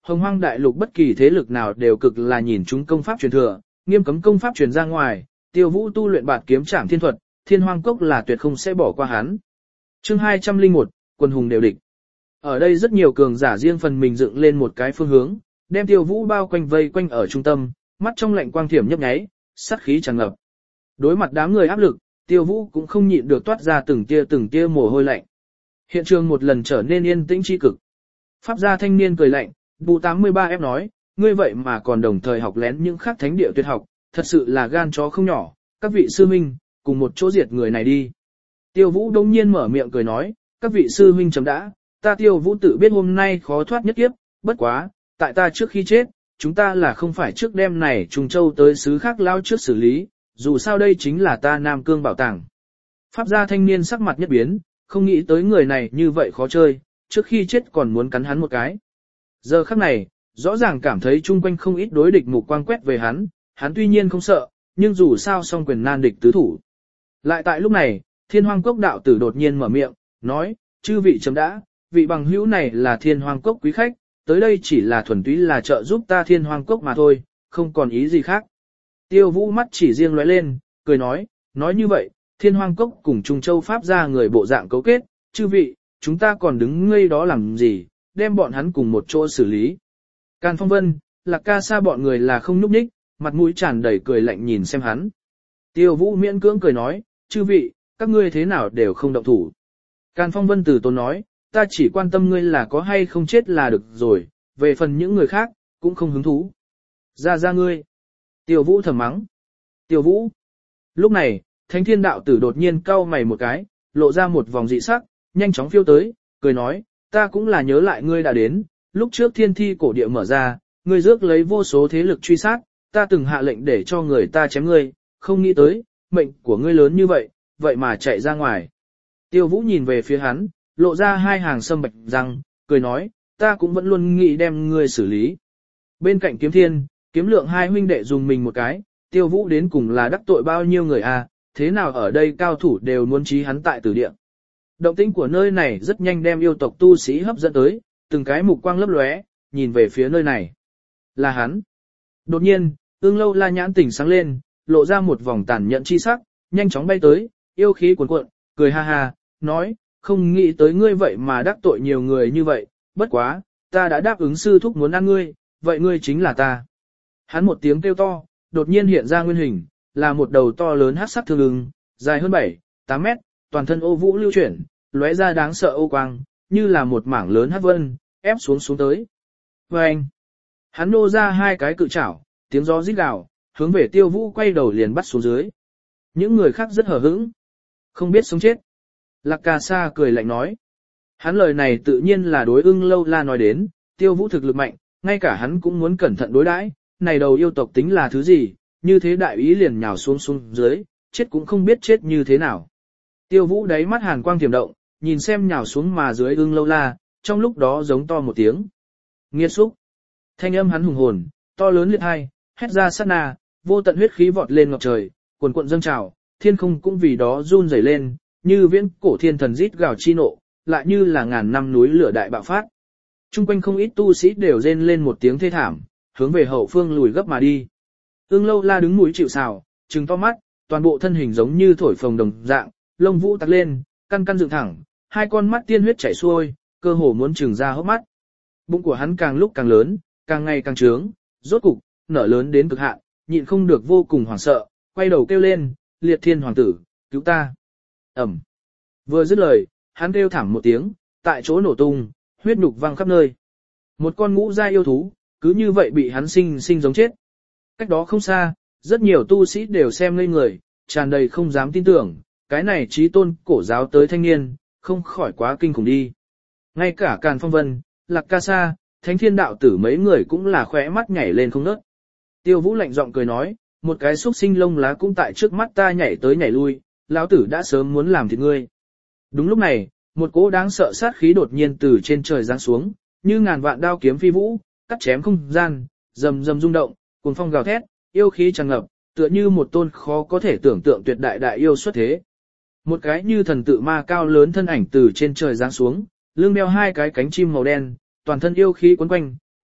Hồng Hoang đại lục bất kỳ thế lực nào đều cực là nhìn chúng công pháp truyền thừa, nghiêm cấm công pháp truyền ra ngoài, Tiêu Vũ tu luyện bạt kiếm trảm thiên thuật, Thiên Hoang Cốc là tuyệt không sẽ bỏ qua hắn. Chương hai trăm lẻ một, Quân hùng đều địch. Ở đây rất nhiều cường giả riêng phần mình dựng lên một cái phương hướng, đem Tiêu Vũ bao quanh vây quanh ở trung tâm, mắt trong lạnh quang thiểm nhấp nháy, sát khí tràn ngập. Đối mặt đám người áp lực, Tiêu Vũ cũng không nhịn được toát ra từng tia từng tia mồ hôi lạnh. Hiện trường một lần trở nên yên tĩnh chi cực. Pháp gia thanh niên cười lạnh, Bù tám mươi ba ép nói, ngươi vậy mà còn đồng thời học lén những khác thánh địa tuyệt học, thật sự là gan chó không nhỏ, các vị sư huynh, cùng một chỗ diệt người này đi. Tiêu Vũ đông nhiên mở miệng cười nói, các vị sư huynh chấm đã, ta Tiêu Vũ tự biết hôm nay khó thoát nhất kiếp, bất quá, tại ta trước khi chết, chúng ta là không phải trước đêm này Trung Châu tới xứ khác lao trước xử lý, dù sao đây chính là ta Nam Cương bảo tàng. Pháp gia thanh niên sắc mặt nhất biến, không nghĩ tới người này như vậy khó chơi, trước khi chết còn muốn cắn hắn một cái. Giờ khắc này, rõ ràng cảm thấy chung quanh không ít đối địch mục quang quét về hắn, hắn tuy nhiên không sợ, nhưng dù sao song quyền nan địch tứ thủ. Lại tại lúc này, Thiên Hoang Cốc đạo tử đột nhiên mở miệng, nói, chư vị chấm đã, vị bằng hữu này là Thiên Hoang Cốc quý khách, tới đây chỉ là thuần túy là trợ giúp ta Thiên Hoang Cốc mà thôi, không còn ý gì khác. Tiêu Vũ mắt chỉ riêng lóe lên, cười nói, nói như vậy, Thiên Hoang Cốc cùng Trung Châu Pháp ra người bộ dạng cấu kết, chư vị, chúng ta còn đứng ngây đó làm gì, đem bọn hắn cùng một chỗ xử lý. Càn Phong Vân, Lạc Ca Sa bọn người là không núp ních, mặt mũi tràn đầy cười lạnh nhìn xem hắn. Tiêu Vũ miễn cưỡng cười nói, chư vị, các ngươi thế nào đều không động thủ. Càn Phong Vân từ tốn nói, ta chỉ quan tâm ngươi là có hay không chết là được rồi, về phần những người khác, cũng không hứng thú. Ra ra ngươi. Tiêu Vũ thầm mắng. Tiêu Vũ. Lúc này, Thánh Thiên đạo tử đột nhiên cau mày một cái, lộ ra một vòng dị sắc, nhanh chóng phiêu tới, cười nói, ta cũng là nhớ lại ngươi đã đến, lúc trước thiên thi cổ địa mở ra, ngươi rước lấy vô số thế lực truy sát, ta từng hạ lệnh để cho người ta chém ngươi, không nghĩ tới, mệnh của ngươi lớn như vậy, vậy mà chạy ra ngoài. Tiêu Vũ nhìn về phía hắn, lộ ra hai hàng sâm bạch răng, cười nói, ta cũng vẫn luôn nghĩ đem ngươi xử lý. Bên cạnh Kiếm Thiên, Kiếm Lượng hai huynh đệ dùng mình một cái, Tiêu Vũ đến cùng là đắc tội bao nhiêu người à, thế nào ở đây cao thủ đều muốn trí hắn tại tử địa. Động tĩnh của nơi này rất nhanh đem yêu tộc tu sĩ hấp dẫn tới, từng cái mục quang lấp lóe, nhìn về phía nơi này. Là hắn. Đột nhiên, Ưng Lâu La nhãn tỉnh sáng lên, lộ ra một vòng tàn nhẫn chi sắc, nhanh chóng bay tới, yêu khí cuồn cuộn, cười ha ha, nói, không nghĩ tới ngươi vậy mà đắc tội nhiều người như vậy, bất quá, ta đã đáp ứng sư thúc muốn ăn ngươi, vậy ngươi chính là ta. Hắn một tiếng kêu to, đột nhiên hiện ra nguyên hình, là một đầu to lớn hắc sắc thương ưng, dài hơn bảy, tám mét, toàn thân ô vũ lưu chuyển, lóe ra đáng sợ ô quang, như là một mảng lớn hắc vân, ép xuống xuống tới. Và anh, hắn nô ra hai cái cự chảo, tiếng gió rít gào, hướng về Tiêu Vũ quay đầu liền bắt xuống dưới. Những người khác rất hờ hững, không biết sống chết. Lạc Ca Sa cười lạnh nói. Hắn lời này tự nhiên là đối Ưng Lâu La nói đến, Tiêu Vũ thực lực mạnh, ngay cả hắn cũng muốn cẩn thận đối đãi, này đầu yêu tộc tính là thứ gì, như thế đại ý liền nhào xuống xuống dưới, chết cũng không biết chết như thế nào. Tiêu Vũ đáy mắt hàn quang tiềm động, nhìn xem nhào xuống mà dưới Ưng Lâu La, trong lúc đó giống to một tiếng. Nghiệt xúc. Thanh âm hắn hùng hồn, to lớn liệt hai, hét ra sát na, vô tận huyết khí vọt lên ngập trời, cuồn cuộn dâng trào, thiên không cũng vì đó run rẩy lên, như viễn cổ thiên thần rít gào chi nộ, lại như là ngàn năm núi lửa đại bạo phát. Trung quanh không ít tu sĩ đều rên lên một tiếng thê thảm, hướng về hậu phương lùi gấp mà đi. Ưng Lâu La đứng núi chịu sào, trừng to mắt, toàn bộ thân hình giống như thổi phồng đồng dạng, lông vũ tắc lên, căn căn dựng thẳng, hai con mắt tiên huyết chảy xuôi, cơ hồ muốn trừng ra hốc mắt. Bụng của hắn càng lúc càng lớn, càng ngày càng trướng, rốt cục nở lớn đến cực hạn, nhịn không được vô cùng hoảng sợ, quay đầu kêu lên, Liệt Thiên hoàng tử, cứu ta. Ẩm. Vừa dứt lời, hắn kêu thảm một tiếng, tại chỗ nổ tung, huyết nhục văng khắp nơi. Một con ngũ gia yêu thú, cứ như vậy bị hắn sinh sinh giống chết. Cách đó không xa, rất nhiều tu sĩ đều xem ngây người, tràn đầy không dám tin tưởng, cái này trí tôn cổ giáo tới thanh niên, không khỏi quá kinh khủng đi. Ngay cả Càn Phong Vân, Lạc Ca Sa, Thánh Thiên đạo tử mấy người cũng là khóe mắt nhảy lên không ngớt. Tiêu Vũ lạnh giọng cười nói, một cái xúc sinh lông lá cũng tại trước mắt ta nhảy tới nhảy lui, lão tử đã sớm muốn làm thịt ngươi. Đúng lúc này, một cỗ đáng sợ sát khí đột nhiên từ trên trời giáng xuống, như ngàn vạn đao kiếm phi vũ, cắt chém không gian, rầm rầm rung động, cuồng phong gào thét, yêu khí tràn ngập, tựa như một tôn khó có thể tưởng tượng tuyệt đại đại yêu xuất thế. Một cái như thần tự ma cao lớn thân ảnh từ trên trời giáng xuống, lưng đeo hai cái cánh chim màu đen, toàn thân yêu khí quấn quanh,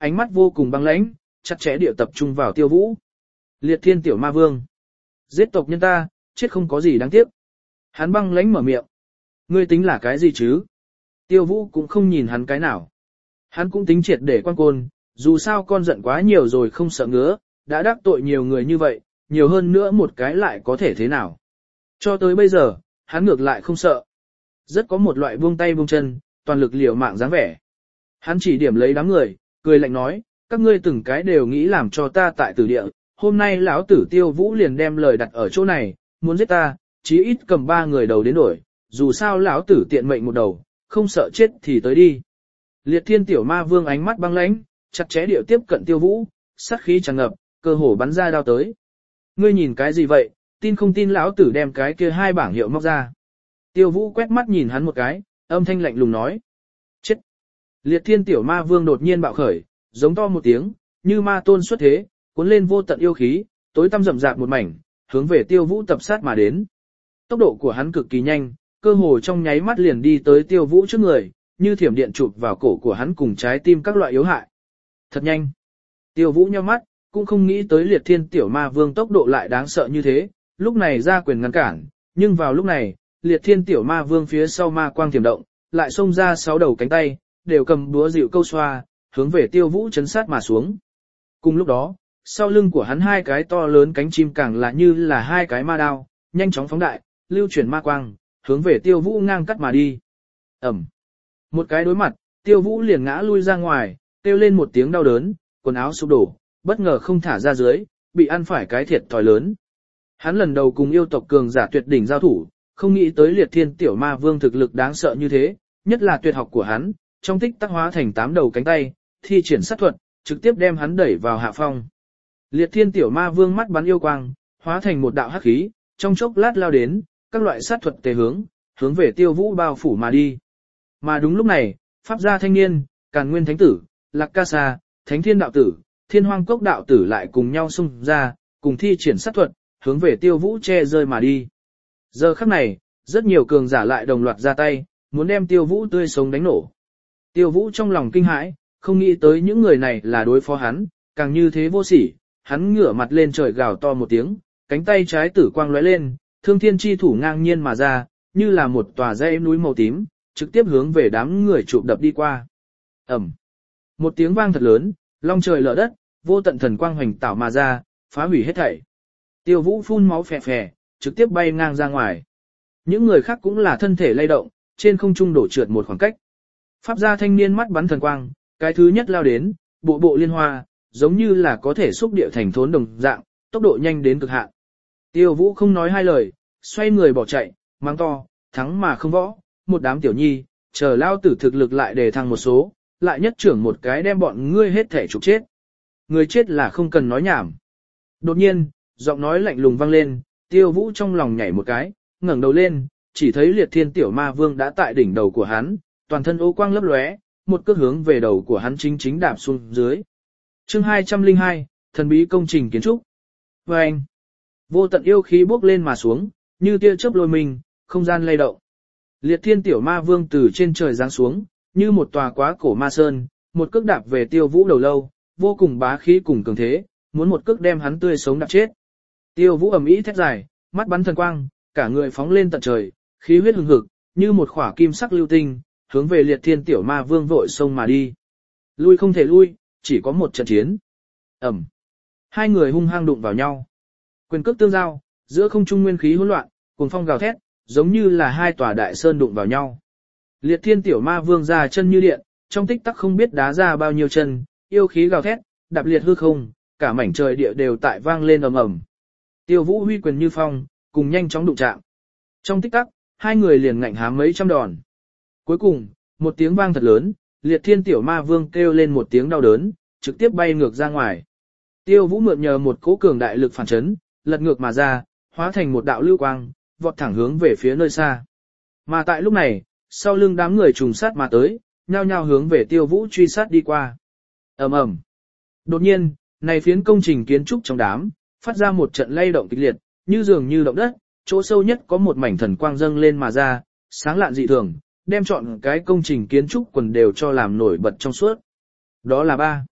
ánh mắt vô cùng băng lãnh, chặt chẽ địa tập trung vào Tiêu Vũ. Liệt Thiên Tiểu Ma Vương, giết tộc nhân ta, chết không có gì đáng tiếc. Hắn băng lãnh mở miệng. Ngươi tính là cái gì chứ? Tiêu Vũ cũng không nhìn hắn cái nào. Hắn cũng tính triệt để quan côn, dù sao con giận quá nhiều rồi không sợ ngứa, đã đắc tội nhiều người như vậy, nhiều hơn nữa một cái lại có thể thế nào. Cho tới bây giờ, hắn ngược lại không sợ. Rất có một loại buông tay buông chân, toàn lực liều mạng dáng vẻ. Hắn chỉ điểm lấy đám người, cười lạnh nói, các ngươi từng cái đều nghĩ làm cho ta tại tử địa, hôm nay lão tử Tiêu Vũ liền đem lời đặt ở chỗ này, muốn giết ta, chí ít cầm ba người đầu đến đổi, dù sao lão tử tiện mệnh một đầu, không sợ chết thì tới đi. Liệt Thiên Tiểu Ma Vương ánh mắt băng lãnh, chặt chẽ điệu tiếp cận Tiêu Vũ, sát khí tràn ngập, cơ hồ bắn ra đao tới. Ngươi nhìn cái gì vậy, tin không tin lão tử đem cái kia hai bảng hiệu móc ra. Tiêu Vũ quét mắt nhìn hắn một cái, âm thanh lạnh lùng nói. Chết! Liệt Thiên Tiểu Ma Vương đột nhiên bạo khởi, giống to một tiếng, như ma tôn xuất thế, cuốn lên vô tận yêu khí, tối tăm rậm rạp một mảnh, hướng về Tiêu Vũ tập sát mà đến. Tốc độ của hắn cực kỳ nhanh, cơ hồ trong nháy mắt liền đi tới Tiêu Vũ trước người, như thiểm điện chụp vào cổ của hắn cùng trái tim các loại yếu hại. Thật nhanh. Tiêu Vũ nhíu mắt, cũng không nghĩ tới Liệt Thiên Tiểu Ma Vương tốc độ lại đáng sợ như thế, lúc này ra quyền ngăn cản, nhưng vào lúc này, Liệt Thiên Tiểu Ma Vương phía sau ma quang tiềm động, lại xông ra sáu đầu cánh tay, đều cầm búa dịu câu xoa, hướng về Tiêu Vũ chấn sát mà xuống. Cùng lúc đó, sau lưng của hắn hai cái to lớn cánh chim càng là như là hai cái ma đao, nhanh chóng phóng đại, lưu chuyển ma quang, hướng về Tiêu Vũ ngang cắt mà đi. Ẩm. Một cái đối mặt, Tiêu Vũ liền ngã lui ra ngoài, kêu lên một tiếng đau đớn, quần áo sụp đổ, bất ngờ không thả ra dưới, bị ăn phải cái thiệt thòi lớn. Hắn lần đầu cùng yêu tộc cường giả tuyệt đỉnh giao thủ, không nghĩ tới Liệt Thiên Tiểu Ma Vương thực lực đáng sợ như thế, nhất là tuyệt học của hắn, trong tích tắc hóa thành tám đầu cánh tay, thi triển sát thuật, trực tiếp đem hắn đẩy vào hạ phong. Liệt Thiên Tiểu Ma Vương mắt bắn yêu quang, hóa thành một đạo hắc khí, trong chốc lát lao đến, các loại sát thuật tề hướng, hướng về Tiêu Vũ bao phủ mà đi. Mà đúng lúc này, pháp gia thanh niên, Càn Nguyên Thánh Tử, Lạc Ca Sa, Thánh Thiên Đạo Tử, Thiên Hoang Cốc Đạo Tử lại cùng nhau xung ra, cùng thi triển sát thuật, hướng về Tiêu Vũ che rơi mà đi. Giờ khắc này, rất nhiều cường giả lại đồng loạt ra tay, muốn đem Tiêu Vũ tươi sống đánh nổ. Tiêu Vũ trong lòng kinh hãi, không nghĩ tới những người này là đối phó hắn, càng như thế vô sỉ, hắn ngửa mặt lên trời gào to một tiếng, cánh tay trái tử quang lóe lên, thương thiên chi thủ ngang nhiên mà ra, như là một tòa dãy núi màu tím, trực tiếp hướng về đám người chụp đập đi qua. Ẩm. Một tiếng vang thật lớn, long trời lở đất, vô tận thần quang hoành tảo mà ra, phá hủy hết thảy. Tiêu Vũ phun máu phè phè, trực tiếp bay ngang ra ngoài. Những người khác cũng là thân thể lay động, trên không trung đổ trượt một khoảng cách. Pháp gia thanh niên mắt bắn thần quang, cái thứ nhất lao đến, bộ bộ liên hoa, giống như là có thể xúc địa thành thốn đồng dạng, tốc độ nhanh đến cực hạn. Tiêu Vũ không nói hai lời, xoay người bỏ chạy, mang to, thắng mà không võ, một đám tiểu nhi, chờ lao tử thực lực lại đề thăng một số, lại nhất trưởng một cái đem bọn ngươi hết thể trục chết. Người chết là không cần nói nhảm. Đột nhiên, giọng nói lạnh lùng vang lên, Tiêu Vũ trong lòng nhảy một cái, ngẩng đầu lên, chỉ thấy Liệt Thiên Tiểu Ma Vương đã tại đỉnh đầu của hắn, toàn thân ô quang lấp lóe, một cước hướng về đầu của hắn chính chính đạp xuống dưới. Chương hai trăm lẻ hai, thần bí công trình kiến trúc. Và anh, vô tận yêu khí bốc lên mà xuống, như tia chớp lôi mình, không gian lay động. Liệt Thiên Tiểu Ma Vương từ trên trời giáng xuống, như một tòa quá cổ ma sơn, một cước đạp về Tiêu Vũ đầu lâu, vô cùng bá khí cùng cường thế, muốn một cước đem hắn tươi sống đạp chết. Tiêu Vũ ầm ĩ thét dài, mắt bắn thần quang, cả người phóng lên tận trời, khí huyết hừng hực, như một khỏa kim sắc lưu tinh, hướng về Liệt Thiên Tiểu Ma Vương vội xông mà đi. Lui không thể lui, chỉ có một trận chiến. Ầm. Hai người hung hăng đụng vào nhau. Quyền cước tương giao, giữa không trung nguyên khí hỗn loạn, cuồng phong gào thét, giống như là hai tòa đại sơn đụng vào nhau. Liệt Thiên Tiểu Ma Vương ra chân như điện, trong tích tắc không biết đá ra bao nhiêu chân, yêu khí gào thét, đạp liệt hư không, cả mảnh trời địa đều tại vang lên ầm ầm. Tiêu Vũ huy quyền như phong, cùng nhanh chóng đụng chạm. Trong tích tắc, hai người liền ngạnh hám mấy trăm đòn. Cuối cùng, một tiếng vang thật lớn, Liệt Thiên Tiểu Ma Vương kêu lên một tiếng đau đớn, trực tiếp bay ngược ra ngoài. Tiêu Vũ mượn nhờ một cỗ cường đại lực phản chấn, lật ngược mà ra, hóa thành một đạo lưu quang, vọt thẳng hướng về phía nơi xa. Mà tại lúc này, sau lưng đám người trùng sát mà tới, nhao nhao hướng về Tiêu Vũ truy sát đi qua. Ầm ầm. Đột nhiên, này phiến công trình kiến trúc trong đám, phát ra một trận lay động kịch liệt, như dường như động đất, chỗ sâu nhất có một mảnh thần quang dâng lên mà ra, sáng lạn dị thường, đem chọn cái công trình kiến trúc quần đều cho làm nổi bật trong suốt. Đó là ba.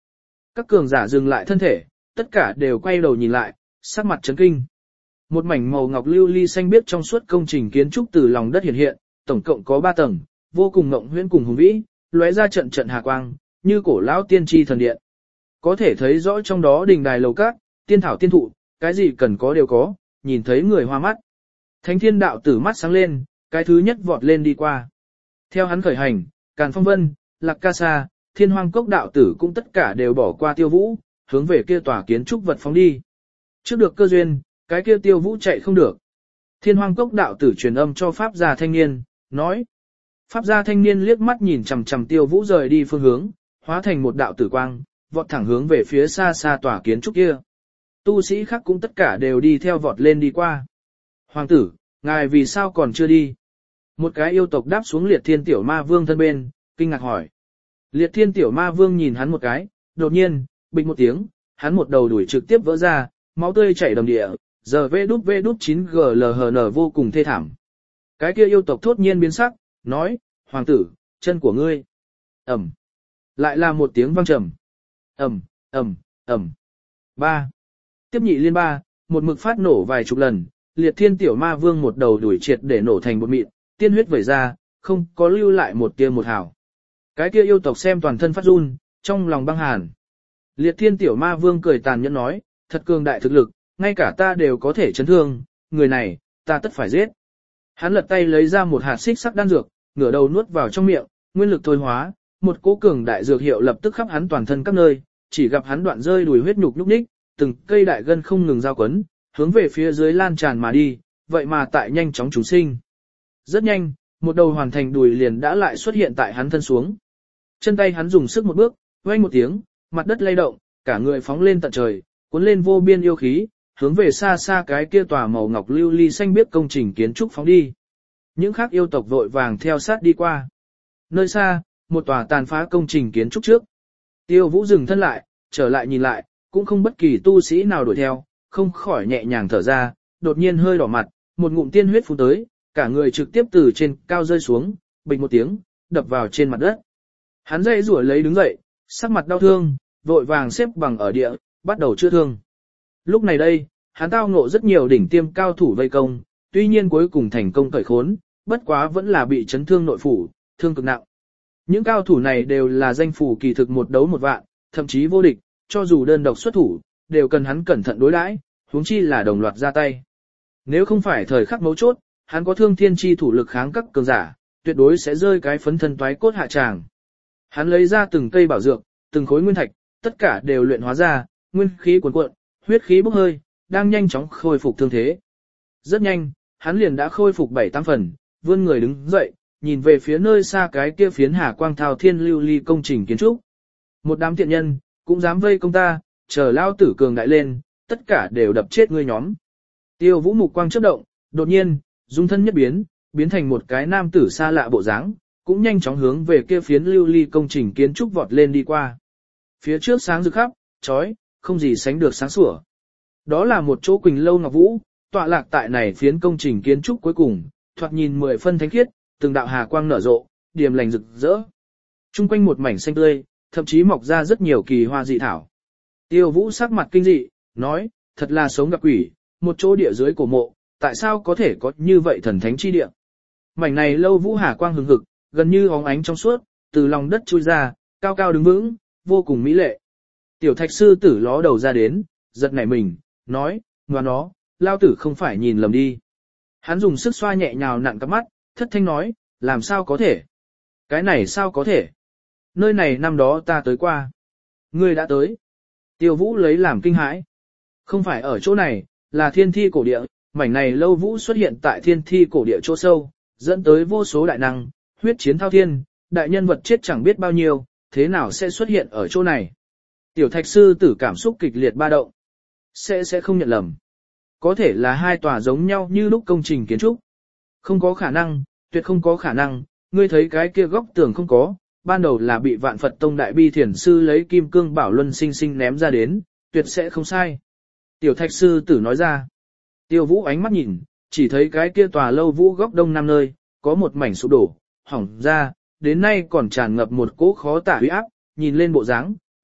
Các cường giả dừng lại thân thể, tất cả đều quay đầu nhìn lại, sắc mặt chấn kinh. Một mảnh màu ngọc lưu ly xanh biếc trong suốt công trình kiến trúc từ lòng đất hiện hiện, tổng cộng có ba tầng, vô cùng ngộng huyễn cùng hùng vĩ, lóe ra trận trận hà quang, như cổ lão tiên tri thần điện. Có thể thấy rõ trong đó đình đài lầu các, tiên thảo tiên thụ, cái gì cần có đều có, nhìn thấy người hoa mắt. Thánh thiên đạo tử mắt sáng lên, cái thứ nhất vọt lên đi qua. Theo hắn khởi hành, Càn Phong Vân, Lạc Ca Sa, Thiên Hoang Cốc đạo tử cũng tất cả đều bỏ qua Tiêu Vũ, hướng về kia tòa kiến trúc vật phóng đi. Trước được cơ duyên, cái kia Tiêu Vũ chạy không được. Thiên Hoang Cốc đạo tử truyền âm cho pháp gia thanh niên, nói. Pháp gia thanh niên liếc mắt nhìn chằm chằm Tiêu Vũ rời đi phương hướng, hóa thành một đạo tử quang, vọt thẳng hướng về phía xa xa tòa kiến trúc kia. Tu sĩ khác cũng tất cả đều đi theo vọt lên đi qua. Hoàng tử, ngài vì sao còn chưa đi? Một cái yêu tộc đáp xuống Liệt Thiên Tiểu Ma Vương thân bên, kinh ngạc hỏi. Liệt Thiên Tiểu Ma Vương nhìn hắn một cái, đột nhiên, bịch một tiếng, hắn một đầu đuổi trực tiếp vỡ ra, máu tươi chảy đầm địa, giờ vê đút vê đút chín G L H N vô cùng thê thảm. Cái kia yêu tộc thốt nhiên biến sắc, nói, hoàng tử, chân của ngươi. Ẩm. Lại là một tiếng vang trầm. Ẩm, Ẩm, Ẩm. Ba. Tiếp nhị liên ba, một mực phát nổ vài chục lần, Liệt Thiên Tiểu Ma Vương một đầu đuổi triệt để nổ thành bột mịn, tiên huyết vẩy ra, không có lưu lại một tia một hào. Cái kia yêu tộc xem toàn thân phát run, trong lòng băng hàn. Liệt Thiên Tiểu Ma Vương cười tàn nhẫn nói, thật cường đại thực lực, ngay cả ta đều có thể chấn thương, người này, ta tất phải giết. Hắn lật tay lấy ra một hạt xích sắc đan dược, ngửa đầu nuốt vào trong miệng, nguyên lực thôi hóa, một cỗ cường đại dược hiệu lập tức khắp hắn toàn thân các nơi, chỉ gặp hắn đoạn rơi đùi huyết nhục nhúc nhích, từng cây đại gân không ngừng giao quấn, hướng về phía dưới lan tràn mà đi, vậy mà tại nhanh chóng chúng sinh. Rất nhanh, một đầu hoàn thành đùi liền đã lại xuất hiện tại hắn thân xuống. Chân tay hắn dùng sức một bước, vang một tiếng, mặt đất lay động, cả người phóng lên tận trời, cuốn lên vô biên yêu khí, hướng về xa xa cái kia tòa màu ngọc lưu ly xanh biếc công trình kiến trúc phóng đi. Những khác yêu tộc vội vàng theo sát đi qua. Nơi xa, một tòa tàn phá công trình kiến trúc trước. Tiêu Vũ dừng thân lại, trở lại nhìn lại, cũng không bất kỳ tu sĩ nào đuổi theo, không khỏi nhẹ nhàng thở ra, đột nhiên hơi đỏ mặt, một ngụm tiên huyết phun tới, cả người trực tiếp từ trên cao rơi xuống, bịch một tiếng, đập vào trên mặt đất. Hắn dây rủa lấy đứng dậy, sắc mặt đau thương, vội vàng xếp bằng ở địa, bắt đầu chữa thương. Lúc này đây, hắn tao ngộ rất nhiều đỉnh tiêm cao thủ vây công, tuy nhiên cuối cùng thành công cởi khốn, bất quá vẫn là bị chấn thương nội phủ, thương cực nặng. Những cao thủ này đều là danh phủ kỳ thực một đấu một vạn, thậm chí vô địch, cho dù đơn độc xuất thủ, đều cần hắn cẩn thận đối đãi, huống chi là đồng loạt ra tay. Nếu không phải thời khắc mấu chốt, hắn có thương thiên chi thủ lực kháng các cường giả, tuyệt đối sẽ rơi cái phấn thân toái cốt hạ tràng. Hắn lấy ra từng cây bảo dược, từng khối nguyên thạch, tất cả đều luyện hóa ra, nguyên khí cuồn cuộn, huyết khí bốc hơi, đang nhanh chóng khôi phục thương thế. Rất nhanh, hắn liền đã khôi phục bảy tám phần, vươn người đứng dậy, nhìn về phía nơi xa cái kia phiến hà quang thao thiên lưu ly công trình kiến trúc. Một đám tiện nhân, cũng dám vây công ta, chờ lao tử cường đại lên, tất cả đều đập chết ngươi nhóm. Tiêu Vũ mục quang chớp động, đột nhiên, dung thân nhất biến, biến thành một cái nam tử xa lạ bộ dáng, cũng nhanh chóng hướng về kia phiến lưu ly công trình kiến trúc vọt lên đi qua. Phía trước sáng rực khắp, chói, không gì sánh được sáng sủa. Đó là một chỗ Quỳnh Lâu Ngọc Vũ, tọa lạc tại này phiến công trình kiến trúc cuối cùng, thoạt nhìn mười phân thánh khiết, từng đạo hà quang nở rộ, điềm lành rực rỡ. Trung quanh một mảnh xanh tươi, thậm chí mọc ra rất nhiều kỳ hoa dị thảo. Tiêu Vũ sắc mặt kinh dị, nói, thật là sống gặp quỷ, một chỗ địa dưới cổ mộ, tại sao có thể có như vậy thần thánh chi địa. Mảnh này lâu vũ hà quang hừng hực, gần như óng ánh trong suốt, từ lòng đất chui ra, cao cao đứng vững, vô cùng mỹ lệ. Tiểu Thạch sư tử ló đầu ra đến, giật nảy mình, nói, ngoan nó, lao tử không phải nhìn lầm đi. Hắn dùng sức xoa nhẹ nhào nặn cặp mắt, thất thanh nói, làm sao có thể? Cái này sao có thể? Nơi này năm đó ta tới qua. Ngươi đã tới. Tiêu Vũ lấy làm kinh hãi. Không phải ở chỗ này, là thiên thi cổ địa, mảnh này lâu vũ xuất hiện tại thiên thi cổ địa chỗ sâu, dẫn tới vô số đại năng, huyết chiến thao thiên, đại nhân vật chết chẳng biết bao nhiêu, thế nào sẽ xuất hiện ở chỗ này. Tiểu Thạch sư tử cảm xúc kịch liệt ba động. Sẽ sẽ không nhận lầm. Có thể là hai tòa giống nhau như lúc công trình kiến trúc. Không có khả năng, tuyệt không có khả năng, ngươi thấy cái kia góc tường không có, ban đầu là bị Vạn Phật Tông Đại Bi Thiền Sư lấy kim cương bảo luân sinh sinh ném ra đến, tuyệt sẽ không sai. Tiểu Thạch sư tử nói ra. Tiêu Vũ ánh mắt nhìn, chỉ thấy cái kia tòa lâu vũ góc đông nam nơi, có một mảnh sụp đổ, hỏng ra, đến nay còn tràn ngập một cỗ khó tả uy áp, nhìn lên bộ dáng,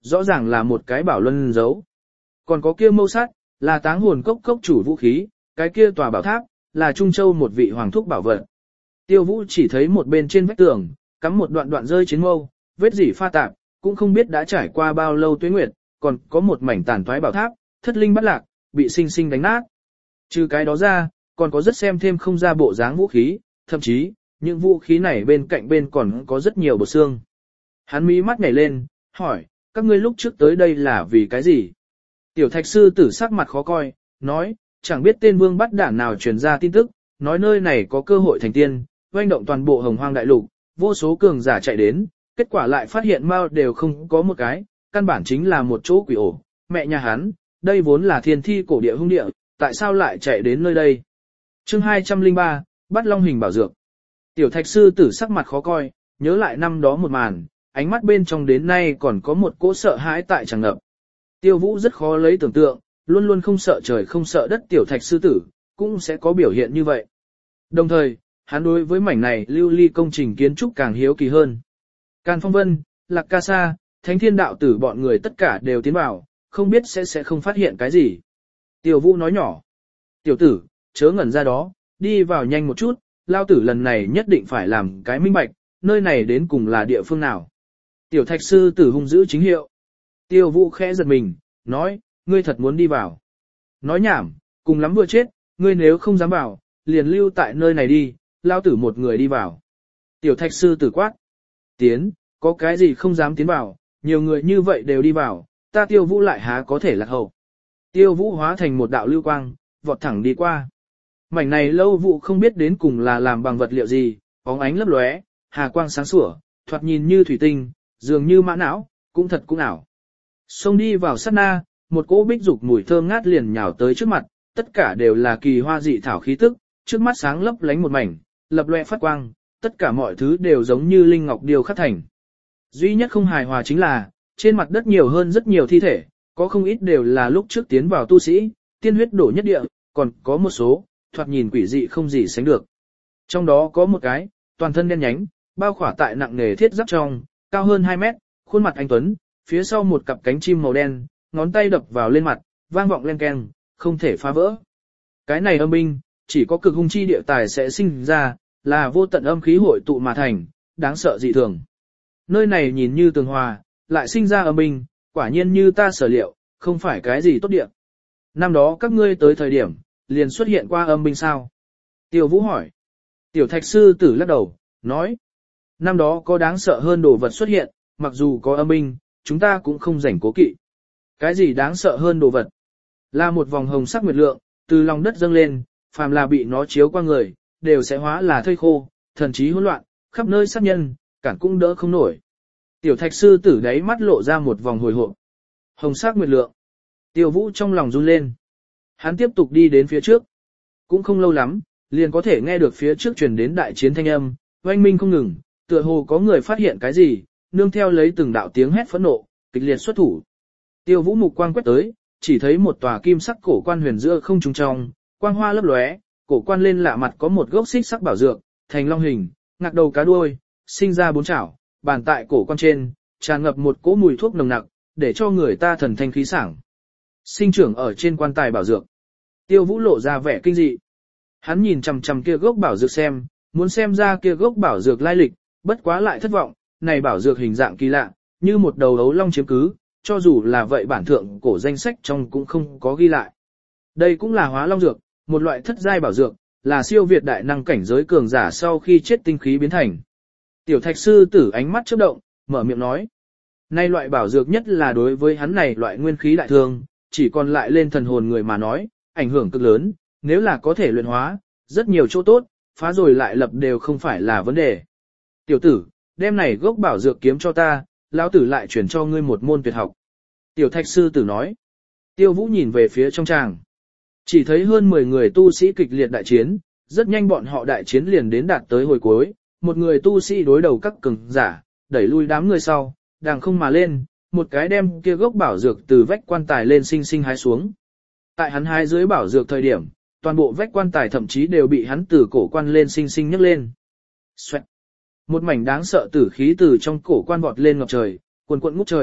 rõ ràng là một cái bảo luân giấu. Còn có kia mâu sắt, là táng hồn cốc cốc chủ vũ khí, cái kia tòa bảo tháp, là Trung Châu một vị hoàng thúc bảo vật. Tiêu Vũ chỉ thấy một bên trên vách tường, cắm một đoạn đoạn rơi chiến mâu, vết dỉ pha tạp, cũng không biết đã trải qua bao lâu tuế nguyệt, còn có một mảnh tàn toái bảo tháp, thất linh bắt lạc, bị sinh sinh đánh nát. Trừ cái đó ra, còn có rất xem thêm không ra bộ dáng vũ khí, thậm chí, những vũ khí này bên cạnh bên còn có rất nhiều bộ xương. Hắn mí mắt nhảy lên, hỏi, các ngươi lúc trước tới đây là vì cái gì? Tiểu thạch sư tử sắc mặt khó coi, nói, chẳng biết tên vương bắt đản nào truyền ra tin tức, nói nơi này có cơ hội thành tiên, oanh động toàn bộ hồng hoang đại lục, vô số cường giả chạy đến, kết quả lại phát hiện mao đều không có một cái, căn bản chính là một chỗ quỷ ổ, mẹ nhà hắn, đây vốn là thiên thi cổ địa hung địa, tại sao lại chạy đến nơi đây? Chương hai trăm lẻ ba, bắt long hình bảo dược. Tiểu thạch sư tử sắc mặt khó coi, nhớ lại năm đó một màn, ánh mắt bên trong đến nay còn có một cỗ sợ hãi tại tràn ngập. Tiêu Vũ rất khó lấy tưởng tượng, luôn luôn không sợ trời không sợ đất tiểu thạch sư tử, cũng sẽ có biểu hiện như vậy. Đồng thời, hắn đối với mảnh này lưu ly công trình kiến trúc càng hiếu kỳ hơn. Càn Phong Vân, Lạc Ca Sa, Thánh Thiên Đạo Tử bọn người tất cả đều tiến vào, không biết sẽ sẽ không phát hiện cái gì. Tiêu Vũ nói nhỏ. Tiểu tử, chớ ngẩn ra đó, đi vào nhanh một chút, lao tử lần này nhất định phải làm cái minh bạch, nơi này đến cùng là địa phương nào. Tiểu thạch sư tử hung dữ chính hiệu. Tiêu Vũ khẽ giật mình, nói, ngươi thật muốn đi vào. Nói nhảm, cùng lắm vừa chết, ngươi nếu không dám vào, liền lưu tại nơi này đi, lao tử một người đi vào. Tiểu thạch sư tử quát. Tiến, có cái gì không dám tiến vào, nhiều người như vậy đều đi vào, ta Tiêu Vũ lại há có thể lạc hậu. Tiêu Vũ hóa thành một đạo lưu quang, vọt thẳng đi qua. Mảnh này lâu vụ không biết đến cùng là làm bằng vật liệu gì, bóng ánh lấp lóe, hà quang sáng sủa, thoạt nhìn như thủy tinh, dường như mã não, cũng thật cũng ảo. Xông đi vào sát na, một cỗ bích dục mùi thơm ngát liền nhào tới trước mặt, tất cả đều là kỳ hoa dị thảo khí tức, trước mắt sáng lấp lánh một mảnh, lập loe phát quang, tất cả mọi thứ đều giống như linh ngọc điêu khắc thành. Duy nhất không hài hòa chính là, trên mặt đất nhiều hơn rất nhiều thi thể, có không ít đều là lúc trước tiến vào tu sĩ, tiên huyết đổ nhất địa, còn có một số, thoạt nhìn quỷ dị không gì sánh được. Trong đó có một cái, toàn thân đen nhánh, bao khỏa tại nặng nề thiết giáp trong, cao hơn hai mét, khuôn mặt anh tuấn, phía sau một cặp cánh chim màu đen, ngón tay đập vào lên mặt, vang vọng len keng, không thể phá vỡ. Cái này âm binh, chỉ có cực hung chi địa tài sẽ sinh ra, là vô tận âm khí hội tụ mà thành, đáng sợ dị thường. Nơi này nhìn như tường hòa, lại sinh ra âm binh, quả nhiên như ta sở liệu, không phải cái gì tốt địa. Năm đó các ngươi tới thời điểm, liền xuất hiện qua âm binh sao? Tiêu Vũ hỏi. Tiểu thạch sư tử lắc đầu, nói. Năm đó có đáng sợ hơn đồ vật xuất hiện, mặc dù có âm binh, chúng ta cũng không rảnh cố kỵ. Cái gì đáng sợ hơn đồ vật? Là một vòng hồng sắc nguyệt lượng, từ lòng đất dâng lên, phàm là bị nó chiếu qua người, đều sẽ hóa là thây khô, thần trí hỗn loạn, khắp nơi sát nhân, cản cũng đỡ không nổi. Tiểu thạch sư tử đáy mắt lộ ra một vòng hồi hộp. Hồng sắc nguyệt lượng. Tiêu Vũ trong lòng run lên. Hắn tiếp tục đi đến phía trước. Cũng không lâu lắm, liền có thể nghe được phía trước truyền đến đại chiến thanh âm, oanh minh không ngừng, tựa hồ có người phát hiện cái gì, nương theo lấy từng đạo tiếng hét phẫn nộ, kịch liệt xuất thủ. Tiêu Vũ mục quang quét tới, chỉ thấy một tòa kim sắc cổ quan huyền giữa không trung trong, quang hoa lấp lóe, cổ quan lên lạ mặt có một gốc xích sắc bảo dược, thành long hình, ngạc đầu cá đuôi, sinh ra bốn chảo, bàn tại cổ quan trên, tràn ngập một cỗ mùi thuốc nồng nặc, để cho người ta thần thanh khí sảng. Sinh trưởng ở trên quan tài bảo dược. Tiêu Vũ lộ ra vẻ kinh dị. Hắn nhìn chằm chằm kia gốc bảo dược xem, muốn xem ra kia gốc bảo dược lai lịch, bất quá lại thất vọng, này bảo dược hình dạng kỳ lạ, như một đầu ấu long chiếm cứ, cho dù là vậy bản thượng cổ danh sách trong cũng không có ghi lại. Đây cũng là hóa long dược, một loại thất giai bảo dược, là siêu việt đại năng cảnh giới cường giả sau khi chết tinh khí biến thành. Tiểu thạch sư tử ánh mắt chớp động, mở miệng nói. Nay loại bảo dược nhất là đối với hắn này loại nguyên khí đại thương, chỉ còn lại lên thần hồn người mà nói, ảnh hưởng cực lớn, nếu là có thể luyện hóa, rất nhiều chỗ tốt, phá rồi lại lập đều không phải là vấn đề. Tiểu tử, đem này gốc bảo dược kiếm cho ta, lão tử lại chuyển cho ngươi một môn tuyệt học. Tiểu thạch sư tử nói. Tiêu Vũ nhìn về phía trong tràng. Chỉ thấy hơn mười người tu sĩ kịch liệt đại chiến, rất nhanh bọn họ đại chiến liền đến đạt tới hồi cuối, một người tu sĩ đối đầu các cường giả, đẩy lui đám người sau, đàng không mà lên, một cái đem kia gốc bảo dược từ vách quan tài lên sinh sinh hái xuống. Tại hắn hái dưới bảo dược thời điểm, toàn bộ vách quan tài thậm chí đều bị hắn từ cổ quan lên sinh sinh nhấc lên. Xoẹt. Một mảnh đáng sợ tử khí từ trong cổ quan vọt lên ngập trời, cuồn cuộn ngút trời,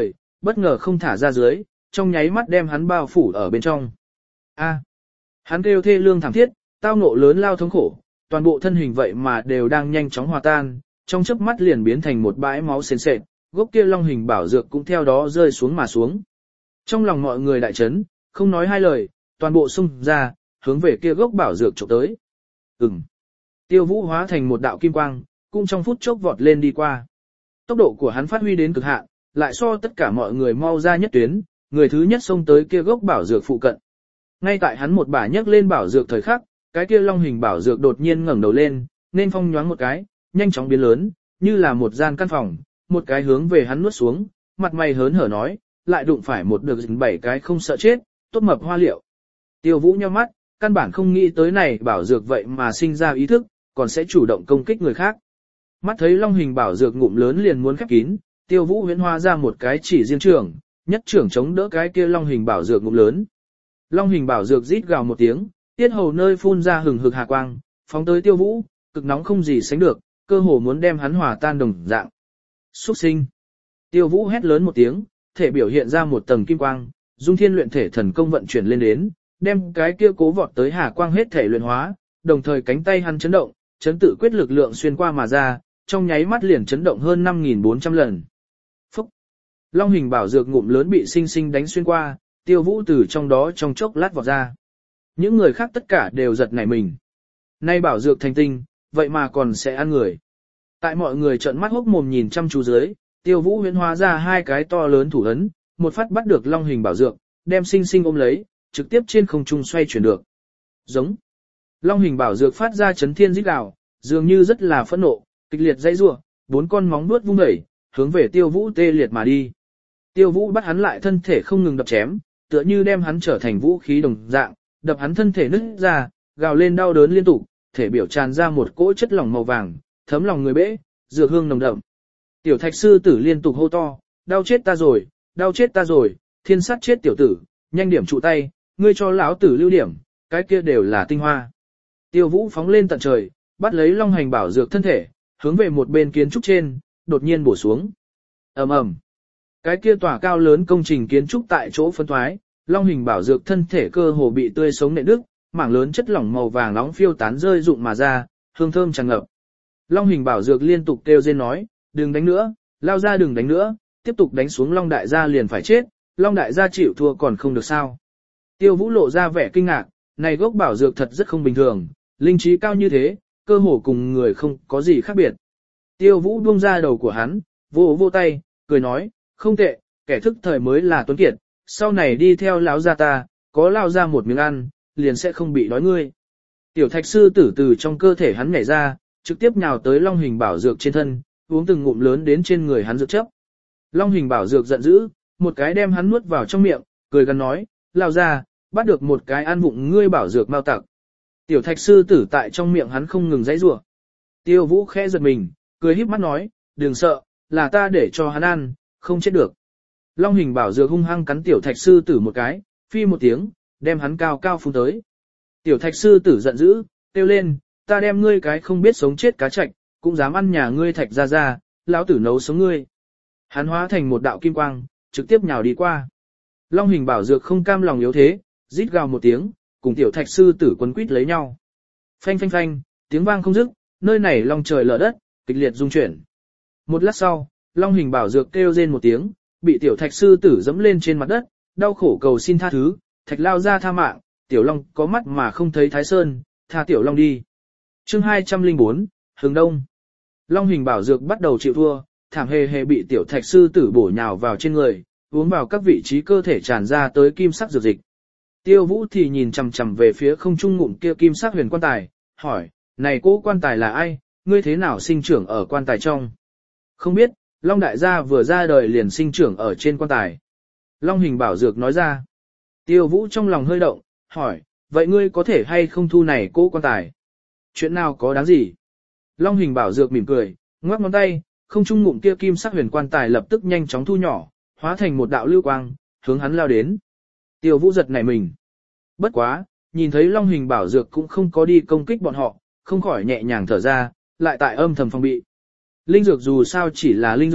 bất ngờ không thả ra dưới, trong nháy mắt đem hắn bao phủ ở bên trong. A, hắn kêu thê lương thảm thiết, tao ngộ lớn lao thống khổ, toàn bộ thân hình vậy mà đều đang nhanh chóng hòa tan, trong chớp mắt liền biến thành một bãi máu sền sệt, gốc kia long hình bảo dược cũng theo đó rơi xuống mà xuống. Trong lòng mọi người đại chấn, không nói hai lời, toàn bộ xung ra, hướng về kia gốc bảo dược chụp tới. Ừm. Tiêu Vũ hóa thành một đạo kim quang, cũng trong phút chốc vọt lên đi qua. Tốc độ của hắn phát huy đến cực hạn, lại so tất cả mọi người mau ra nhất tuyến, người thứ nhất xông tới kia gốc bảo dược phụ cận. Ngay tại hắn một bả nhấc lên bảo dược thời khắc, cái kia long hình bảo dược đột nhiên ngẩng đầu lên, nên phong nhoáng một cái, nhanh chóng biến lớn, như là một gian căn phòng, một cái hướng về hắn nuốt xuống, mặt mày hớn hở nói, lại đụng phải một được dính bảy cái không sợ chết, tốt mập hoa liệu. Tiêu Vũ nhíu mắt, căn bản không nghĩ tới này bảo dược vậy mà sinh ra ý thức, còn sẽ chủ động công kích người khác. Mắt thấy long hình bảo dược ngụm lớn liền muốn khép kín, Tiêu Vũ huyễn hóa ra một cái chỉ riêng trưởng, nhất trưởng chống đỡ cái kia long hình bảo dược ngụm lớn. Long hình bảo dược rít gào một tiếng, tiết hầu nơi phun ra hừng hực hà quang, phóng tới Tiêu Vũ, cực nóng không gì sánh được, cơ hồ muốn đem hắn hòa tan đồng dạng. Xuất sinh. Tiêu Vũ hét lớn một tiếng, thể biểu hiện ra một tầng kim quang, Dung Thiên luyện thể thần công vận chuyển lên đến, đem cái kia cố vọt tới hà quang hết thể luyện hóa, đồng thời cánh tay hắn chấn động, chấn tự quyết lực lượng xuyên qua mà ra, trong nháy mắt liền chấn động hơn năm nghìn bốn trăm lần. Phúc! Long hình bảo dược ngụm lớn bị sinh sinh đánh xuyên qua, Tiêu Vũ từ trong đó trong chốc lát vọt ra. Những người khác tất cả đều giật nảy mình. Nay bảo dược thành tinh, vậy mà còn sẽ ăn người. Tại mọi người trợn mắt hốc mồm nhìn chăm chú dưới, Tiêu Vũ huyễn hóa ra hai cái to lớn thủ ấn, một phát bắt được long hình bảo dược, đem sinh sinh ôm lấy, trực tiếp trên không trung xoay chuyển được. Giống. Long hình bảo dược phát ra chấn thiên rít gào, dường như rất là phẫn nộ, kịch liệt dãy rủa, bốn con móng vuốt vung đẩy, hướng về Tiêu Vũ tê liệt mà đi. Tiêu Vũ bắt hắn lại thân thể không ngừng đập chém, tựa như đem hắn trở thành vũ khí đồng dạng, đập hắn thân thể nứt ra, gào lên đau đớn liên tục, thể biểu tràn ra một cỗ chất lỏng màu vàng, thấm lòng người bẽ, dược hương nồng đậm. Tiểu Thạch sư tử liên tục hô to, đau chết ta rồi, đau chết ta rồi, thiên sát chết tiểu tử, nhanh điểm trụ tay, ngươi cho lão tử lưu điểm, cái kia đều là tinh hoa. Tiêu Vũ phóng lên tận trời, bắt lấy long hành bảo dược thân thể, hướng về một bên kiến trúc trên, đột nhiên bổ xuống. Ầm ầm. Cái kia tòa cao lớn công trình kiến trúc tại chỗ phân thoái, long hình bảo dược thân thể cơ hồ bị tươi sống nện đứt, mảng lớn chất lỏng màu vàng nóng phiêu tán rơi rụng mà ra, hương thơm tràn ngập. Long hình bảo dược liên tục kêu rên nói, đừng đánh nữa, lao ra đừng đánh nữa, tiếp tục đánh xuống long đại gia liền phải chết, long đại gia chịu thua còn không được sao. Tiêu Vũ lộ ra vẻ kinh ngạc, này gốc bảo dược thật rất không bình thường, linh trí cao như thế, cơ hồ cùng người không có gì khác biệt. Tiêu Vũ buông ra đầu của hắn, vô vô tay, cười nói, không tệ, kẻ thức thời mới là tuấn kiệt, sau này đi theo lão gia ta, có lao ra một miếng ăn, liền sẽ không bị đói ngươi. Tiểu Thạch sư tử từ trong cơ thể hắn nhảy ra, trực tiếp nhào tới long hình bảo dược trên thân, uống từng ngụm lớn đến trên người hắn dược chấp. Long hình bảo dược giận dữ, một cái đem hắn nuốt vào trong miệng, cười gần nói, lao ra, bắt được một cái ăn vụng ngươi bảo dược mau tặc. Tiểu Thạch sư tử tại trong miệng hắn không ngừng giãy giụa. Tiêu Vũ khẽ giật mình, cười híp mắt nói, đừng sợ, là ta để cho hắn ăn, không chết được. Long hình bảo dược hung hăng cắn Tiểu Thạch sư tử một cái, phi một tiếng, đem hắn cao cao phun tới. Tiểu Thạch sư tử giận dữ, kêu lên, ta đem ngươi cái không biết sống chết cá trạch, cũng dám ăn nhà ngươi Thạch ra ra, lão tử nấu sống ngươi. Hắn hóa thành một đạo kim quang, trực tiếp nhào đi qua. Long hình bảo dược không cam lòng yếu thế, rít gào một tiếng, cùng Tiểu Thạch sư tử quấn quýt lấy nhau. Phanh phanh phanh, tiếng vang không dứt, nơi này long trời lở đất, kịch liệt rung chuyển. Một lát sau, long hình bảo dược kêu rên một tiếng, bị Tiểu Thạch sư tử dẫm lên trên mặt đất, đau khổ cầu xin tha thứ, Thạch lao ra tha mạng, Tiểu Long có mắt mà không thấy Thái Sơn, tha Tiểu Long đi. Chương hai trăm lẻ bốn, Hướng Đông. Long hình bảo dược bắt đầu chịu thua, thảm hề hề bị Tiểu Thạch sư tử bổ nhào vào trên người, uống vào các vị trí cơ thể tràn ra tới kim sắc dược dịch. Tiêu Vũ thì nhìn chằm chằm về phía không trung ngụm kia kim sắc huyền quan tài, hỏi, này cố quan tài là ai, ngươi thế nào sinh trưởng ở quan tài trong? Không biết, Long đại gia vừa ra đời liền sinh trưởng ở trên quan tài. Long hình bảo dược nói ra. Tiêu Vũ trong lòng hơi động, hỏi, vậy ngươi có thể hay không thu này cố quan tài? Chuyện nào có đáng gì? Long hình bảo dược mỉm cười, ngoắc ngón tay, không trung ngụm kia kim sắc huyền quan tài lập tức nhanh chóng thu nhỏ, hóa thành một đạo lưu quang, hướng hắn lao đến. Tiêu Vũ giật nảy mình. Bất quá, nhìn thấy long hình bảo dược cũng không có đi công kích bọn họ, không khỏi nhẹ nhàng thở ra, lại tại âm thầm phòng bị. Linh dược dù sao chỉ là linh dược,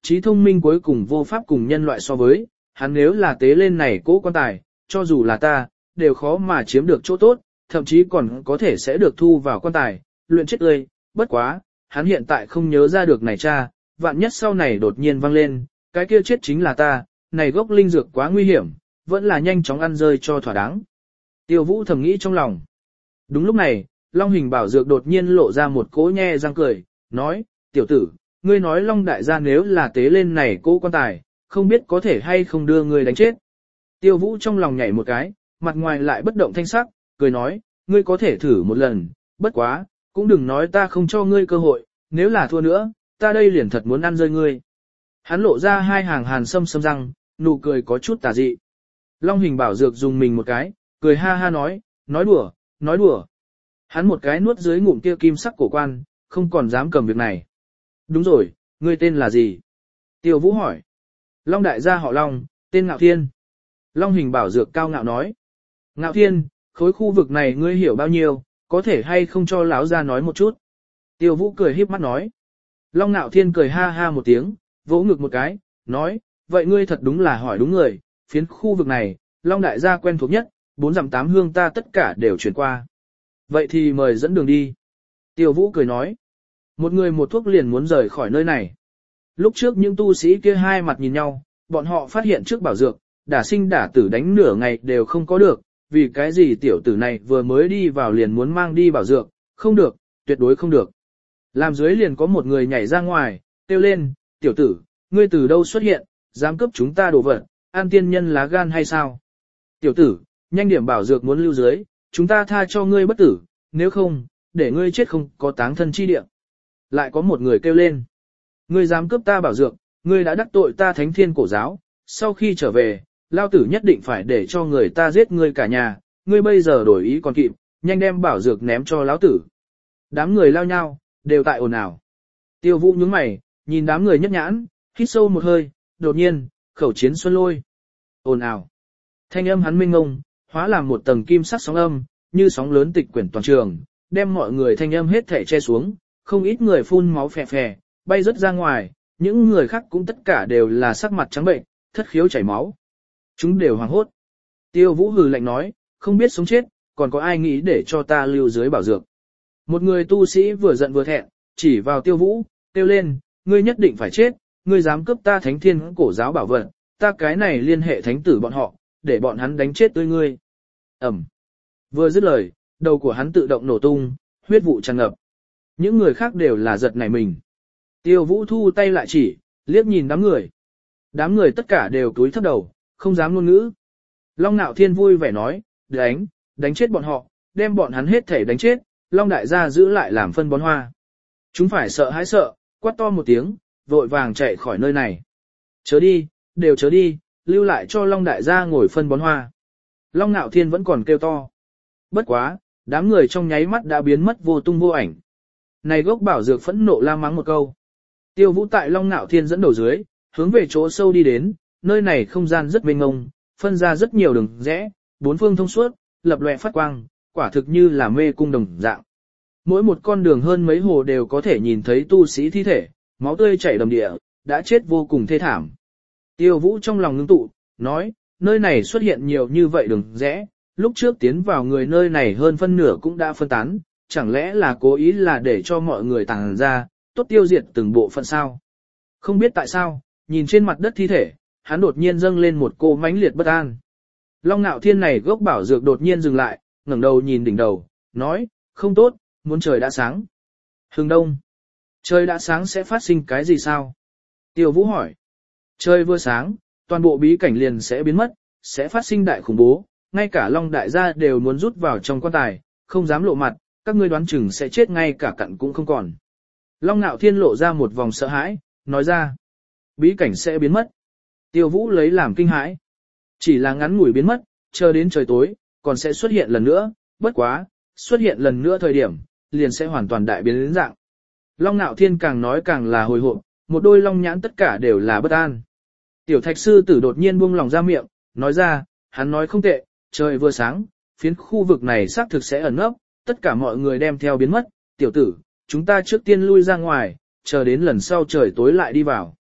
trí thông minh cuối cùng vô pháp cùng nhân loại so với, hắn nếu là tế lên này cố quan tài, cho dù là ta, đều khó mà chiếm được chỗ tốt, thậm chí còn có thể sẽ được thu vào quan tài, luyện chết tươi, bất quá, hắn hiện tại không nhớ ra được này cha, vạn nhất sau này đột nhiên vang lên, cái kia chết chính là ta, này gốc linh dược quá nguy hiểm, vẫn là nhanh chóng ăn rơi cho thỏa đáng. Tiêu Vũ thầm nghĩ trong lòng. Đúng lúc này, Long Hình Bảo Dược đột nhiên lộ ra một cỗ nhe răng cười, nói, tiểu tử, ngươi nói Long đại gia nếu là tế lên này cỗ quan tài, không biết có thể hay không đưa ngươi đánh chết. Tiêu Vũ trong lòng nhảy một cái, mặt ngoài lại bất động thanh sắc, cười nói, ngươi có thể thử một lần, bất quá, cũng đừng nói ta không cho ngươi cơ hội, nếu là thua nữa, ta đây liền thật muốn ăn rơi ngươi. Hắn lộ ra hai hàng hàn sâm sâm răng, nụ cười có chút tà dị. Long Hình Bảo Dược dùng mình một cái, cười ha ha nói, nói đùa, nói đùa. Hắn một cái nuốt dưới ngụm kia kim sắc cổ quan, không còn dám cầm việc này. Đúng rồi, ngươi tên là gì? Tiêu Vũ hỏi. Long đại gia họ Long, tên Ngạo Thiên. Long Hình Bảo Dược cao ngạo nói. Ngạo Thiên, khối khu vực này ngươi hiểu bao nhiêu, có thể hay không cho lão gia nói một chút? Tiêu Vũ cười híp mắt nói. Long Ngạo Thiên cười ha ha một tiếng, vỗ ngực một cái, nói, vậy ngươi thật đúng là hỏi đúng người, phiến khu vực này, Long đại gia quen thuộc nhất, bốn dặm tám hương ta tất cả đều chuyển qua. Vậy thì mời dẫn đường đi. Tiêu Vũ cười nói. Một người một thuốc liền muốn rời khỏi nơi này. Lúc trước những tu sĩ kia hai mặt nhìn nhau, bọn họ phát hiện trước bảo dược, đả sinh đả tử đánh nửa ngày đều không có được, vì cái gì tiểu tử này vừa mới đi vào liền muốn mang đi bảo dược, không được, tuyệt đối không được. Làm dưới liền có một người nhảy ra ngoài, kêu lên, tiểu tử, ngươi từ đâu xuất hiện, dám cướp chúng ta đồ vật, an tiên nhân lá gan hay sao? Tiểu tử, nhanh điểm bảo dược muốn lưu dưới, chúng ta tha cho ngươi bất tử, nếu không, để ngươi chết không có táng thân chi địa. Lại có một người kêu lên, ngươi dám cướp ta bảo dược, ngươi đã đắc tội ta thánh thiên cổ giáo, sau khi trở về, lao tử nhất định phải để cho người ta giết ngươi cả nhà, ngươi bây giờ đổi ý còn kịp, nhanh đem bảo dược ném cho lão tử. Đám người lao nhau, đều tại ồn ào. Tiêu Vũ nhướng mày, nhìn đám người nhất nhãn, hít sâu một hơi, đột nhiên, khẩu chiến xuân lôi. Ồn ào. Thanh âm hắn minh ngông, hóa làm một tầng kim sắc sóng âm, như sóng lớn tịch quyển toàn trường, đem mọi người thanh âm hết thể che xuống, không ít người phun máu phè phè, bay rất ra ngoài, những người khác cũng tất cả đều là sắc mặt trắng bệnh, thất khiếu chảy máu. Chúng đều hoảng hốt. Tiêu Vũ hừ lạnh nói, không biết sống chết, còn có ai nghĩ để cho ta lưu dưới bảo dược. Một người tu sĩ vừa giận vừa thẹn, chỉ vào Tiêu Vũ, kêu lên, ngươi nhất định phải chết, ngươi dám cướp ta thánh thiên cổ giáo bảo vật, ta cái này liên hệ thánh tử bọn họ, để bọn hắn đánh chết tươi ngươi. Ẩm. Vừa dứt lời, đầu của hắn tự động nổ tung, huyết vụ tràn ngập. Những người khác đều là giật nảy mình. Tiêu Vũ thu tay lại chỉ, liếc nhìn đám người. Đám người tất cả đều cúi thấp đầu, không dám ngôn ngữ. Long Nạo Thiên vui vẻ nói, đánh, đánh chết bọn họ, đem bọn hắn hết thể đánh chết, Long đại gia giữ lại làm phân bón hoa. Chúng phải sợ hãi sợ, quát to một tiếng, vội vàng chạy khỏi nơi này. Chớ đi, đều chớ đi, lưu lại cho Long đại gia ngồi phân bón hoa. Long Nạo Thiên vẫn còn kêu to. Bất quá, đám người trong nháy mắt đã biến mất vô tung vô ảnh. Này gốc bảo dược phẫn nộ la mắng một câu. Tiêu Vũ tại Long Nạo Thiên dẫn đầu dưới, hướng về chỗ sâu đi đến, nơi này không gian rất mênh mông, phân ra rất nhiều đường rẽ, bốn phương thông suốt, lập lòe phát quang, quả thực như là mê cung đồng dạng. Mỗi một con đường hơn mấy hồ đều có thể nhìn thấy tu sĩ thi thể, máu tươi chảy đầm địa, đã chết vô cùng thê thảm. Tiêu Vũ trong lòng ngưng tụ, nói, nơi này xuất hiện nhiều như vậy đường rẽ, lúc trước tiến vào người nơi này hơn phân nửa cũng đã phân tán, chẳng lẽ là cố ý là để cho mọi người tàng ra, tốt tiêu diệt từng bộ phận sao? Không biết tại sao, nhìn trên mặt đất thi thể, hắn đột nhiên dâng lên một cô mãnh liệt bất an. Long Nạo Thiên này gốc bảo dược đột nhiên dừng lại, ngẩng đầu nhìn đỉnh đầu, nói, không tốt, muốn trời đã sáng. Hướng đông. Trời đã sáng sẽ phát sinh cái gì sao? Tiêu Vũ hỏi. Trời vừa sáng, toàn bộ bí cảnh liền sẽ biến mất, sẽ phát sinh đại khủng bố, ngay cả Long đại gia đều muốn rút vào trong quan tài, không dám lộ mặt, các ngươi đoán chừng sẽ chết ngay cả cặn cũng không còn. Long Nạo Thiên lộ ra một vòng sợ hãi, nói ra. Bí cảnh sẽ biến mất. Tiêu Vũ lấy làm kinh hãi. Chỉ là ngắn ngủi biến mất, chờ đến trời tối, còn sẽ xuất hiện lần nữa, bất quá, xuất hiện lần nữa thời điểm, liền sẽ hoàn toàn đại biến đến dạng. Long Nạo Thiên càng nói càng là hồi hộp, một đôi long nhãn tất cả đều là bất an. Tiểu Thạch sư tử đột nhiên buông lòng ra miệng, nói ra, hắn nói không tệ, trời vừa sáng, phiến khu vực này xác thực sẽ ẩn nấp, tất cả mọi người đem theo biến mất, tiểu tử, chúng ta trước tiên lui ra ngoài, chờ đến lần sau trời tối lại đi vào.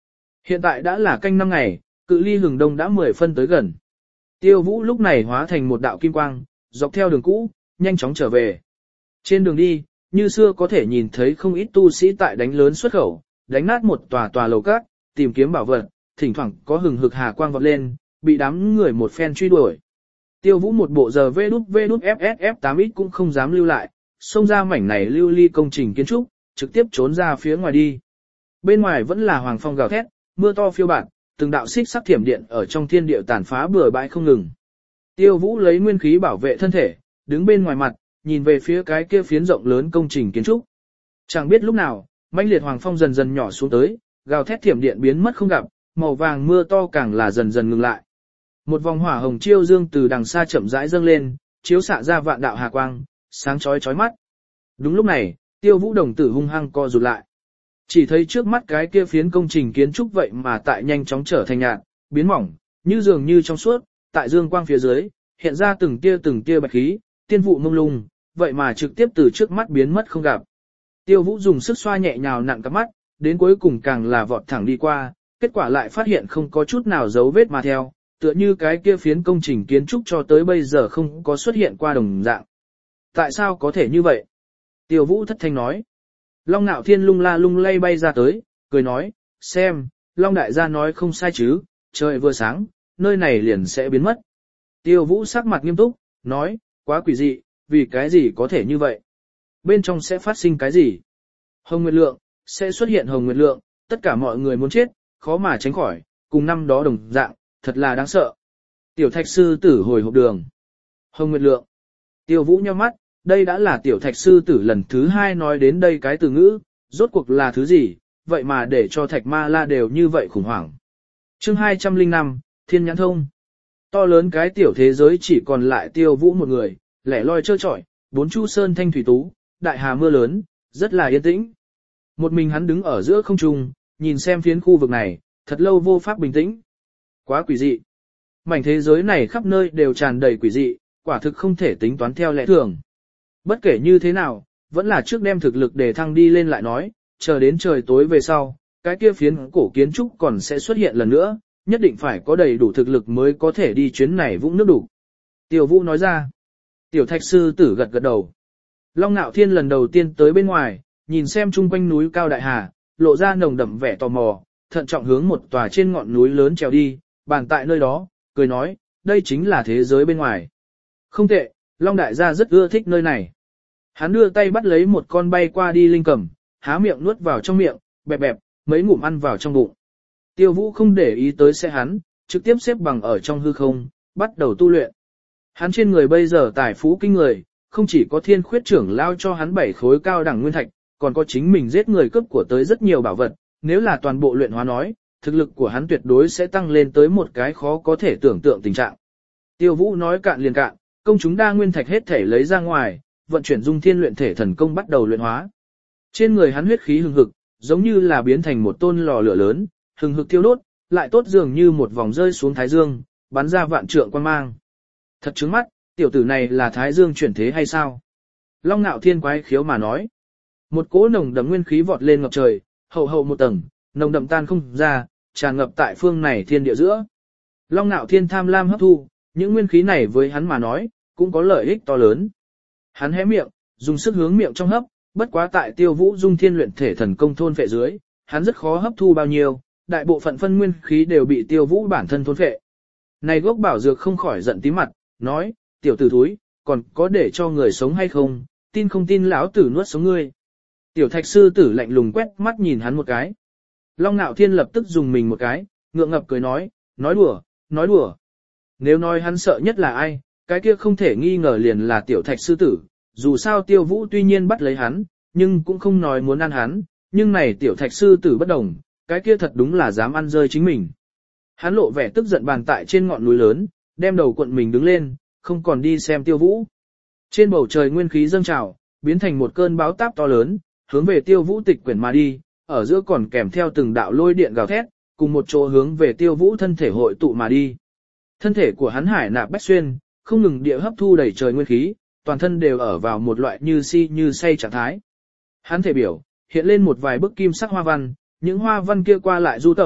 Hiện tại đã là canh năm ngày, cự ly hừng đông đã mười phân tới gần. Tiêu Vũ lúc này hóa thành một đạo kim quang, dọc theo đường cũ, nhanh chóng trở về. Trên đường đi, như xưa có thể nhìn thấy không ít tu sĩ tại đánh lớn xuất khẩu, đánh nát một tòa tòa lầu các, tìm kiếm bảo vật, thỉnh thoảng có hừng hực hà quang vọt lên, bị đám người một phen truy đuổi. Tiêu Vũ một bộ giờ vê đút vê đút ép ét ép tám ít cũng không dám lưu lại, xông ra mảnh này lưu ly công trình kiến trúc, trực tiếp trốn ra phía ngoài đi. Bên ngoài vẫn là hoàng phong gào thét, mưa to phiêu bạt, từng đạo xích sắc thiểm điện ở trong thiên địa tàn phá bừa bãi không ngừng. Tiêu Vũ lấy nguyên khí bảo vệ thân thể, đứng bên ngoài mặt, nhìn về phía cái kia phiến rộng lớn công trình kiến trúc. Chẳng biết lúc nào, mãnh liệt hoàng phong dần dần nhỏ xuống tới, gào thét thiểm điện biến mất không gặp, màu vàng mưa to càng là dần dần ngừng lại. Một vòng hỏa hồng chiêu dương từ đằng xa chậm rãi dâng lên, chiếu xạ ra vạn đạo hà quang, sáng chói chói mắt. Đúng lúc này, Tiêu Vũ đồng tử hung hăng co rụt lại. Chỉ thấy trước mắt cái kia phiến công trình kiến trúc vậy mà tại nhanh chóng trở thành nhạt, biến mỏng, như dường như trong suốt, tại dương quang phía dưới, hiện ra từng tia từng tia bạch khí, tiên vụ mông lung, vậy mà trực tiếp từ trước mắt biến mất không gặp. Tiêu Vũ dùng sức xoa nhẹ nhào nặng cặp mắt, đến cuối cùng càng là vọt thẳng đi qua, kết quả lại phát hiện không có chút nào dấu vết mà theo, tựa như cái kia phiến công trình kiến trúc cho tới bây giờ không có xuất hiện qua đồng dạng. Tại sao có thể như vậy? Tiêu Vũ thất thanh nói. Long Nạo Thiên lung la lung lay bay ra tới, cười nói, xem, Long đại gia nói không sai chứ, trời vừa sáng, nơi này liền sẽ biến mất. Tiêu Vũ sắc mặt nghiêm túc, nói, quá quỷ dị, vì cái gì có thể như vậy? Bên trong sẽ phát sinh cái gì? Hồng Nguyệt Lượng, sẽ xuất hiện Hồng Nguyệt Lượng, tất cả mọi người muốn chết, khó mà tránh khỏi, cùng năm đó đồng dạng, thật là đáng sợ. Tiểu Thạch sư tử hồi hộp đường. Hồng Nguyệt Lượng. Tiêu Vũ nhíu mắt, đây đã là Tiểu Thạch sư tử lần thứ hai nói đến đây cái từ ngữ, rốt cuộc là thứ gì, vậy mà để cho Thạch Ma La đều như vậy khủng hoảng. Chương hai trăm lẻ năm, Thiên Nhãn Thông. To lớn cái tiểu thế giới chỉ còn lại Tiêu Vũ một người, lẻ loi trơ trọi, bốn chu sơn thanh thủy tú, đại hà mưa lớn, rất là yên tĩnh. Một mình hắn đứng ở giữa không trung, nhìn xem phiến khu vực này, thật lâu vô pháp bình tĩnh. Quá quỷ dị. Mảnh thế giới này khắp nơi đều tràn đầy quỷ dị, quả thực không thể tính toán theo lẽ thường. Bất kể như thế nào, vẫn là trước đem thực lực để thăng đi lên lại nói, chờ đến trời tối về sau, cái kia phiến cổ kiến trúc còn sẽ xuất hiện lần nữa, nhất định phải có đầy đủ thực lực mới có thể đi chuyến này vũng nước đủ. Tiêu Vũ nói ra. Tiểu Thạch sư tử gật gật đầu. Long Nạo Thiên lần đầu tiên tới bên ngoài, nhìn xem chung quanh núi cao đại hà, lộ ra nồng đậm vẻ tò mò, thận trọng hướng một tòa trên ngọn núi lớn trèo đi, bàn tại nơi đó, cười nói, đây chính là thế giới bên ngoài. Không tệ, Long đại gia rất ưa thích nơi này. Hắn đưa tay bắt lấy một con bay qua đi linh cầm, há miệng nuốt vào trong miệng, bẹp bẹp, mấy ngụm ăn vào trong bụng. Tiêu Vũ không để ý tới xe hắn, trực tiếp xếp bằng ở trong hư không, bắt đầu tu luyện. Hắn trên người bây giờ tài phú kinh người, không chỉ có Thiên Khuyết trưởng lao cho hắn bảy khối cao đẳng nguyên thạch, còn có chính mình giết người cướp của tới rất nhiều bảo vật, nếu là toàn bộ luyện hóa nói, thực lực của hắn tuyệt đối sẽ tăng lên tới một cái khó có thể tưởng tượng tình trạng. Tiêu Vũ nói cạn liền cạn, công chúng đa nguyên thạch hết thể lấy ra ngoài, vận chuyển dung thiên luyện thể thần công bắt đầu luyện hóa. Trên người hắn huyết khí hừng hực, giống như là biến thành một tôn lò lửa lớn, hừng hực thiêu đốt, lại tốt dường như một vòng rơi xuống thái dương, bắn ra vạn trượng quang mang. Thật trứng mắt, tiểu tử này là thái dương chuyển thế hay sao? Long Nạo Thiên quái khiếu mà nói. Một cỗ nồng đậm nguyên khí vọt lên ngập trời, hậu hậu một tầng, nồng đậm tan không ra, tràn ngập tại phương này thiên địa giữa. Long Nạo Thiên tham lam hấp thu, những nguyên khí này với hắn mà nói, cũng có lợi ích to lớn. Hắn hé miệng, dùng sức hướng miệng trong hấp, bất quá tại Tiêu Vũ dung thiên luyện thể thần công thôn phệ dưới, hắn rất khó hấp thu bao nhiêu, đại bộ phận phân nguyên khí đều bị Tiêu Vũ bản thân thôn phệ. Này gốc bảo dược không khỏi giận tí mặt, nói, tiểu tử thúi, còn có để cho người sống hay không, tin không tin lão tử nuốt sống ngươi. Tiểu Thạch sư tử lạnh lùng quét mắt nhìn hắn một cái. Long Nạo Thiên lập tức dùng mình một cái, ngượng ngập cười nói, nói đùa, nói đùa. Nếu nói hắn sợ nhất là ai, cái kia không thể nghi ngờ liền là Tiểu Thạch sư tử, dù sao Tiêu Vũ tuy nhiên bắt lấy hắn, nhưng cũng không nói muốn ăn hắn, nhưng này Tiểu Thạch sư tử bất đồng, cái kia thật đúng là dám ăn rơi chính mình. Hắn lộ vẻ tức giận bàn tại trên ngọn núi lớn, đem đầu cuộn mình đứng lên, không còn đi xem Tiêu Vũ. Trên bầu trời nguyên khí dâng trào, biến thành một cơn bão táp to lớn, hướng về Tiêu Vũ tịch quyển mà đi, ở giữa còn kèm theo từng đạo lôi điện gào thét, cùng một chỗ hướng về Tiêu Vũ thân thể hội tụ mà đi. Thân thể của hắn hải nạp bách xuyên, không ngừng địa hấp thu đầy trời nguyên khí, toàn thân đều ở vào một loại như si như say trạng thái. Hắn thể biểu, hiện lên một vài bức kim sắc hoa văn, những hoa văn kia qua lại du tẩu,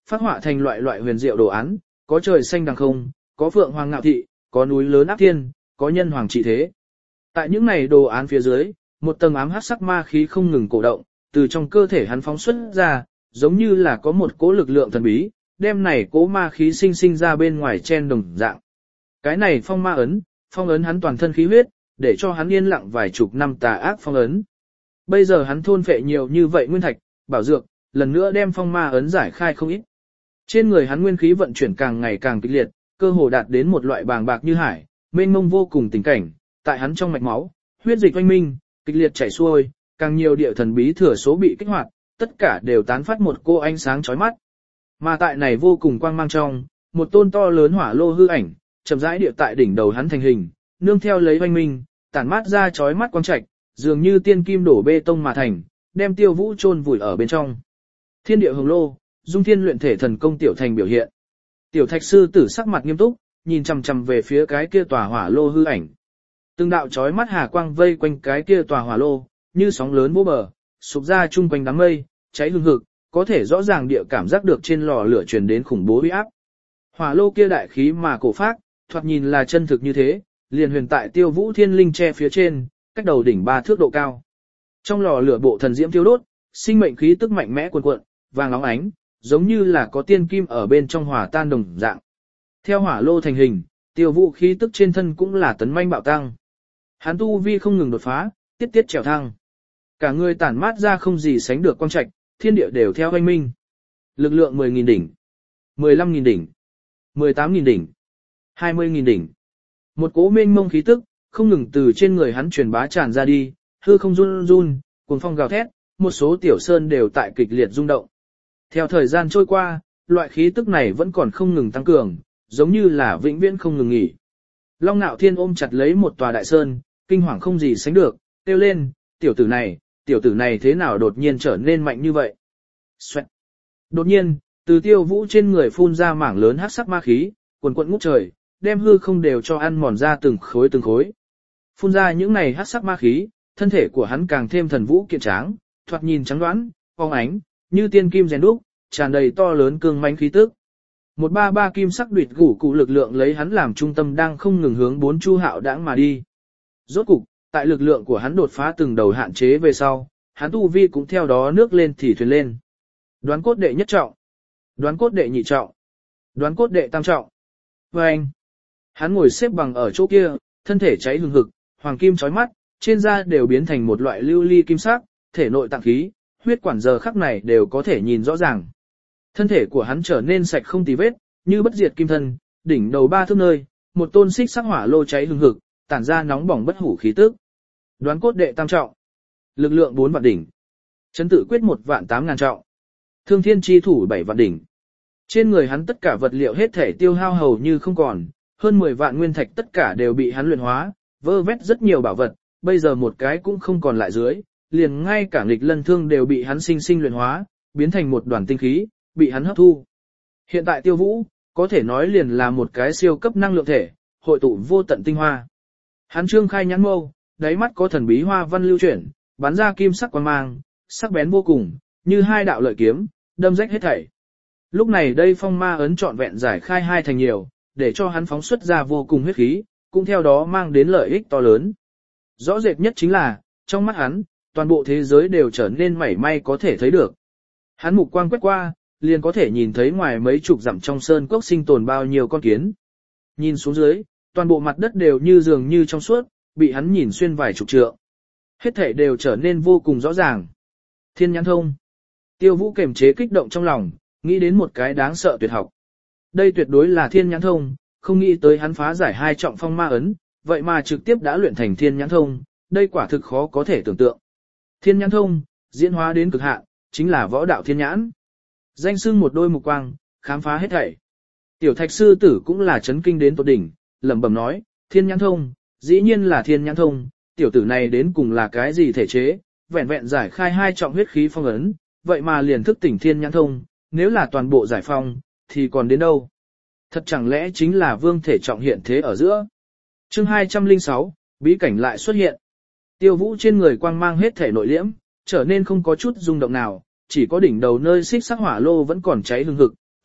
phát họa thành loại loại huyền diệu đồ án, có trời xanh đằng không, có phượng hoàng ngạo thị, có núi lớn áp thiên, có nhân hoàng trị thế. Tại những này đồ án phía dưới, một tầng ám hắc sắc ma khí không ngừng cổ động, từ trong cơ thể hắn phóng xuất ra, giống như là có một cỗ lực lượng thần bí, đem này cỗ ma khí sinh sinh ra bên ngoài chen đồng dạng. Cái này phong ma ấn, phong ấn hắn toàn thân khí huyết, để cho hắn yên lặng vài chục năm tà ác phong ấn. Bây giờ hắn thôn phệ nhiều như vậy nguyên thạch, bảo dược, lần nữa đem phong ma ấn giải khai không ít. Trên người hắn nguyên khí vận chuyển càng ngày càng kịch liệt, cơ hồ đạt đến một loại bàng bạc như hải, mênh mông vô cùng tình cảnh, tại hắn trong mạch máu, huyết dịch oanh minh, kịch liệt chảy xuôi, càng nhiều địa thần bí thừa số bị kích hoạt, tất cả đều tán phát một cô ánh sáng chói mắt. Mà tại này vô cùng quang mang trong, một tôn to lớn hỏa lô hư ảnh, chậm rãi địa tại đỉnh đầu hắn thành hình, nương theo lấy oanh minh, tản mát ra chói mắt quang trạch, dường như tiên kim đổ bê tông mà thành, đem Tiêu Vũ chôn vùi ở bên trong. Thiên địa hồng lô, dung thiên luyện thể thần công tiểu thành biểu hiện. Tiểu Thạch sư tử sắc mặt nghiêm túc, nhìn chằm chằm về phía cái kia tòa hỏa lô hư ảnh. Từng đạo chói mắt hà quang vây quanh cái kia tòa hỏa lô, như sóng lớn vô bờ, sụp ra chung quanh đám mây, cháy hừng hực, có thể rõ ràng địa cảm giác được trên lò lửa truyền đến khủng bố uy áp. Hỏa lô kia đại khí mà cổ phác, thoạt nhìn là chân thực như thế, liền huyền tại Tiêu Vũ thiên linh che phía trên, cách đầu đỉnh ba thước độ cao. Trong lò lửa bộ thần diễm thiêu đốt, sinh mệnh khí tức mạnh mẽ cuồn cuộn, vàng óng ánh, giống như là có tiên kim ở bên trong hỏa tan đồng dạng. Theo hỏa lô thành hình, Tiêu Vũ khí tức trên thân cũng là tấn manh bạo tăng. Hắn tu vi không ngừng đột phá, tiết tiết trèo thăng. Cả người tản mát ra không gì sánh được quang trạch, thiên địa đều theo hoanh minh. Lực lượng mười nghìn đỉnh, mười lăm nghìn đỉnh, mười tám nghìn đỉnh, hai mươi nghìn đỉnh. Một cỗ mênh mông khí tức, không ngừng từ trên người hắn truyền bá tràn ra đi, hư không run run, cuồng phong gào thét, một số tiểu sơn đều tại kịch liệt rung động. Theo thời gian trôi qua, loại khí tức này vẫn còn không ngừng tăng cường, giống như là vĩnh viễn không ngừng nghỉ. Long Nạo Thiên ôm chặt lấy một tòa đại sơn, kinh hoàng không gì sánh được, kêu lên, tiểu tử này, tiểu tử này thế nào đột nhiên trở nên mạnh như vậy. Xoẹt. Đột nhiên, từ Tiêu Vũ trên người phun ra mảng lớn hắc sắc ma khí, quần quận ngút trời, đem hư không đều cho ăn mòn ra từng khối từng khối. Phun ra những này hắc sắc ma khí, thân thể của hắn càng thêm thần vũ kiện tráng, thoạt nhìn trắng đoán, phóng ánh, như tiên kim rèn đúc, tràn đầy to lớn cương mãnh khí tức. Một ba ba kim sắc đuyệt gủ cụ lực lượng lấy hắn làm trung tâm đang không ngừng hướng bốn chu hạo đãng mà đi. Rốt cục, tại lực lượng của hắn đột phá từng đầu hạn chế về sau, hắn tu vi cũng theo đó nước lên thì thuyền lên. Đoán cốt đệ nhất trọng, đoán cốt đệ nhị trọng, đoán cốt đệ tam trọng. Và anh, hắn ngồi xếp bằng ở chỗ kia, thân thể cháy hừng hực, hoàng kim chói mắt, trên da đều biến thành một loại lưu ly kim sắc, thể nội tạng khí, huyết quản giờ khắc này đều có thể nhìn rõ ràng. Thân thể của hắn trở nên sạch không tì vết, như bất diệt kim thân, đỉnh đầu ba thước nơi, một tôn xích sắc hỏa lô cháy hừng hực, tản ra nóng bỏng bất hủ khí tức. Đoán cốt đệ tam trọng, lực lượng bốn vạn đỉnh, chấn tự quyết một vạn tám ngàn trọng, thương thiên chi thủ bảy vạn đỉnh. Trên người hắn tất cả vật liệu hết thể tiêu hao hầu như không còn, hơn mười vạn nguyên thạch tất cả đều bị hắn luyện hóa, vơ vét rất nhiều bảo vật, bây giờ một cái cũng không còn lại dưới, liền ngay cả nghịch lân thương đều bị hắn sinh sinh luyện hóa, biến thành một đoàn tinh khí, bị hắn hấp thu. Hiện tại Tiêu Vũ, có thể nói liền là một cái siêu cấp năng lượng thể, hội tụ vô tận tinh hoa. Hắn trương khai nhãn mâu, đáy mắt có thần bí hoa văn lưu chuyển, bắn ra kim sắc quang mang, sắc bén vô cùng, như hai đạo lợi kiếm, đâm rách hết thảy. Lúc này đây phong ma ấn trọn vẹn giải khai hai thành nhiều, để cho hắn phóng xuất ra vô cùng huyết khí, cũng theo đó mang đến lợi ích to lớn. Rõ rệt nhất chính là, trong mắt hắn, toàn bộ thế giới đều trở nên mảy may có thể thấy được. Hắn mục quang quét qua, liền có thể nhìn thấy ngoài mấy chục dặm trong sơn cốc sinh tồn bao nhiêu con kiến. Nhìn xuống dưới, toàn bộ mặt đất đều như dường như trong suốt, bị hắn nhìn xuyên vài chục trượng. Hết thảy đều trở nên vô cùng rõ ràng. Thiên nhãn thông. Tiêu Vũ kiềm chế kích động trong lòng, nghĩ đến một cái đáng sợ tuyệt học. Đây tuyệt đối là thiên nhãn thông, không nghĩ tới hắn phá giải hai trọng phong ma ấn, vậy mà trực tiếp đã luyện thành thiên nhãn thông, đây quả thực khó có thể tưởng tượng. Thiên nhãn thông, diễn hóa đến cực hạn, chính là võ đạo thiên nhãn. Danh xưng một đôi mục quang, khám phá hết thảy. Tiểu Thạch sư tử cũng là chấn kinh đến tột đỉnh, lẩm bẩm nói, thiên nhãn thông, dĩ nhiên là thiên nhãn thông, tiểu tử này đến cùng là cái gì thể chế, vẹn vẹn giải khai hai trọng huyết khí phong ấn, vậy mà liền thức tỉnh thiên nhãn thông, nếu là toàn bộ giải phong, thì còn đến đâu? Thật chẳng lẽ chính là vương thể trọng hiện thế ở giữa? Chương hai trăm lẻ sáu, bí cảnh lại xuất hiện. Tiêu Vũ trên người quang mang hết thể nội liễm, trở nên không có chút rung động nào, chỉ có đỉnh đầu nơi xích sắc hỏa lô vẫn còn cháy hừng hực,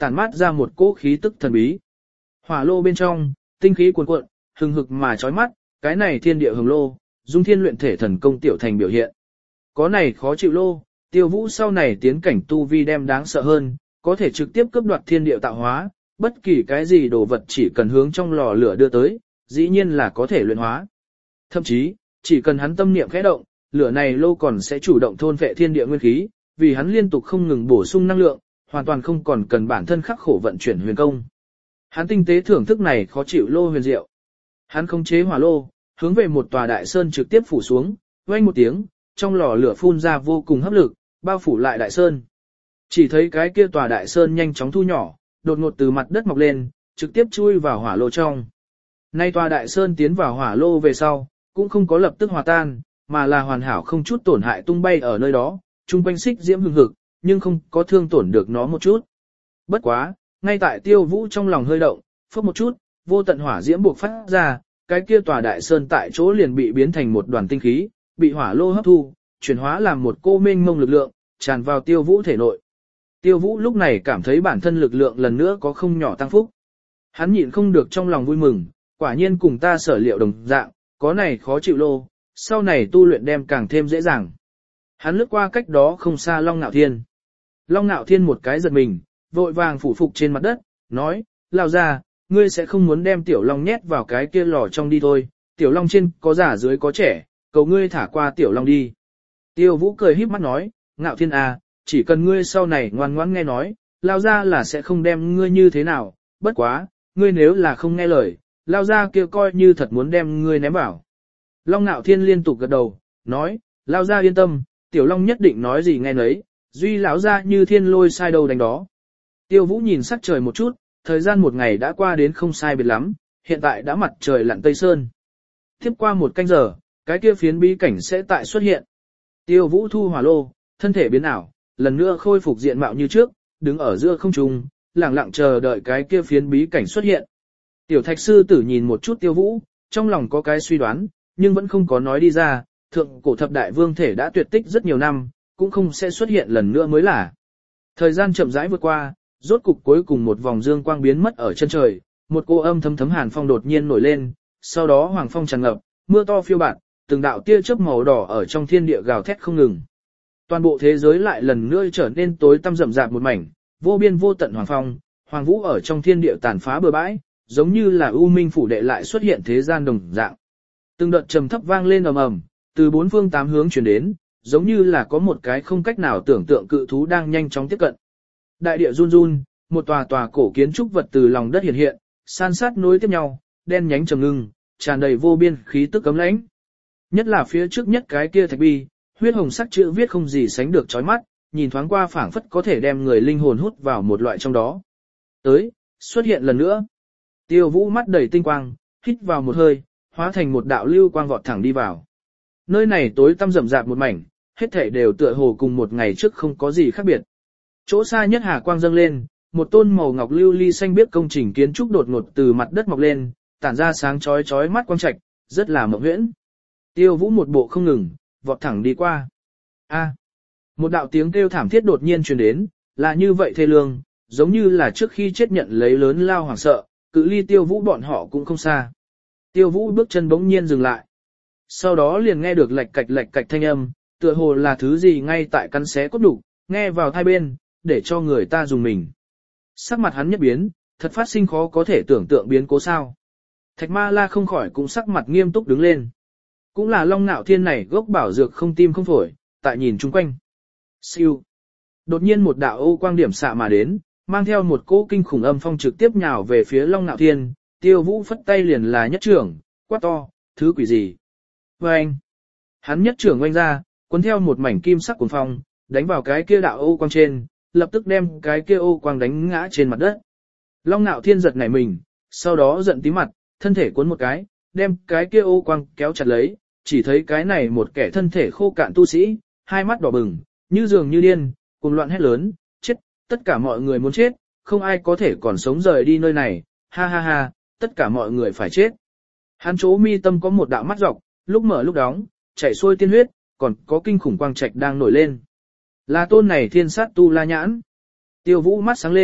tản mát ra một cỗ khí tức thần bí. Hỏa lô bên trong, tinh khí cuồn cuộn, hừng hực mà chói mắt, cái này thiên địa hồng lô, dung thiên luyện thể thần công tiểu thành biểu hiện. Có này khó chịu lô, Tiêu Vũ sau này tiến cảnh tu vi đem đáng sợ hơn, có thể trực tiếp cướp đoạt thiên địa tạo hóa, bất kỳ cái gì đồ vật chỉ cần hướng trong lò lửa đưa tới, dĩ nhiên là có thể luyện hóa. Thậm chí, chỉ cần hắn tâm niệm khẽ động, lửa này lô còn sẽ chủ động thôn phệ thiên địa nguyên khí, vì hắn liên tục không ngừng bổ sung năng lượng, hoàn toàn không còn cần bản thân khắc khổ vận chuyển huyền công. Hắn tinh tế thưởng thức này khó chịu lô huyền diệu. Hắn khống chế hỏa lô, hướng về một tòa đại sơn trực tiếp phủ xuống, vang một tiếng, trong lò lửa phun ra vô cùng hấp lực, bao phủ lại đại sơn. Chỉ thấy cái kia tòa đại sơn nhanh chóng thu nhỏ, đột ngột từ mặt đất mọc lên, trực tiếp chui vào hỏa lô trong. Nay tòa đại sơn tiến vào hỏa lô về sau, cũng không có lập tức hòa tan, mà là hoàn hảo không chút tổn hại tung bay ở nơi đó, trung quanh xích diễm hừng hực, nhưng không có thương tổn được nó một chút. Bất quá, ngay tại Tiêu Vũ trong lòng hơi động, phốc một chút, vô tận hỏa diễm buộc phát ra, cái kia tòa đại sơn tại chỗ liền bị biến thành một đoàn tinh khí, bị hỏa lô hấp thu, chuyển hóa làm một cô mênh mông lực lượng, tràn vào Tiêu Vũ thể nội. Tiêu Vũ lúc này cảm thấy bản thân lực lượng lần nữa có không nhỏ tăng phúc. Hắn nhịn không được trong lòng vui mừng, quả nhiên cùng ta sở liệu đồng dạng, có này khó chịu lô, sau này tu luyện đem càng thêm dễ dàng. Hắn lướt qua cách đó không xa Long Nạo Thiên. Long Nạo Thiên một cái giật mình, vội vàng phủ phục trên mặt đất, nói, lao ra, ngươi sẽ không muốn đem tiểu long nhét vào cái kia lò trong đi thôi, tiểu long trên có già dưới có trẻ, cầu ngươi thả qua tiểu long đi. Tiêu Vũ cười híp mắt nói, Ngạo Thiên à, chỉ cần ngươi sau này ngoan ngoãn nghe nói, lao ra là sẽ không đem ngươi như thế nào, bất quá, ngươi nếu là không nghe lời, lao ra kia coi như thật muốn đem ngươi ném vào. Long Nạo Thiên liên tục gật đầu, nói, lao ra yên tâm, tiểu long nhất định nói gì nghe nấy, duy lão ra như thiên lôi sai đầu đánh đó. Tiêu Vũ nhìn sắc trời một chút, thời gian một ngày đã qua đến không sai biệt lắm, hiện tại đã mặt trời lặn tây sơn. Tiếp qua một canh giờ, cái kia phiến bí cảnh sẽ tại xuất hiện. Tiêu Vũ thu hỏa lô, thân thể biến ảo, lần nữa khôi phục diện mạo như trước, đứng ở giữa không trung, lặng lặng chờ đợi cái kia phiến bí cảnh xuất hiện. Tiểu Thạch sư tử nhìn một chút Tiêu Vũ, trong lòng có cái suy đoán, nhưng vẫn không có nói đi ra, thượng cổ thập đại vương thể đã tuyệt tích rất nhiều năm, cũng không sẽ xuất hiện lần nữa mới là. Thời gian chậm rãi vượt qua, rốt cục cuối cùng một vòng dương quang biến mất ở chân trời, một cô âm thấm thấm hàn phong đột nhiên nổi lên, sau đó hoàng phong tràn ngập, mưa to phiêu bạt, từng đạo tia chớp màu đỏ ở trong thiên địa gào thét không ngừng. Toàn bộ thế giới lại lần nữa trở nên tối tăm rậm rạp một mảnh, vô biên vô tận hoàng phong, hoàng vũ ở trong thiên địa tàn phá bừa bãi, giống như là u minh phủ đệ lại xuất hiện thế gian đồng dạng. Từng đợt trầm thấp vang lên ầm ầm, từ bốn phương tám hướng truyền đến, giống như là có một cái không cách nào tưởng tượng cự thú đang nhanh chóng tiếp cận. Đại địa run run, một tòa tòa cổ kiến trúc vật từ lòng đất hiện hiện, san sát nối tiếp nhau, đen nhánh trầm ngưng, tràn đầy vô biên khí tức cấm lãnh. Nhất là phía trước nhất cái kia thạch bi, huyết hồng sắc chữ viết không gì sánh được chói mắt, nhìn thoáng qua phảng phất có thể đem người linh hồn hút vào một loại trong đó. Tới, xuất hiện lần nữa. Tiêu Vũ mắt đầy tinh quang, hít vào một hơi, hóa thành một đạo lưu quang vọt thẳng đi vào. Nơi này tối tăm rậm rạp một mảnh, hết thảy đều tựa hồ cùng một ngày trước không có gì khác biệt. Chỗ xa nhất hà quang dâng lên, một tôn màu ngọc lưu ly xanh biếc công trình kiến trúc đột ngột từ mặt đất mọc lên, tản ra sáng chói chói mắt quang trạch, rất là mộng huyễn. Tiêu Vũ một bộ không ngừng, vọt thẳng đi qua. A! Một đạo tiếng kêu thảm thiết đột nhiên truyền đến, là như vậy thê lương, giống như là trước khi chết nhận lấy lớn lao hoảng sợ, cự ly Tiêu Vũ bọn họ cũng không xa. Tiêu Vũ bước chân bỗng nhiên dừng lại. Sau đó liền nghe được lạch cạch lạch cạch thanh âm, tựa hồ là thứ gì ngay tại căn xé cốt đục, nghe vào tai bên, để cho người ta dùng mình. Sắc mặt hắn nhất biến, thật phát sinh khó có thể tưởng tượng biến cố sao. Thạch Ma La không khỏi cũng sắc mặt nghiêm túc đứng lên. Cũng là Long Nạo Thiên này gốc bảo dược không tim không phổi, tại nhìn chung quanh. Siêu. Đột nhiên một đạo ô quang điểm xạ mà đến, mang theo một cỗ kinh khủng âm phong trực tiếp nhào về phía Long Nạo Thiên, Tiêu Vũ phất tay liền là nhất trưởng, quát to, thứ quỷ gì. Và anh. Hắn nhất trưởng oanh ra, cuốn theo một mảnh kim sắc cuồng phong, đánh vào cái kia đạo ô quang trên, lập tức đem cái kia ô quang đánh ngã trên mặt đất. Long Nạo Thiên giật nảy mình, sau đó giận tí mặt, thân thể cuốn một cái, đem cái kia ô quang kéo chặt lấy, chỉ thấy cái này một kẻ thân thể khô cạn tu sĩ, hai mắt đỏ bừng, như dường như điên, cùng loạn hét lớn, chết, tất cả mọi người muốn chết, không ai có thể còn sống rời đi nơi này, ha ha ha, tất cả mọi người phải chết. Hắn chỗ mi tâm có một đạo mắt dọc, lúc mở lúc đóng, chảy xuôi tiên huyết, còn có kinh khủng quang trạch đang nổi lên. Là tôn này thiên sát tu la nhãn. Tiêu Vũ mắt sáng lên,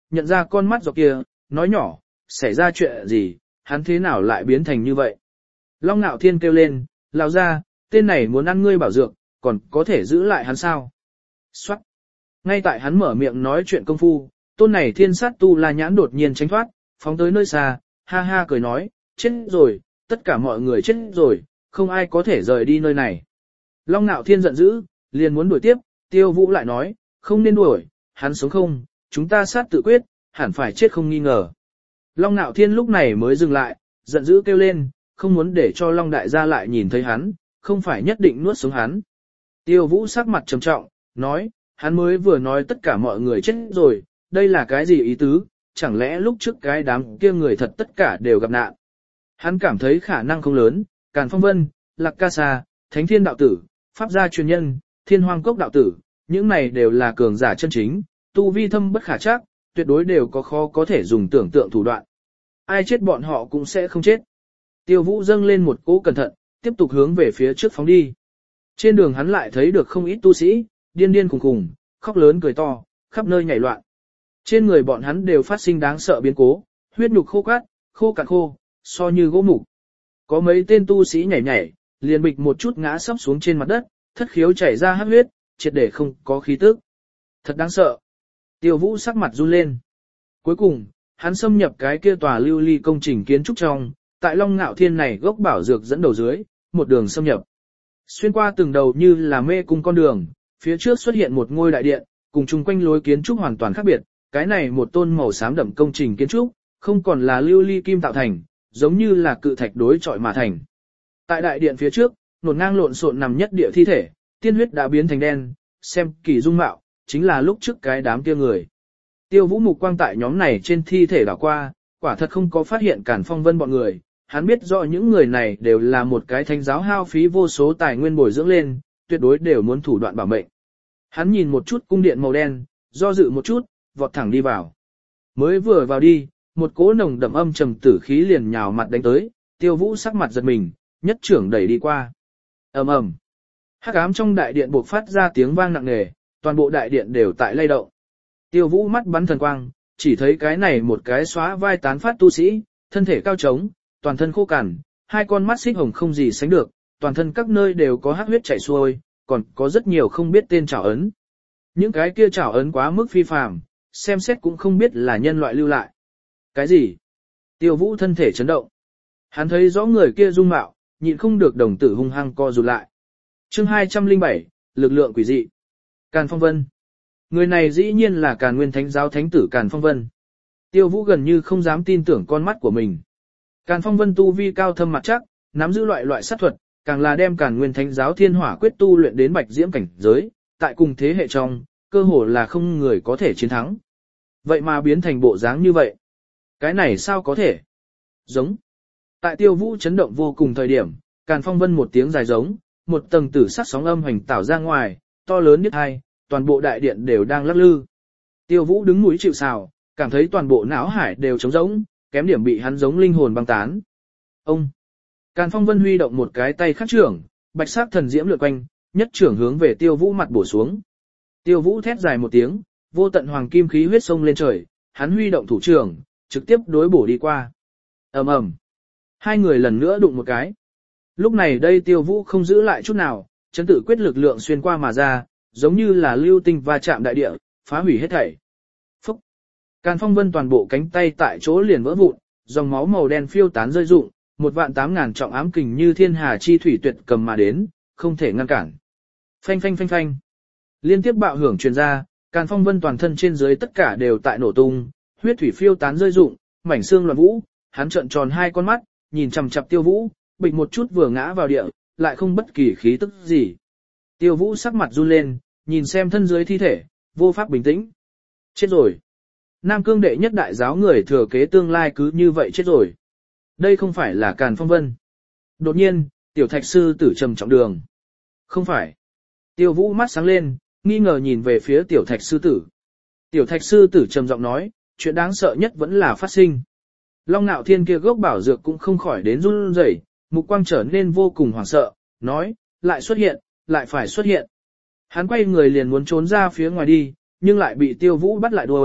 nhận ra con mắt dọc kia, nói nhỏ, xảy ra chuyện gì, hắn thế nào lại biến thành như vậy. Long Nạo Thiên kêu lên, lao ra, tên này muốn ăn ngươi bảo dược, còn có thể giữ lại hắn sao? Xoát! Ngay tại hắn mở miệng nói chuyện công phu, tôn này thiên sát tu la nhãn đột nhiên tránh thoát, phóng tới nơi xa, ha ha cười nói, chết rồi, tất cả mọi người chết rồi, không ai có thể rời đi nơi này. Long Nạo Thiên giận dữ, liền muốn đuổi tiếp, Tiêu Vũ lại nói, không nên đuổi, hắn sống không, chúng ta sát tự quyết, hẳn phải chết không nghi ngờ. Long Nạo Thiên lúc này mới dừng lại, giận dữ kêu lên, không muốn để cho Long Đại gia lại nhìn thấy hắn, không phải nhất định nuốt sống hắn. Tiêu Vũ sắc mặt trầm trọng, nói, hắn mới vừa nói tất cả mọi người chết rồi, đây là cái gì ý tứ, chẳng lẽ lúc trước cái đám kia người thật tất cả đều gặp nạn. Hắn cảm thấy khả năng không lớn, Càn Phong Vân, Lạc Ca Sa, Thánh Thiên Đạo Tử, Pháp Gia Truyền Nhân, Thiên Hoang Cốc Đạo Tử, những này đều là cường giả chân chính, tu vi thâm bất khả trắc, tuyệt đối đều có khó có thể dùng tưởng tượng thủ đoạn. Ai chết bọn họ cũng sẽ không chết. Tiêu Vũ dâng lên một cỗ cẩn thận, tiếp tục hướng về phía trước phóng đi. Trên đường hắn lại thấy được không ít tu sĩ, điên điên khùng khùng, khóc lớn cười to, khắp nơi nhảy loạn. Trên người bọn hắn đều phát sinh đáng sợ biến cố, huyết nhục khô cát, khô cạn khô, so như gỗ mục. Có mấy tên tu sĩ nhảy nhảy, liền bịch một chút ngã sấp xuống trên mặt đất, thất khiếu chảy ra hắc huyết, triệt để không có khí tức. Thật đáng sợ. Tiêu Vũ sắc mặt run lên. Cuối cùng, hắn xâm nhập cái kia tòa lưu ly công trình kiến trúc trong, tại Long Nạo Thiên này gốc bảo dược dẫn đầu dưới, một đường xâm nhập. Xuyên qua từng đầu như là mê cung con đường, phía trước xuất hiện một ngôi đại điện, cùng chung quanh lối kiến trúc hoàn toàn khác biệt, cái này một tôn màu xám đậm công trình kiến trúc, không còn là lưu ly kim tạo thành, giống như là cự thạch đối chọi mà thành. Tại đại điện phía trước, nổn ngang lộn xộn nằm nhất địa thi thể, tiên huyết đã biến thành đen, xem kỳ dung mạo, chính là lúc trước cái đám kia người. Tiêu Vũ mục quang tại nhóm này trên thi thể đảo qua, quả thật không có phát hiện Càn Phong Vân bọn người, hắn biết rõ những người này đều là một cái thánh giáo hao phí vô số tài nguyên bồi dưỡng lên, tuyệt đối đều muốn thủ đoạn bảo mệnh. Hắn nhìn một chút cung điện màu đen, do dự một chút, vọt thẳng đi vào. Mới vừa vào đi, một cỗ nồng đậm âm trầm tử khí liền nhào mặt đánh tới, Tiêu Vũ sắc mặt giật mình, nhất trưởng đẩy đi qua. Ầm ầm. Hắc ám trong đại điện bộc phát ra tiếng vang nặng nề, toàn bộ đại điện đều tại lay động. Tiêu Vũ mắt bắn thần quang, chỉ thấy cái này một cái xóa vai tán phát tu sĩ, thân thể cao trống, toàn thân khô cằn, hai con mắt xích hồng không gì sánh được, toàn thân các nơi đều có hắc huyết chảy xuôi, còn có rất nhiều không biết tên trảo ấn. Những cái kia trảo ấn quá mức phi phàm, xem xét cũng không biết là nhân loại lưu lại. Cái gì? Tiêu Vũ thân thể chấn động. Hắn thấy rõ người kia dung mạo, nhịn không được đồng tử hung hăng co rụt lại. Chương hai trăm lẻ bảy, lực lượng quỷ dị. Càn Phong Vân. Người này dĩ nhiên là Càn Nguyên Thánh giáo thánh tử Càn Phong Vân. Tiêu Vũ gần như không dám tin tưởng con mắt của mình. Càn Phong Vân tu vi cao thâm mặt chắc, nắm giữ loại loại sát thuật, càng là đem Càn Nguyên Thánh giáo Thiên Hỏa quyết tu luyện đến bạch diễm cảnh giới, tại cùng thế hệ trong, cơ hồ là không người có thể chiến thắng. Vậy mà biến thành bộ dáng như vậy. Cái này sao có thể? Giống. Tại Tiêu Vũ chấn động vô cùng thời điểm, Càn Phong Vân một tiếng dài giống, một tầng tử sắc sóng âm hoành tảo ra ngoài, to lớn nhất hai, toàn bộ đại điện đều đang lắc lư. Tiêu Vũ đứng mũi chịu sào, cảm thấy toàn bộ não hải đều trống rỗng, kém điểm bị hắn giống linh hồn băng tán. Ông. Càn Phong Vân huy động một cái tay khắc trưởng, bạch sắc thần diễm lượn quanh, nhất trưởng hướng về Tiêu Vũ mặt bổ xuống. Tiêu Vũ thét dài một tiếng, vô tận hoàng kim khí huyết sông lên trời, hắn huy động thủ trưởng, trực tiếp đối bổ đi qua. Ầm ầm. Hai người lần nữa đụng một cái. Lúc này đây Tiêu Vũ không giữ lại chút nào, chấn tự quyết lực lượng xuyên qua mà ra, giống như là lưu tinh va chạm đại địa, phá hủy hết thảy. Phúc. Càn Phong Vân toàn bộ cánh tay tại chỗ liền vỡ vụn, dòng máu màu đen phiêu tán rơi rụng, một vạn tám ngàn trọng ám kình như thiên hà chi thủy tuyệt cầm mà đến, không thể ngăn cản. Phanh phanh phanh phanh. Liên tiếp bạo hưởng truyền ra, Càn Phong Vân toàn thân trên dưới tất cả đều tại nổ tung, huyết thủy phiêu tán rơi rụng, mảnh xương loạn vũ, hắn trợn tròn hai con mắt, nhìn chằm chằm Tiêu Vũ, bịch một chút vừa ngã vào địa, lại không bất kỳ khí tức gì. Tiêu Vũ sắc mặt run lên, nhìn xem thân dưới thi thể, vô pháp bình tĩnh. Chết rồi. Nam Cương đệ nhất đại giáo người thừa kế tương lai cứ như vậy chết rồi. Đây không phải là Càn Phong Vân. Đột nhiên, Tiểu Thạch sư tử trầm trọng đường. Không phải. Tiêu Vũ mắt sáng lên, nghi ngờ nhìn về phía Tiểu Thạch sư tử. Tiểu Thạch sư tử trầm giọng nói, chuyện đáng sợ nhất vẫn là phát sinh. Long Nạo Thiên kia gốc bảo dược cũng không khỏi đến run rẩy, mục quang trở nên vô cùng hoảng sợ, nói, lại xuất hiện, lại phải xuất hiện. Hắn quay người liền muốn trốn ra phía ngoài đi, nhưng lại bị Tiêu Vũ bắt lại đuôi,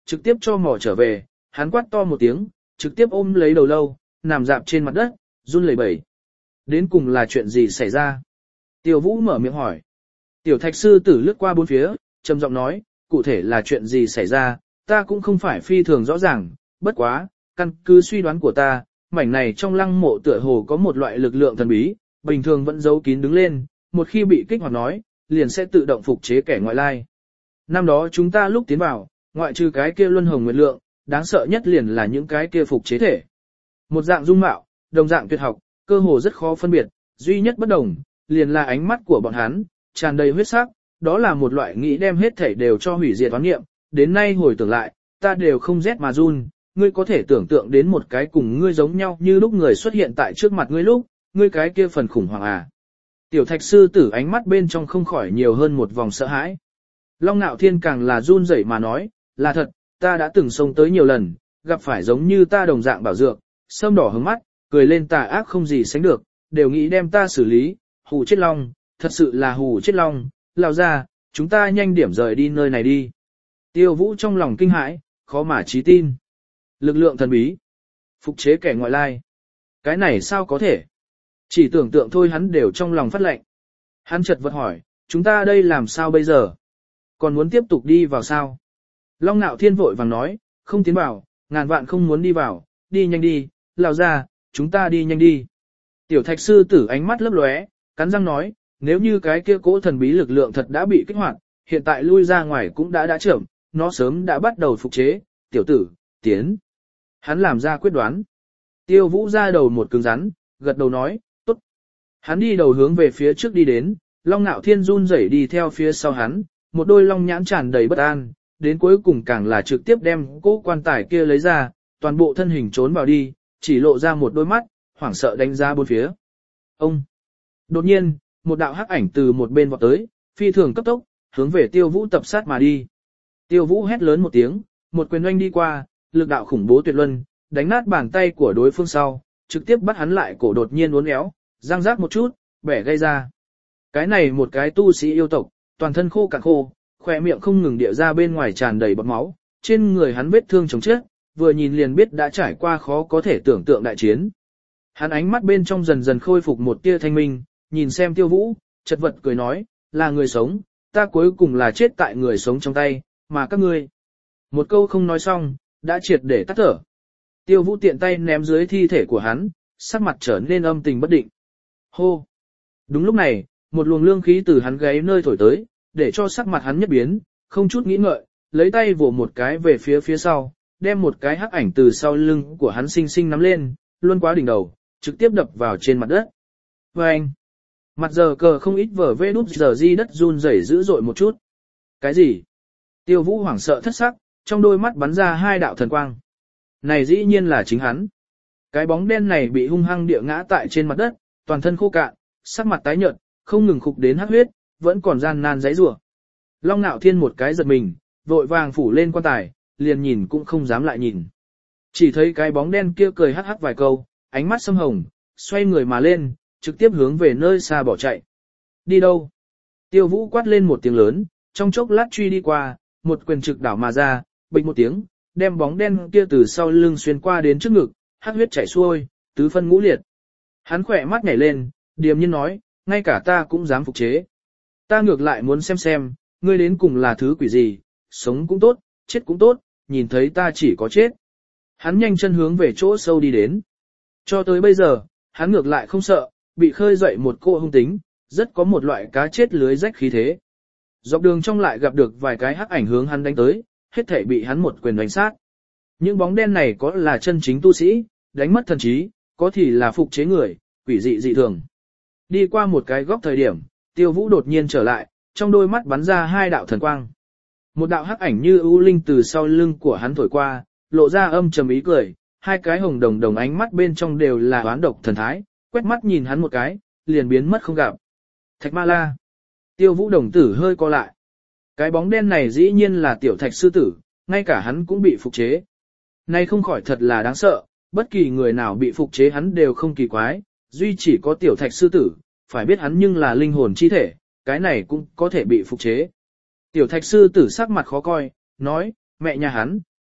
trực tiếp cho mỏ trở về, hắn quát to một tiếng, trực tiếp ôm lấy đầu lâu, nằm dạp trên mặt đất, run lẩy bẩy. Đến cùng là chuyện gì xảy ra? Tiêu Vũ mở miệng hỏi. Tiểu thạch sư tử lướt qua bốn phía, trầm giọng nói, cụ thể là chuyện gì xảy ra, ta cũng không phải phi thường rõ ràng, bất quá, căn cứ suy đoán của ta, mảnh này trong lăng mộ tựa hồ có một loại lực lượng thần bí, bình thường vẫn giấu kín đứng lên, một khi bị kích hoạt nói, liền sẽ tự động phục chế kẻ ngoại lai. Năm đó chúng ta lúc tiến vào, ngoại trừ cái kia luân hồng nguyệt lượng, đáng sợ nhất liền là những cái kia phục chế thể. Một dạng dung mạo, đồng dạng tuyệt học, cơ hồ rất khó phân biệt, duy nhất bất đồng, liền là ánh mắt của bọn hắn, tràn đầy huyết sắc, đó là một loại nghĩ đem hết thể đều cho hủy diệt toán nghiệm, đến nay hồi tưởng lại, ta đều không rét mà run, ngươi có thể tưởng tượng đến một cái cùng ngươi giống nhau như lúc người xuất hiện tại trước mặt ngươi lúc, ngươi cái kia phần khủng hoảng à. Tiểu thạch sư tử ánh mắt bên trong không khỏi nhiều hơn một vòng sợ hãi. Long Nạo Thiên càng là run rẩy mà nói, là thật, ta đã từng sống tới nhiều lần, gặp phải giống như ta đồng dạng bảo dược, sâm đỏ hướng mắt, cười lên tà ác không gì sánh được, đều nghĩ đem ta xử lý, hù chết long, thật sự là hù chết long, lao ra, chúng ta nhanh điểm rời đi nơi này đi. Tiêu Vũ trong lòng kinh hãi, khó mà trí tin. Lực lượng thần bí, phục chế kẻ ngoại lai. Cái này sao có thể? Chỉ tưởng tượng thôi hắn đều trong lòng phát lệnh. Hắn chợt vật hỏi, chúng ta đây làm sao bây giờ? Còn muốn tiếp tục đi vào sao? Long Nạo Thiên vội vàng nói, không tiến vào, ngàn vạn không muốn đi vào, đi nhanh đi, lao ra, chúng ta đi nhanh đi. Tiểu thạch sư tử ánh mắt lấp lóe, cắn răng nói, nếu như cái kia cỗ thần bí lực lượng thật đã bị kích hoạt, hiện tại lui ra ngoài cũng đã đã chậm, nó sớm đã bắt đầu phục chế, tiểu tử, tiến. Hắn làm ra quyết đoán. Tiêu Vũ ra đầu một cứng rắn, gật đầu nói, tốt. Hắn đi đầu hướng về phía trước đi đến, Long Nạo Thiên run rẩy đi theo phía sau hắn, một đôi long nhãn tràn đầy bất an, đến cuối cùng càng là trực tiếp đem cỗ quan tài kia lấy ra, toàn bộ thân hình trốn vào đi, chỉ lộ ra một đôi mắt, hoảng sợ đánh ra bốn phía. Ông! Đột nhiên, một đạo hắc ảnh từ một bên vọt tới, phi thường cấp tốc, hướng về Tiêu Vũ tập sát mà đi. Tiêu Vũ hét lớn một tiếng, một quyền oanh đi qua, lực đạo khủng bố tuyệt luân, đánh nát bàn tay của đối phương sau, trực tiếp bắt hắn lại cổ đột nhiên uốn éo, răng rác một chút, bẻ gây ra. Cái này một cái tu sĩ yêu tộc, toàn thân khô cạn khô, khỏe miệng không ngừng địa ra bên ngoài tràn đầy bọt máu, trên người hắn vết thương chồng chết, vừa nhìn liền biết đã trải qua khó có thể tưởng tượng đại chiến. Hắn ánh mắt bên trong dần dần khôi phục một tia thanh minh, nhìn xem Tiêu Vũ, chật vật cười nói, là người sống, ta cuối cùng là chết tại người sống trong tay, mà các ngươi. Một câu không nói xong, đã triệt để tắt thở. Tiêu Vũ tiện tay ném dưới thi thể của hắn, sắc mặt trở nên âm tình bất định. Hô! Đúng lúc này, một luồng lương khí từ hắn gáy nơi thổi tới, để cho sắc mặt hắn nhất biến, không chút nghĩ ngợi, lấy tay vỗ một cái về phía phía sau, đem một cái hắc ảnh từ sau lưng của hắn xinh xinh nắm lên, luôn quá đỉnh đầu, trực tiếp đập vào trên mặt đất. Và anh, mặt giờ cờ không ít vở vê đút giờ di đất run rẩy dữ dội một chút. Cái gì? Tiêu Vũ hoảng sợ thất sắc, trong đôi mắt bắn ra hai đạo thần quang. Này dĩ nhiên là chính hắn. Cái bóng đen này bị hung hăng địa ngã tại trên mặt đất, toàn thân khô cạn, sắc mặt tái nhợt, không ngừng khục đến hắc huyết, vẫn còn gian nan giãy giụa. Long Nạo Thiên một cái giật mình, vội vàng phủ lên quan tài, liền nhìn cũng không dám lại nhìn. Chỉ thấy cái bóng đen kia cười hắc hắc vài câu, ánh mắt sâm hồng, xoay người mà lên, trực tiếp hướng về nơi xa bỏ chạy. Đi đâu? Tiêu Vũ quát lên một tiếng lớn, trong chốc lát truy đi qua, một quyền trực đảo mà ra, bịch một tiếng, đem bóng đen kia từ sau lưng xuyên qua đến trước ngực, hắc huyết chảy xuôi, tứ phân ngũ liệt. Hắn khỏe mắt nhảy lên, điềm nhiên nói, ngay cả ta cũng dám phục chế. Ta ngược lại muốn xem xem, ngươi đến cùng là thứ quỷ gì, sống cũng tốt, chết cũng tốt, nhìn thấy ta chỉ có chết. Hắn nhanh chân hướng về chỗ sâu đi đến. Cho tới bây giờ, hắn ngược lại không sợ, bị khơi dậy một cô hung tính, rất có một loại cá chết lưới rách khí thế. Dọc đường trong lại gặp được vài cái hắc ảnh hướng hắn đánh tới, hết thảy bị hắn một quyền đánh sát. Những bóng đen này có là chân chính tu sĩ, đánh mất thần trí, có thì là phục chế người, quỷ dị dị thường. Đi qua một cái góc thời điểm, Tiêu Vũ đột nhiên trở lại, trong đôi mắt bắn ra hai đạo thần quang. Một đạo hắc ảnh như ưu linh từ sau lưng của hắn thổi qua, lộ ra âm trầm ý cười, hai cái hồng đồng đồng ánh mắt bên trong đều là oán độc thần thái, quét mắt nhìn hắn một cái, liền biến mất không gặp. Thạch Ma La. Tiêu Vũ đồng tử hơi co lại. Cái bóng đen này dĩ nhiên là tiểu thạch sư tử, ngay cả hắn cũng bị phục chế. Nay không khỏi thật là đáng sợ, bất kỳ người nào bị phục chế hắn đều không kỳ quái, duy chỉ có tiểu thạch sư tử, phải biết hắn nhưng là linh hồn chi thể, cái này cũng có thể bị phục chế. Tiểu thạch sư tử sắc mặt khó coi, nói, mẹ nhà hắn,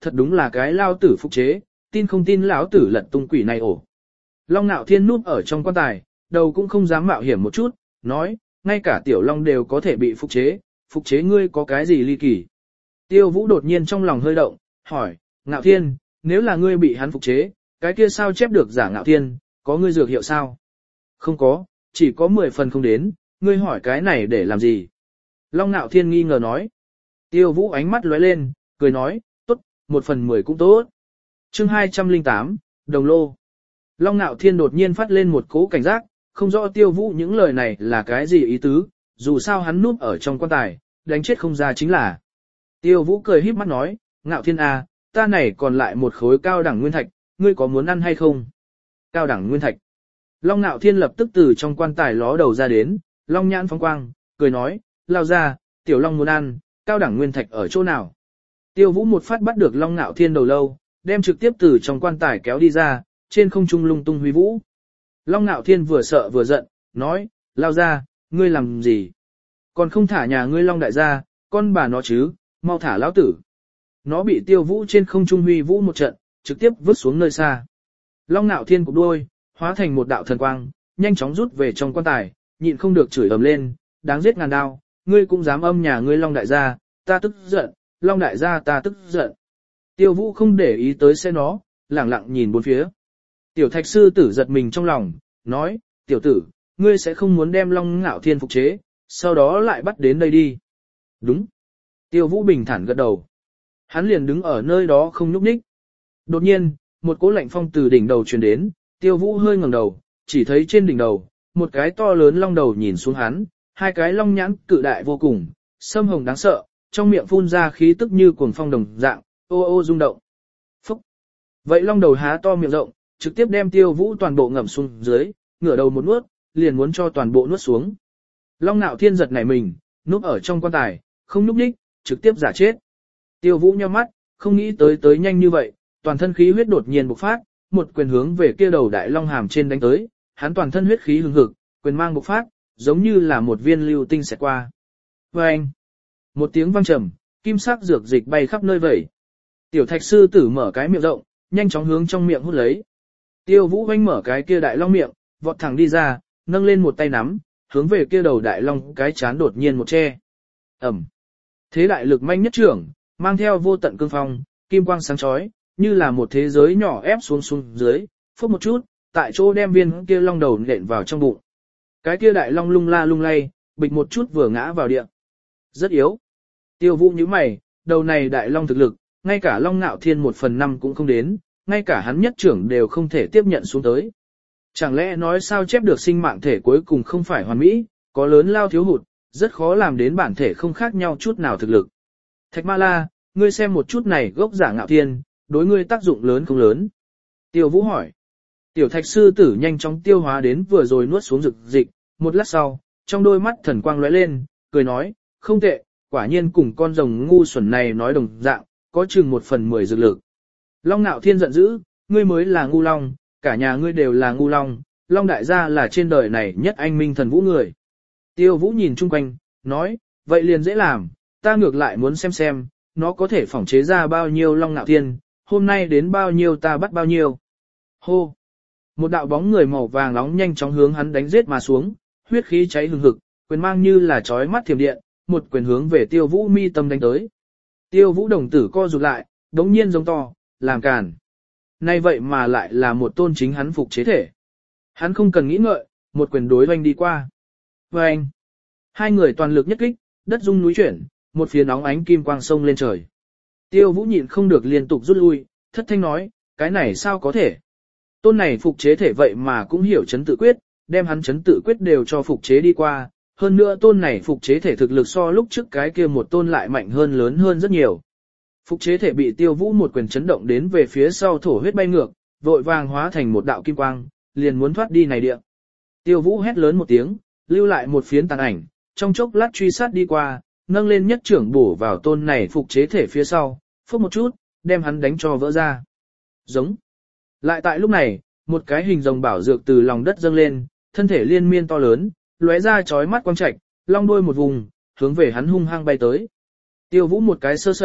thật đúng là cái lao tử phục chế, tin không tin lão tử lật tung quỷ này ổ. Long Nạo Thiên núp ở trong quan tài, đầu cũng không dám mạo hiểm một chút, nói, ngay cả tiểu long đều có thể bị phục chế, phục chế ngươi có cái gì ly kỳ. Tiêu Vũ đột nhiên trong lòng hơi động, hỏi, Ngạo Thiên, nếu là ngươi bị hắn phục chế, cái kia sao chép được giả Ngạo Thiên, có ngươi dược hiệu sao? Không có, chỉ có mười phần không đến, ngươi hỏi cái này để làm gì? Long Nạo Thiên nghi ngờ nói. Tiêu Vũ ánh mắt lóe lên, cười nói, tốt, một phần mười cũng tốt. Chương hai trăm lẻ tám, Đồng Lô. Long Nạo Thiên đột nhiên phát lên một cỗ cảnh giác, không rõ Tiêu Vũ những lời này là cái gì ý tứ, dù sao hắn núp ở trong quan tài, đánh chết không ra chính là. Tiêu Vũ cười híp mắt nói, Ngạo Thiên à, ta này còn lại một khối cao đẳng nguyên thạch, ngươi có muốn ăn hay không? Cao đẳng nguyên thạch. Long Nạo Thiên lập tức từ trong quan tài ló đầu ra đến, Long nhãn phóng quang, cười nói, lao ra, tiểu Long muốn ăn, cao đẳng nguyên thạch ở chỗ nào? Tiêu Vũ một phát bắt được Long Nạo Thiên đầu lâu, đem trực tiếp từ trong quan tài kéo đi ra, trên không trung lung tung huy vũ. Long Nạo Thiên vừa sợ vừa giận, nói, lao ra, ngươi làm gì? Còn không thả nhà ngươi Long đại gia, con bà nó chứ, mau thả lão tử. Nó bị Tiêu Vũ trên không trung huy vũ một trận, trực tiếp vứt xuống nơi xa. Long Nạo Thiên cụp đuôi, hóa thành một đạo thần quang, nhanh chóng rút về trong quan tài, nhịn không được chửi ầm lên, đáng giết ngàn đao, ngươi cũng dám âm nhà ngươi Long đại gia, ta tức giận, Long đại gia ta tức giận. Tiêu Vũ không để ý tới xe nó, lẳng lặng nhìn bốn phía. Tiểu Thạch sư tử giật mình trong lòng, nói, tiểu tử, ngươi sẽ không muốn đem Long Nạo Thiên phục chế, sau đó lại bắt đến đây đi. Đúng. Tiêu Vũ bình thản gật đầu. Hắn liền đứng ở nơi đó không nhúc nhích. Đột nhiên, một cỗ lạnh phong từ đỉnh đầu truyền đến, Tiêu Vũ hơi ngẩng đầu, chỉ thấy trên đỉnh đầu, một cái to lớn long đầu nhìn xuống hắn, hai cái long nhãn cự đại vô cùng, sâm hồng đáng sợ, trong miệng phun ra khí tức như cuồng phong đồng dạng, ô ô rung động. Phúc! Vậy long đầu há to miệng rộng, trực tiếp đem Tiêu Vũ toàn bộ ngậm xuống dưới, ngửa đầu một nuốt, liền muốn cho toàn bộ nuốt xuống. Long Nạo Thiên giật nảy mình, núp ở trong quan tài, không nhúc nhích, trực tiếp giả chết. Tiêu Vũ nhíu mắt, không nghĩ tới tới nhanh như vậy, toàn thân khí huyết đột nhiên bộc phát, một quyền hướng về kia đầu đại long hàm trên đánh tới, hắn toàn thân huyết khí hừng hực, quyền mang bộc phát, giống như là một viên lưu tinh xẹt qua. Oeng! Một tiếng vang trầm, kim sắc dược dịch bay khắp nơi vậy. Tiểu Thạch sư tử mở cái miệng rộng, nhanh chóng hướng trong miệng hút lấy. Tiêu Vũ vênh mở cái kia đại long miệng, vọt thẳng đi ra, nâng lên một tay nắm, hướng về kia đầu đại long cái chán đột nhiên một che. Ầm! Thế đại lực manh nhất trưởng, mang theo vô tận cương phong, kim quang sáng chói, như là một thế giới nhỏ ép xuống xuống dưới, phút một chút, tại chỗ đem viên kia long đầu nện vào trong bụng. Cái kia đại long lung la lung lay, bịch một chút vừa ngã vào địa. Rất yếu. Tiêu Vũ nhíu mày, đầu này đại long thực lực, ngay cả Long Nạo Thiên một phần năm cũng không đến, ngay cả hắn nhất trưởng đều không thể tiếp nhận xuống tới. Chẳng lẽ nói sao chép được sinh mạng thể cuối cùng không phải hoàn mỹ, có lớn lao thiếu hụt, rất khó làm đến bản thể không khác nhau chút nào thực lực. Thạch Ma La, ngươi xem một chút này gốc giả Ngạo Thiên, đối ngươi tác dụng lớn không lớn? Tiêu Vũ hỏi. Tiểu Thạch sư tử nhanh chóng tiêu hóa đến vừa rồi nuốt xuống dược dịch, một lát sau, trong đôi mắt thần quang lóe lên, cười nói, không tệ, quả nhiên cùng con rồng ngu xuẩn này nói đồng dạng, có chừng một phần mười dược lực. Long Nạo Thiên giận dữ, ngươi mới là ngu long, cả nhà ngươi đều là ngu long, Long đại gia là trên đời này nhất anh minh thần vũ người. Tiêu Vũ nhìn chung quanh, nói, vậy liền dễ làm, ta ngược lại muốn xem xem, nó có thể phỏng chế ra bao nhiêu Long Nạo Thiên, hôm nay đến bao nhiêu ta bắt bao nhiêu. Hô! Một đạo bóng người màu vàng nóng nhanh chóng hướng hắn đánh giết mà xuống, huyết khí cháy hừng hực, quyền mang như là chói mắt thiểm điện, một quyền hướng về Tiêu Vũ mi tâm đánh tới. Tiêu Vũ đồng tử co rụt lại, đống nhiên giống to, làm càn. Nay vậy mà lại là một tôn chính hắn phục chế thể. Hắn không cần nghĩ ngợi, một quyền đối oanh đi qua. Oanh! Hai người toàn lực nhất kích, đất rung núi chuyển, một phía nóng ánh kim quang sông lên trời. Tiêu Vũ nhịn không được liên tục rút lui, thất thanh nói, cái này sao có thể? Tôn này phục chế thể vậy mà cũng hiểu chấn tự quyết, đem hắn chấn tự quyết đều cho phục chế đi qua, hơn nữa tôn này phục chế thể thực lực so lúc trước cái kia một tôn lại mạnh hơn lớn hơn rất nhiều. Phục chế thể bị Tiêu Vũ một quyền chấn động đến về phía sau thổ huyết bay ngược, vội vàng hóa thành một đạo kim quang, liền muốn thoát đi này địa. Tiêu Vũ hét lớn một tiếng, lưu lại một phiến tàn ảnh, trong chốc lát truy sát đi qua, nâng lên nhất trưởng bổ vào tôn này phục chế thể phía sau, phút một chút, đem hắn đánh cho vỡ ra. Giống. Lại tại lúc này, một cái hình rồng bảo dược từ lòng đất dâng lên, thân thể liên miên to lớn, lóe ra chói mắt quang trạch, long đuôi một vùng, hướng về hắn hung hăng bay tới. Tiêu Vũ một cái sơ sẩy,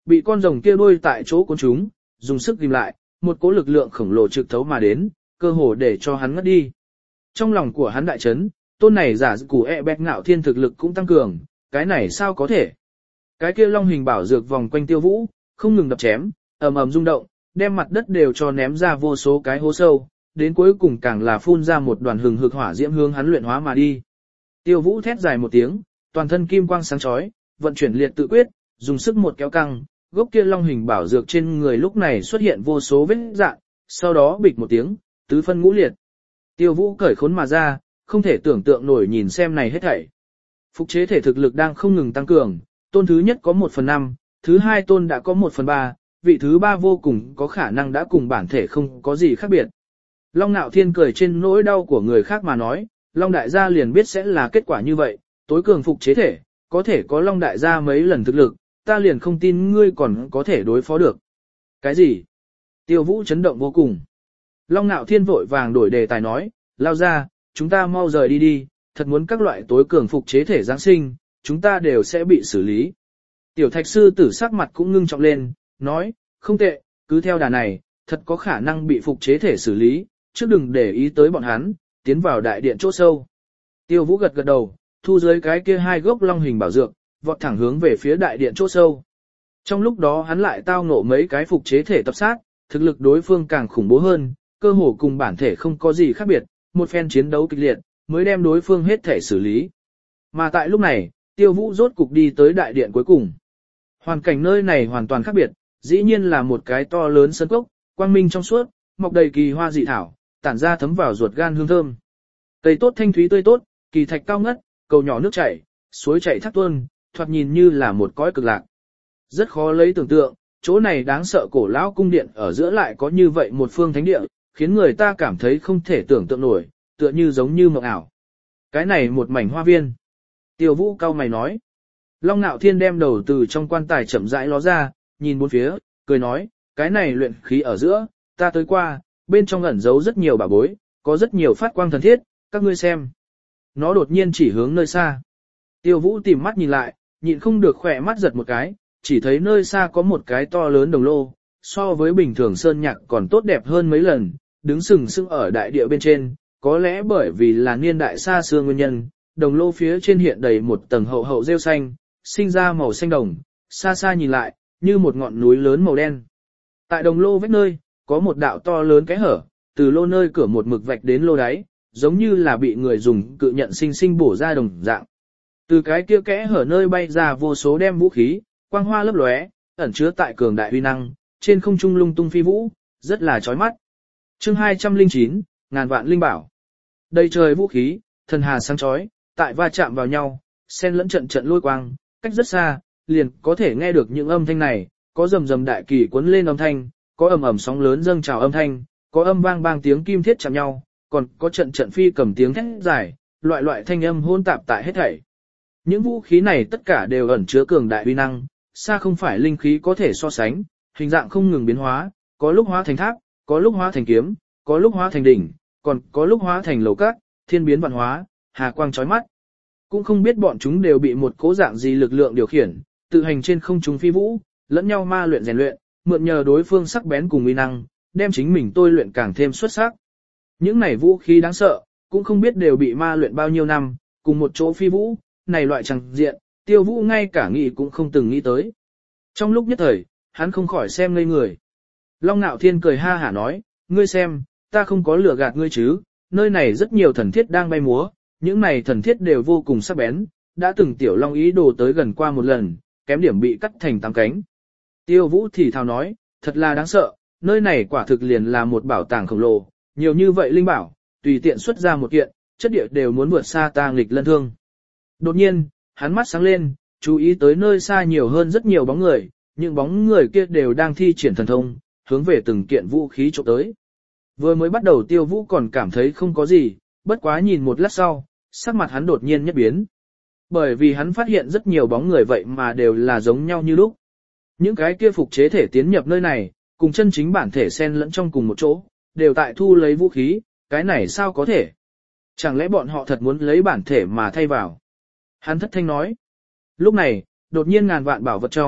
bị con rồng kia đuôi tại chỗ cuốn chúng, dùng sức ghim lại, một cỗ lực lượng khổng lồ trực thấu mà đến, cơ hồ để cho hắn ngất đi. Trong lòng của hắn đại chấn, tôn này giả củ e bẹt ngạo thiên thực lực cũng tăng cường, cái này sao có thể? Cái kia long hình bảo dược vòng quanh Tiêu Vũ, không ngừng đập chém, ầm ầm rung động, đem mặt đất đều cho ném ra vô số cái hố sâu, đến cuối cùng càng là phun ra một đoàn hừng hực hỏa diễm hướng hắn luyện hóa mà đi. Tiêu Vũ thét dài một tiếng, toàn thân kim quang sáng chói, vận chuyển liệt tự quyết, dùng sức một kéo căng, gốc kia long hình bảo dược trên người lúc này xuất hiện vô số vết rạn, sau đó bịch một tiếng, tứ phân ngũ liệt. Tiêu Vũ cởi khốn mà ra, không thể tưởng tượng nổi nhìn xem này hết thảy. Phục chế thể thực lực đang không ngừng tăng cường, tôn thứ nhất có một phần năm, thứ hai tôn đã có một phần ba, vị thứ ba vô cùng có khả năng đã cùng bản thể không có gì khác biệt. Long Nạo Thiên cười trên nỗi đau của người khác mà nói, Long Đại gia liền biết sẽ là kết quả như vậy, tối cường phục chế thể, có thể có Long Đại gia mấy lần thực lực, ta liền không tin ngươi còn có thể đối phó được. Cái gì? Tiêu Vũ chấn động vô cùng. Long Nạo Thiên vội vàng đổi đề tài nói, lao ra, chúng ta mau rời đi đi, thật muốn các loại tối cường phục chế thể Giáng sinh, chúng ta đều sẽ bị xử lý. Tiểu Thạch Sư tử sắc mặt cũng ngưng trọng lên, nói, không tệ, cứ theo đà này, thật có khả năng bị phục chế thể xử lý, chứ đừng để ý tới bọn hắn, tiến vào đại điện chỗ sâu. Tiêu Vũ gật gật đầu, thu dưới cái kia hai gốc long hình bảo dược, vọt thẳng hướng về phía đại điện chỗ sâu. Trong lúc đó hắn lại tao ngộ mấy cái phục chế thể tập sát, thực lực đối phương càng khủng bố hơn, cơ hồ cùng bản thể không có gì khác biệt, một phen chiến đấu kịch liệt, mới đem đối phương hết thể xử lý. Mà tại lúc này, Tiêu Vũ rốt cục đi tới đại điện cuối cùng. Hoàn cảnh nơi này hoàn toàn khác biệt, dĩ nhiên là một cái to lớn sân cốc, quang minh trong suốt, mọc đầy kỳ hoa dị thảo, tản ra thấm vào ruột gan hương thơm. Cây tốt thanh thúy tươi tốt, kỳ thạch cao ngất, cầu nhỏ nước chảy, suối chảy thác tuôn, thoạt nhìn như là một cõi cực lạc. Rất khó lấy tưởng tượng, chỗ này đáng sợ cổ lão cung điện ở giữa lại có như vậy một phương thánh địa, khiến người ta cảm thấy không thể tưởng tượng nổi, tựa như giống như mộng ảo. Cái này một mảnh hoa viên. Tiêu Vũ cao mày nói. Long Nạo Thiên đem đầu từ trong quan tài chậm rãi ló ra, nhìn bốn phía, cười nói, cái này luyện khí ở giữa, ta tới qua, bên trong ẩn giấu rất nhiều bảo bối, có rất nhiều phát quang thần thiết, các ngươi xem. Nó đột nhiên chỉ hướng nơi xa. Tiêu Vũ tìm mắt nhìn lại, nhịn không được khỏe mắt giật một cái, chỉ thấy nơi xa có một cái to lớn đồng lô, so với bình thường sơn nhạc còn tốt đẹp hơn mấy lần, đứng sừng sững ở đại địa bên trên, có lẽ bởi vì là niên đại xa xưa nguyên nhân, đồng lô phía trên hiện đầy một tầng hậu hậu rêu xanh, sinh ra màu xanh đồng, xa xa nhìn lại, như một ngọn núi lớn màu đen. Tại đồng lô vách nơi, có một đạo to lớn cái hở, từ lô nơi cửa một mực vạch đến lô đáy, giống như là bị người dùng cự nhận sinh sinh bổ ra đồng dạng. Từ cái kia kẽ hở nơi bay ra vô số đem vũ khí, quang hoa lấp lóe, ẩn chứa tại cường đại uy năng, trên không trung lung tung phi vũ, rất là chói mắt. Chương hai trăm lẻ chín, ngàn vạn linh bảo. Đầy trời vũ khí, thần hà sáng chói, tại va chạm vào nhau, xen lẫn trận trận lôi quang, cách rất xa, liền có thể nghe được những âm thanh này, có rầm rầm đại kỳ cuốn lên âm thanh, có ầm ầm sóng lớn dâng trào âm thanh, có âm vang bang tiếng kim thiết chạm nhau, còn có trận trận phi cầm tiếng thét dài, loại loại thanh âm hỗn tạp tại hết thảy. Những vũ khí này tất cả đều ẩn chứa cường đại uy năng, xa không phải linh khí có thể so sánh, hình dạng không ngừng biến hóa, có lúc hóa thành tháp, có lúc hóa thành kiếm, có lúc hóa thành đỉnh, còn có lúc hóa thành lầu cát, thiên biến vạn hóa, hà quang chói mắt. Cũng không biết bọn chúng đều bị một cố dạng gì lực lượng điều khiển, tự hành trên không trung phi vũ, lẫn nhau ma luyện rèn luyện, mượn nhờ đối phương sắc bén cùng uy năng, đem chính mình tôi luyện càng thêm xuất sắc. Những này vũ khí đáng sợ, cũng không biết đều bị ma luyện bao nhiêu năm, cùng một chỗ phi vũ, này loại chẳng diện, Tiêu Vũ ngay cả nghĩ cũng không từng nghĩ tới. Trong lúc nhất thời, hắn không khỏi xem ngây người. Long Nạo Thiên cười ha hả nói, ngươi xem, ta không có lừa gạt ngươi chứ, nơi này rất nhiều thần thiết đang bay múa, những này thần thiết đều vô cùng sắc bén, đã từng tiểu long ý đồ tới gần qua một lần, kém điểm bị cắt thành tám cánh. Tiêu Vũ thì thào nói, thật là đáng sợ, nơi này quả thực liền là một bảo tàng khổng lồ, nhiều như vậy linh bảo, tùy tiện xuất ra một kiện, chất địa đều muốn vượt xa ta nghịch lân thương. Đột nhiên, hắn mắt sáng lên, chú ý tới nơi xa nhiều hơn rất nhiều bóng người, những bóng người kia đều đang thi triển thần thông, hướng về từng kiện vũ khí chụp tới. Vừa mới bắt đầu Tiêu Vũ còn cảm thấy không có gì, bất quá nhìn một lát sau, sắc mặt hắn đột nhiên nhất biến. Bởi vì hắn phát hiện rất nhiều bóng người vậy mà đều là giống nhau như lúc. Những cái kia phục chế thể tiến nhập nơi này, cùng chân chính bản thể xen lẫn trong cùng một chỗ, đều tại thu lấy vũ khí, cái này sao có thể? Chẳng lẽ bọn họ thật muốn lấy bản thể mà thay vào? Hắn thất thanh nói. Lúc này, đột nhiên ngàn vạn bảo vật trong,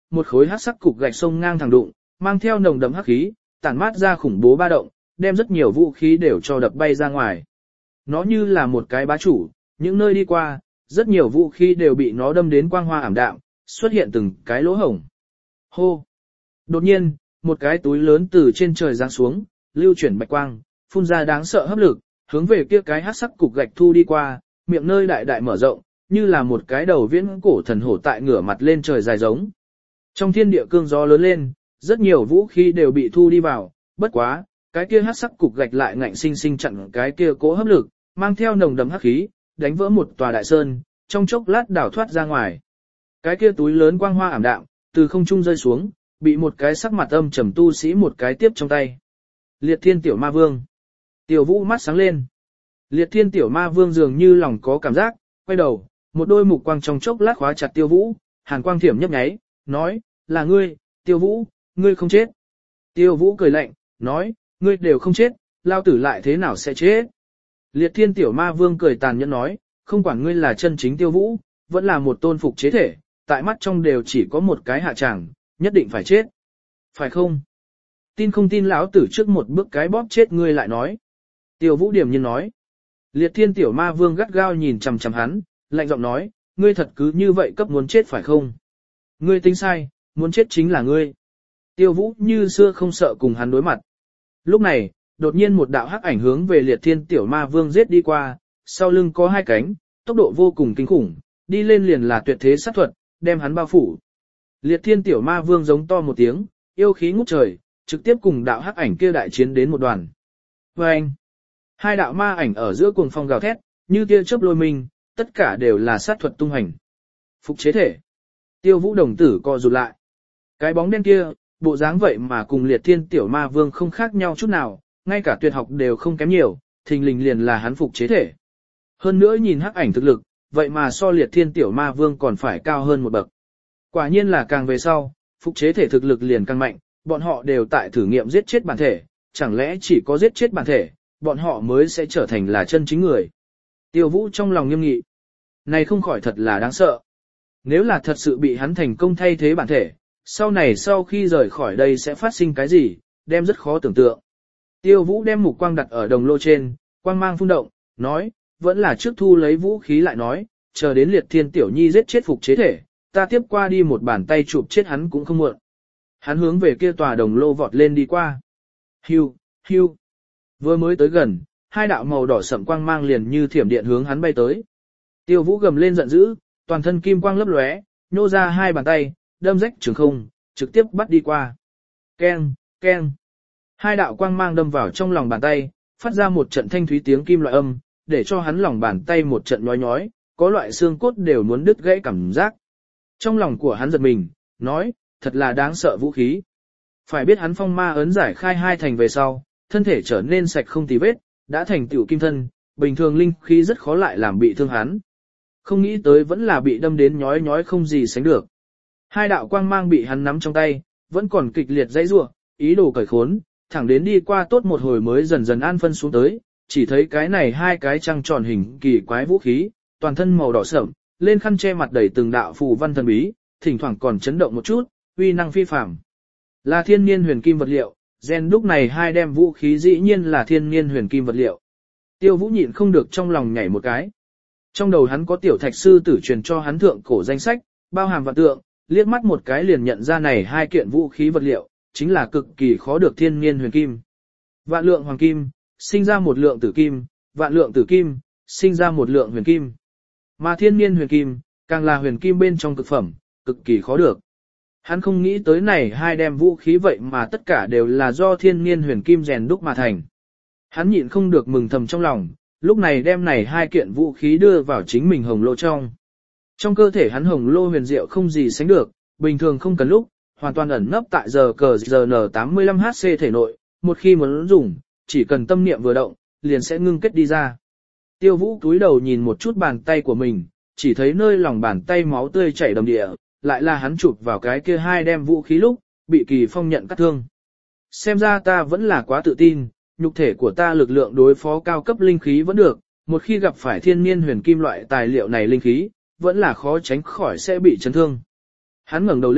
một khối hắc sắc cục gạch sông ngang thẳng đụng, mang theo nồng đậm hắc khí, tản mát ra khủng bố ba động, đem rất nhiều vũ khí đều cho đập bay ra ngoài. Nó như là một cái bá chủ, những nơi đi qua, rất nhiều vũ khí đều bị nó đâm đến quang hoa ảm đạm, xuất hiện từng cái lỗ hổng. Hô! Đột nhiên, một cái túi lớn từ trên trời giáng xuống, lưu chuyển bạch quang, phun ra đáng sợ hấp lực, hướng về kia cái hắc sắc cục gạch thu đi qua, miệng nơi đại đại mở rộng, như là một cái đầu viễn cổ thần hổ tại ngửa mặt lên trời dài giống. Trong thiên địa cương gió lớn lên, rất nhiều vũ khí đều bị thu đi vào, bất quá, cái kia hắc sắc cục gạch lại ngạnh sinh sinh chặn cái kia cố hấp lực, mang theo nồng đậm hắc khí, đánh vỡ một tòa đại sơn, trong chốc lát đảo thoát ra ngoài. Cái kia túi lớn quang hoa ảm đạm, từ không trung rơi xuống, bị một cái sắc mặt âm trầm tu sĩ một cái tiếp trong tay. Liệt Thiên Tiểu Ma Vương. Tiểu Vũ mắt sáng lên. Liệt Thiên Tiểu Ma Vương dường như lòng có cảm giác, quay đầu, một đôi mục quang trong chốc lát khóa chặt Tiêu Vũ, hàn quang thiểm nhấp nháy, nói, là ngươi, Tiêu Vũ, ngươi không chết. Tiêu Vũ cười lạnh, nói, ngươi đều không chết, lao tử lại thế nào sẽ chết. Liệt Thiên Tiểu Ma Vương cười tàn nhẫn nói, không quản ngươi là chân chính Tiêu Vũ, vẫn là một tôn phục chế thể, tại mắt trong đều chỉ có một cái hạ tràng, nhất định phải chết. Phải không? Tin không tin lão tử trước một bước cái bóp chết ngươi lại nói. Tiêu Vũ điềm nhiên nói. Liệt Thiên Tiểu Ma Vương gắt gao nhìn chằm chằm hắn, lạnh giọng nói, ngươi thật cứ như vậy cấp muốn chết phải không? Ngươi tính sai, muốn chết chính là ngươi. Tiêu Vũ như xưa không sợ cùng hắn đối mặt. Lúc này, đột nhiên một đạo hắc ảnh hướng về Liệt Thiên Tiểu Ma Vương giết đi qua, sau lưng có hai cánh, tốc độ vô cùng kinh khủng, đi lên liền là tuyệt thế sát thuật, đem hắn bao phủ. Liệt Thiên Tiểu Ma Vương giống to một tiếng, yêu khí ngút trời, trực tiếp cùng đạo hắc ảnh kia đại chiến đến một đoàn. Và anh, hai đạo ma ảnh ở giữa cuồng phong gào thét, như tia chớp lôi mình, tất cả đều là sát thuật tung hành. Phục chế thể. Tiêu Vũ đồng tử co rụt lại. Cái bóng đen kia, bộ dáng vậy mà cùng Liệt Thiên Tiểu Ma Vương không khác nhau chút nào, ngay cả tuyệt học đều không kém nhiều, thình lình liền là hắn phục chế thể. Hơn nữa nhìn hắc ảnh thực lực, vậy mà so Liệt Thiên Tiểu Ma Vương còn phải cao hơn một bậc. Quả nhiên là càng về sau, phục chế thể thực lực liền càng mạnh, bọn họ đều tại thử nghiệm giết chết bản thể, chẳng lẽ chỉ có giết chết bản thể, bọn họ mới sẽ trở thành là chân chính người. Tiêu Vũ trong lòng nghiêm nghị. Này không khỏi thật là đáng sợ. Nếu là thật sự bị hắn thành công thay thế bản thể, sau này sau khi rời khỏi đây sẽ phát sinh cái gì, đem rất khó tưởng tượng. Tiêu Vũ đem mục quang đặt ở đồng lô trên, quang mang phun động, nói, vẫn là trước thu lấy vũ khí lại nói, chờ đến Liệt Thiên Tiểu Nhi giết chết phục chế thể, ta tiếp qua đi một bàn tay chụp chết hắn cũng không muộn. Hắn hướng về kia tòa đồng lô vọt lên đi qua. Hiu, hiu. Vừa mới tới gần, hai đạo màu đỏ sẫm quang mang liền như thiểm điện hướng hắn bay tới. Tiêu Vũ gầm lên giận dữ, toàn thân kim quang lấp lóe, nhô ra hai bàn tay, đâm rách trường không, trực tiếp bắt đi qua. Keng, keng. Hai đạo quang mang đâm vào trong lòng bàn tay, phát ra một trận thanh thúy tiếng kim loại âm, để cho hắn lòng bàn tay một trận nhói nhói, có loại xương cốt đều muốn đứt gãy cảm giác. Trong lòng của hắn giật mình, nói, thật là đáng sợ vũ khí. Phải biết hắn phong ma ấn giải khai hai thành về sau, thân thể trở nên sạch không tì vết, đã thành tiểu kim thân, bình thường linh khí rất khó lại làm bị thương hắn. Không nghĩ tới vẫn là bị đâm đến nhói nhói không gì sánh được. Hai đạo quang mang bị hắn nắm trong tay, vẫn còn kịch liệt dãy rủa, ý đồ cởi khốn, thẳng đến đi qua tốt một hồi mới dần dần an phân xuống tới, chỉ thấy cái này hai cái trăng tròn hình kỳ quái vũ khí, toàn thân màu đỏ sẫm, lên khăn che mặt đầy từng đạo phù văn thần bí, thỉnh thoảng còn chấn động một chút, uy năng phi phàm. Là thiên niên huyền kim vật liệu, gen đúc này hai đem vũ khí dĩ nhiên là thiên niên huyền kim vật liệu. Tiêu Vũ nhịn không được trong lòng nhảy một cái. Trong đầu hắn có tiểu thạch sư tử truyền cho hắn thượng cổ danh sách, bao hàm vạn tượng, liếc mắt một cái liền nhận ra này hai kiện vũ khí vật liệu, chính là cực kỳ khó được thiên niên huyền kim. Vạn lượng hoàng kim, sinh ra một lượng tử kim, vạn lượng tử kim, sinh ra một lượng huyền kim. Mà thiên niên huyền kim, càng là huyền kim bên trong cực phẩm, cực kỳ khó được. Hắn không nghĩ tới này hai đem vũ khí vậy mà tất cả đều là do thiên niên huyền kim rèn đúc mà thành. Hắn nhịn không được mừng thầm trong lòng, lúc này đem này hai kiện vũ khí đưa vào chính mình hồng lô trong. Trong cơ thể hắn hồng lô huyền diệu không gì sánh được, bình thường không cần lúc, hoàn toàn ẩn nấp tại giờ cờ giê en tám mươi lăm H C thể nội, một khi muốn dùng, chỉ cần tâm niệm vừa động, liền sẽ ngưng kết đi ra. Tiêu Vũ cúi đầu nhìn một chút bàn tay của mình, chỉ thấy nơi lòng bàn tay máu tươi chảy đầm địa, lại là hắn chụp vào cái kia hai đem vũ khí lúc, bị Kỳ Phong nhận cắt thương. Xem ra ta vẫn là quá tự tin, nhục thể của ta lực lượng đối phó cao cấp linh khí vẫn được, một khi gặp phải thiên niên huyền kim loại tài liệu này linh khí, vẫn là khó tránh khỏi sẽ bị chấn thương. Hắn ngẩng đầu lên,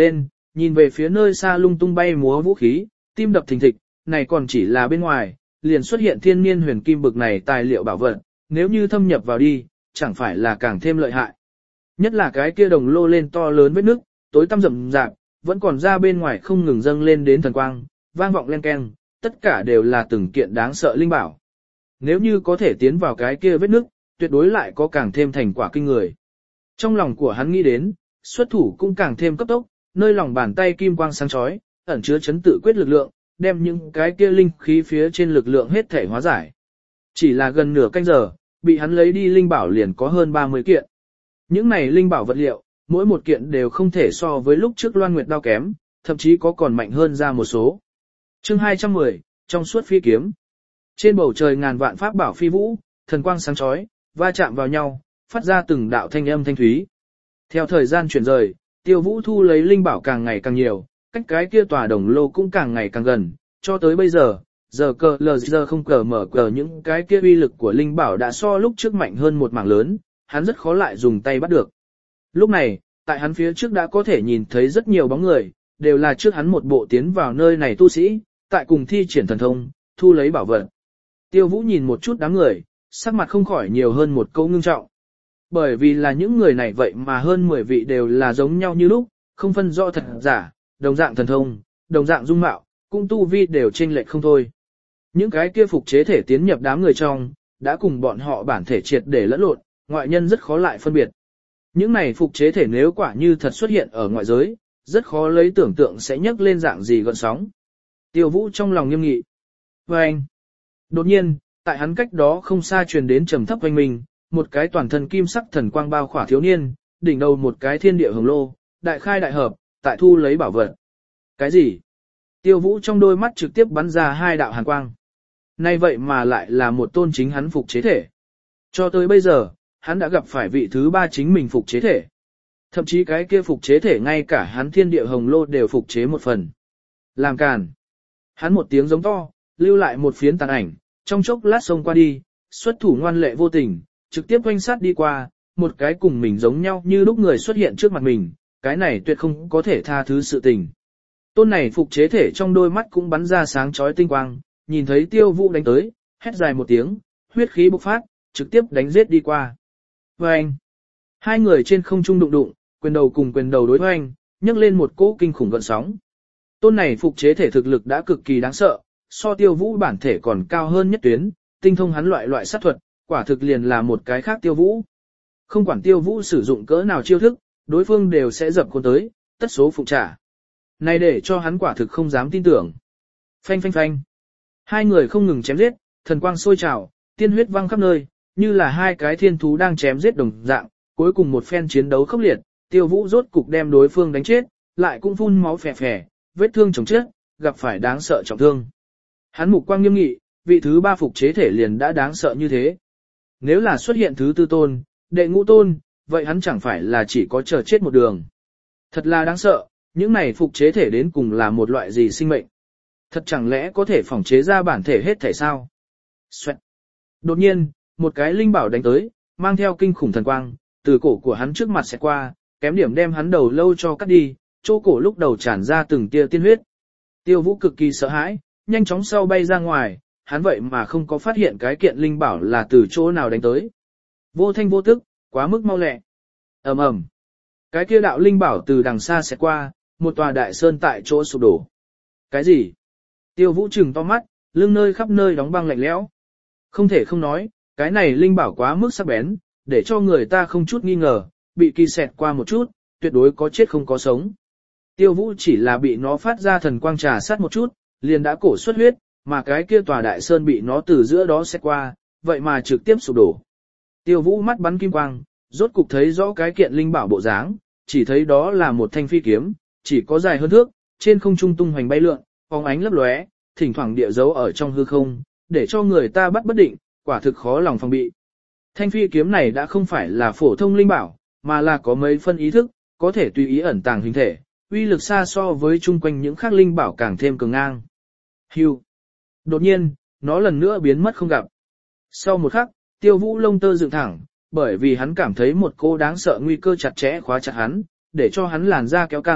nhìn về phía nơi xa lung tung bay múa vũ khí, tim đập thình thịch, này còn chỉ là bên ngoài, liền xuất hiện thiên niên huyền kim bực này tài liệu bảo vật, nếu như thâm nhập vào đi, chẳng phải là càng thêm lợi hại. Nhất là cái kia đồng lô lên to lớn vết nước, tối tăm rậm rạp, vẫn còn ra bên ngoài không ngừng dâng lên đến thần quang, vang vọng len keng, tất cả đều là từng kiện đáng sợ linh bảo. Nếu như có thể tiến vào cái kia vết nước, tuyệt đối lại có càng thêm thành quả kinh người. Trong lòng của hắn nghĩ đến, xuất thủ cũng càng thêm cấp tốc, nơi lòng bàn tay kim quang sáng chói, ẩn chứa chấn tự quyết lực lượng, đem những cái kia linh khí phía trên lực lượng hết thể hóa giải. Chỉ là gần nửa canh giờ, bị hắn lấy đi linh bảo liền có hơn ba mươi kiện. Những này linh bảo vật liệu, mỗi một kiện đều không thể so với lúc trước Loan Nguyệt đao kém, thậm chí có còn mạnh hơn ra một số. Chương hai trăm mười, trong suốt phi kiếm. Trên bầu trời ngàn vạn pháp bảo phi vũ, thần quang sáng chói, va chạm vào nhau, phát ra từng đạo thanh âm thanh thúy. Theo thời gian chuyển rời, Tiêu Vũ thu lấy linh bảo càng ngày càng nhiều, cách cái kia tòa đồng lô cũng càng ngày càng gần, cho tới bây giờ, giờ cờ lờ giờ không cờ mở cờ những cái kia uy lực của linh bảo đã so lúc trước mạnh hơn một mảng lớn, hắn rất khó lại dùng tay bắt được. Lúc này, tại hắn phía trước đã có thể nhìn thấy rất nhiều bóng người, đều là trước hắn một bộ tiến vào nơi này tu sĩ, tại cùng thi triển thần thông, thu lấy bảo vật. Tiêu Vũ nhìn một chút đám người, sắc mặt không khỏi nhiều hơn một câu ngưng trọng. Bởi vì là những người này vậy mà hơn mười vị đều là giống nhau như lúc, không phân rõ thật giả, đồng dạng thần thông, đồng dạng dung mạo, cũng tu vi đều chênh lệch không thôi. Những cái kia phục chế thể tiến nhập đám người trong, đã cùng bọn họ bản thể triệt để lẫn lộn, ngoại nhân rất khó lại phân biệt. Những này phục chế thể nếu quả như thật xuất hiện ở ngoại giới, rất khó lấy tưởng tượng sẽ nhấc lên dạng gì gợn sóng. Tiêu Vũ trong lòng nghiêm nghị. Và anh, đột nhiên, tại hắn cách đó không xa truyền đến trầm thấp oanh minh, một cái toàn thân kim sắc thần quang bao khỏa thiếu niên, đỉnh đầu một cái thiên địa hồng lô, đại khai đại hợp, tại thu lấy bảo vật. Cái gì? Tiêu Vũ trong đôi mắt trực tiếp bắn ra hai đạo hàn quang. Nay vậy mà lại là một tôn chính hắn phục chế thể. Cho tới bây giờ, hắn đã gặp phải vị thứ ba chính mình phục chế thể. Thậm chí cái kia phục chế thể ngay cả hắn thiên địa hồng lô đều phục chế một phần. Làm càn. Hắn một tiếng giống to, lưu lại một phiến tàn ảnh, trong chốc lát xông qua đi, xuất thủ ngoan lệ vô tình, trực tiếp quanh sát đi qua, một cái cùng mình giống nhau như lúc người xuất hiện trước mặt mình, cái này tuyệt không có thể tha thứ sự tình. Tôn này phục chế thể trong đôi mắt cũng bắn ra sáng chói tinh quang, nhìn thấy Tiêu Vũ đánh tới, hét dài một tiếng, huyết khí bộc phát, trực tiếp đánh giết đi qua. Vâng! Hai người trên không trung đụng đụng, quyền đầu cùng quyền đầu đối hoành, nhấc lên một cỗ kinh khủng gợn sóng. Tôn này phục chế thể thực lực đã cực kỳ đáng sợ, so Tiêu Vũ bản thể còn cao hơn nhất tuyến, tinh thông hắn loại loại sát thuật, quả thực liền là một cái khác Tiêu Vũ. Không quản Tiêu Vũ sử dụng cỡ nào chiêu thức, đối phương đều sẽ dập khuôn tới, tất số phụ trả. Này để cho hắn quả thực không dám tin tưởng. Phanh phanh phanh. Hai người không ngừng chém giết, thần quang sôi trào, tiên huyết văng khắp nơi, như là hai cái thiên thú đang chém giết đồng dạng, cuối cùng một phen chiến đấu khốc liệt, Tiêu Vũ rốt cục đem đối phương đánh chết, lại cũng phun máu phè phè, vết thương chồng chết, gặp phải đáng sợ trọng thương. Hắn mục quang nghiêm nghị, vị thứ ba phục chế thể liền đã đáng sợ như thế. Nếu là xuất hiện thứ tư tôn, đệ ngũ tôn, vậy hắn chẳng phải là chỉ có chờ chết một đường. Thật là đáng sợ, những này phục chế thể đến cùng là một loại gì sinh mệnh. Thật chẳng lẽ có thể phỏng chế ra bản thể hết thể sao? Xoẹt. Đột nhiên, một cái linh bảo đánh tới, mang theo kinh khủng thần quang, từ cổ của hắn trước mặt sẽ qua, kém điểm đem hắn đầu lâu cho cắt đi, chỗ cổ lúc đầu tràn ra từng tia tiên huyết. Tiêu Vũ cực kỳ sợ hãi, nhanh chóng sau bay ra ngoài, hắn vậy mà không có phát hiện cái kiện linh bảo là từ chỗ nào đánh tới. Vô thanh vô tức, quá mức mau lẹ. Ầm ầm. Cái kia đạo linh bảo từ đằng xa sẽ qua, một tòa đại sơn tại chỗ sụp đổ. Cái gì? Tiêu Vũ trừng to mắt, lưng nơi khắp nơi đóng băng lạnh lẽo. Không thể không nói, cái này linh bảo quá mức sắc bén, để cho người ta không chút nghi ngờ, bị kỳ xẹt qua một chút, tuyệt đối có chết không có sống. Tiêu Vũ chỉ là bị nó phát ra thần quang trà sát một chút, liền đã cổ xuất huyết, mà cái kia tòa đại sơn bị nó từ giữa đó xẹt qua, vậy mà trực tiếp sụp đổ. Tiêu Vũ mắt bắn kim quang, rốt cục thấy rõ cái kiện linh bảo bộ dáng, chỉ thấy đó là một thanh phi kiếm, chỉ có dài hơn thước, trên không trung tung hoành bay lượn, phóng ánh lấp lóe, thỉnh thoảng địa dấu ở trong hư không, để cho người ta bắt bất định, quả thực khó lòng phòng bị. Thanh phi kiếm này đã không phải là phổ thông linh bảo, mà là có mấy phân ý thức, có thể tùy ý ẩn tàng hình thể, uy lực xa so với chung quanh những khác linh bảo càng thêm cường ngang. Hưu. Đột nhiên, nó lần nữa biến mất không gặp. Sau một khắc, Tiêu Vũ lông tơ dựng thẳng, bởi vì hắn cảm thấy một cô đáng sợ nguy cơ chặt chẽ khóa chặt hắn, để cho hắn làn da kéo căng,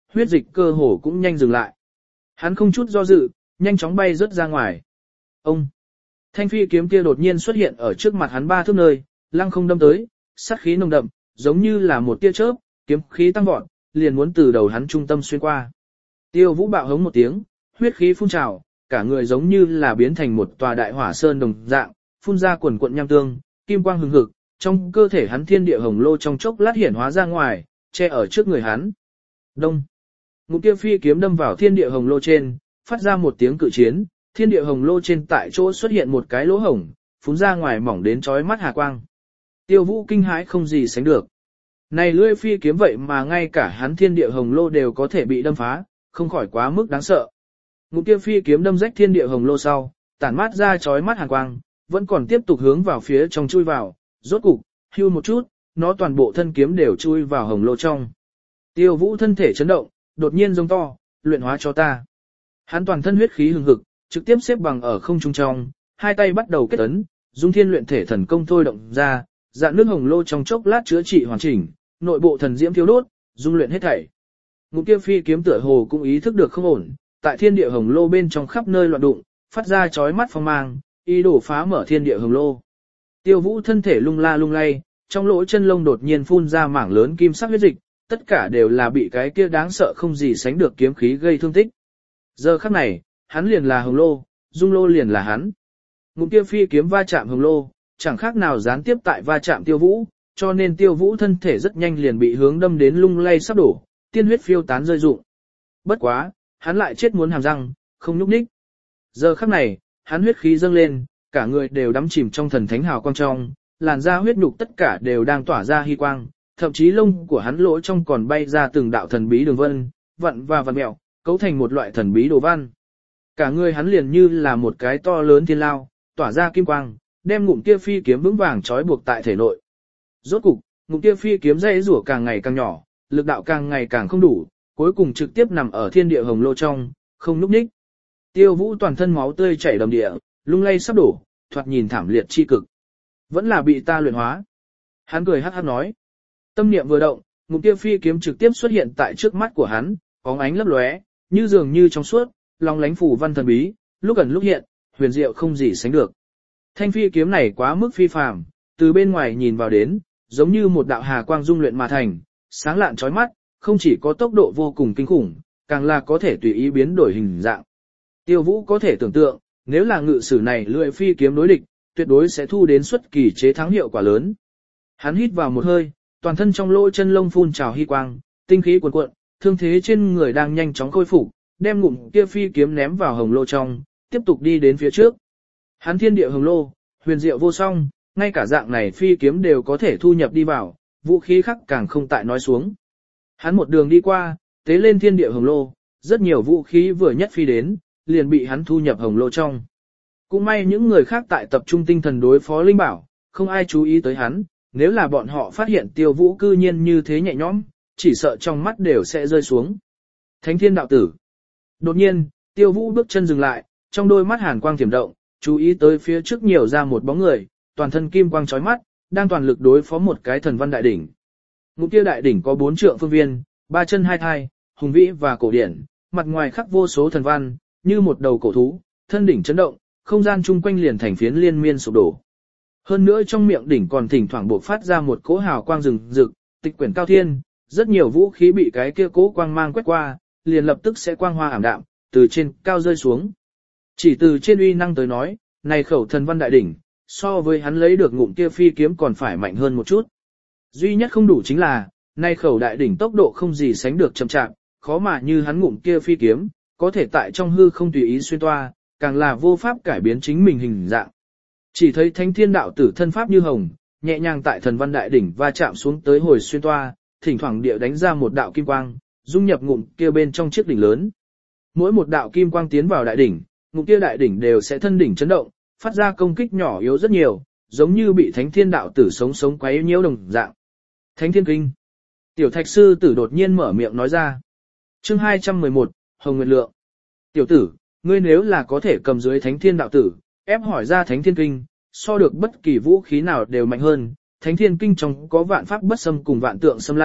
huyết dịch cơ hồ cũng nhanh dừng lại. Hắn không chút do dự, nhanh chóng bay rớt ra ngoài. Ông! Thanh phi kiếm kia đột nhiên xuất hiện ở trước mặt hắn ba thước nơi, lăng không đâm tới, sát khí nồng đậm, giống như là một tia chớp, kiếm khí tăng vọt, liền muốn từ đầu hắn trung tâm xuyên qua. Tiêu Vũ bạo hống một tiếng, huyết khí phun trào, cả người giống như là biến thành một tòa đại hỏa sơn đồng dạng, phun ra quần quận nham tương, kim quang hừng hực, trong cơ thể hắn thiên địa hồng lô trong chốc lát hiển hóa ra ngoài, che ở trước người hắn. Đông. Ngụm kia phi kiếm đâm vào thiên địa hồng lô trên, phát ra một tiếng cự chiến, thiên địa hồng lô trên tại chỗ xuất hiện một cái lỗ hổng, phun ra ngoài mỏng đến chói mắt hà quang. Tiêu Vũ kinh hãi không gì sánh được. Này lưỡi phi kiếm vậy mà ngay cả hắn thiên địa hồng lô đều có thể bị đâm phá, không khỏi quá mức đáng sợ. Ngụm kia phi kiếm đâm rách thiên địa hồng lô sau, tản mát ra chói mắt hàn quang, vẫn còn tiếp tục hướng vào phía trong chui vào, rốt cục, hưu một chút, nó toàn bộ thân kiếm đều chui vào hồng lô trong. Tiêu Vũ thân thể chấn động, đột nhiên giống to, luyện hóa cho ta. Hắn toàn thân huyết khí hừng hực, trực tiếp xếp bằng ở không trung trong, hai tay bắt đầu kết ấn, dung thiên luyện thể thần công thôi động ra, dạn nước hồng lô trong chốc lát chữa trị hoàn chỉnh, nội bộ thần diễm thiêu đốt, dung luyện hết thảy. Ngụm kia phi kiếm tựa hồ cũng ý thức được không ổn, tại thiên địa hồng lô bên trong khắp nơi loạn đụng, phát ra chói mắt phong mang, ý đồ phá mở thiên địa hồng lô. Tiêu Vũ thân thể lung la lung lay, trong lỗ chân lông đột nhiên phun ra mảng lớn kim sắc huyết dịch, tất cả đều là bị cái kia đáng sợ không gì sánh được kiếm khí gây thương tích. Giờ khắc này, hắn liền là hồng lô, dung lô liền là hắn. Ngụm kia phi kiếm va chạm hồng lô, chẳng khác nào gián tiếp tại va chạm Tiêu Vũ, cho nên Tiêu Vũ thân thể rất nhanh liền bị hướng đâm đến lung lay sắp đổ, tiên huyết phiêu tán rơi rụng. Bất quá, hắn lại chết muốn hàm răng, không nhúc nhích. Giờ khắc này, hắn huyết khí dâng lên, cả người đều đắm chìm trong thần thánh hào quang trong, làn da huyết nhục tất cả đều đang tỏa ra hy quang, thậm chí lông của hắn lỗ trong còn bay ra từng đạo thần bí đường vân, vặn và vặn mèo, cấu thành một loại thần bí đồ văn. Cả người hắn liền như là một cái to lớn thiên lao, tỏa ra kim quang, đem ngụm kia phi kiếm vững vàng trói buộc tại thể nội. Rốt cục, ngụm kia phi kiếm dây rủa càng ngày càng nhỏ, lực đạo càng ngày càng không đủ, cuối cùng trực tiếp nằm ở thiên địa hồng lô trong, không núp ních. Tiêu Vũ toàn thân máu tươi chảy đầm địa, lung lay sắp đổ, thoạt nhìn thảm liệt chi cực. Vẫn là bị ta luyện hóa. Hắn cười hắc hắc nói. Tâm niệm vừa động, ngụm kia phi kiếm trực tiếp xuất hiện tại trước mắt của hắn, bóng ánh lấp lóe, như dường như trong suốt, long lánh phủ văn thần bí, lúc ẩn lúc hiện, huyền diệu không gì sánh được. Thanh phi kiếm này quá mức phi phàm, từ bên ngoài nhìn vào đến, giống như một đạo hà quang dung luyện mà thành, sáng lạn chói mắt, không chỉ có tốc độ vô cùng kinh khủng, càng là có thể tùy ý biến đổi hình dạng. Tiêu Vũ có thể tưởng tượng, nếu là ngự sử này lưỡi phi kiếm đối địch, tuyệt đối sẽ thu đến xuất kỳ chế thắng hiệu quả lớn. Hắn hít vào một hơi, toàn thân trong lỗ chân lông phun trào hy quang, tinh khí cuồn cuộn, thương thế trên người đang nhanh chóng khôi phục, đem ngụm kia phi kiếm ném vào hồng lô trong, tiếp tục đi đến phía trước. Hắn thiên địa hồng lô, huyền diệu vô song, ngay cả dạng này phi kiếm đều có thể thu nhập đi vào, vũ khí khác càng không tại nói xuống. Hắn một đường đi qua, tế lên thiên địa hồng lô, rất nhiều vũ khí vừa nhất phi đến, liền bị hắn thu nhập hồng lô trong. Cũng may những người khác tại tập trung tinh thần đối phó linh bảo, không ai chú ý tới hắn, nếu là bọn họ phát hiện Tiêu Vũ cư nhiên như thế nhẹ nhõm, chỉ sợ trong mắt đều sẽ rơi xuống. Thánh Thiên đạo tử. Đột nhiên, Tiêu Vũ bước chân dừng lại, trong đôi mắt hàn quang thiểm động, chú ý tới phía trước nhiều ra một bóng người, toàn thân kim quang chói mắt, đang toàn lực đối phó một cái thần văn đại đỉnh. Ngũ kia đại đỉnh có bốn trượng phương viên, ba chân hai thai, hùng vĩ và cổ điển, mặt ngoài khắc vô số thần văn, như một đầu cổ thú, thân đỉnh chấn động, không gian chung quanh liền thành phiến liên miên sụp đổ. Hơn nữa trong miệng đỉnh còn thỉnh thoảng bộc phát ra một cỗ hào quang rừng rực, tịch quyển cao thiên, rất nhiều vũ khí bị cái kia cỗ quang mang quét qua, liền lập tức sẽ quang hoa ảm đạm, từ trên cao rơi xuống. Chỉ từ trên uy năng tới nói, này khẩu thần văn đại đỉnh, so với hắn lấy được ngụm kia phi kiếm còn phải mạnh hơn một chút. Duy nhất không đủ chính là, này khẩu đại đỉnh tốc độ không gì sánh được chậm chạp, khó mà như hắn ngụm kia phi kiếm, có thể tại trong hư không tùy ý xuyên toa, càng là vô pháp cải biến chính mình hình dạng. Chỉ thấy Thánh Thiên đạo tử thân pháp như hồng, nhẹ nhàng tại thần văn đại đỉnh va chạm xuống tới hồi xuyên toa, thỉnh thoảng địa đánh ra một đạo kim quang, dung nhập ngụm kia bên trong chiếc đỉnh lớn. Mỗi một đạo kim quang tiến vào đại đỉnh, ngụm kia đại đỉnh đều sẽ thân đỉnh chấn động, phát ra công kích nhỏ yếu rất nhiều, giống như bị Thánh Thiên đạo tử sống sống quấy nhiễu đồng dạng. Thánh Thiên kinh. Tiểu Thạch sư tử đột nhiên mở miệng nói ra. Chương hai trăm mười một, Hồng Nguyệt Lượng. Tiểu tử, ngươi nếu là có thể cầm dưới Thánh Thiên đạo tử, ép hỏi ra Thánh Thiên kinh, so được bất kỳ vũ khí nào đều mạnh hơn. Thánh Thiên kinh trong có vạn pháp bất xâm cùng vạn tượng xâm la,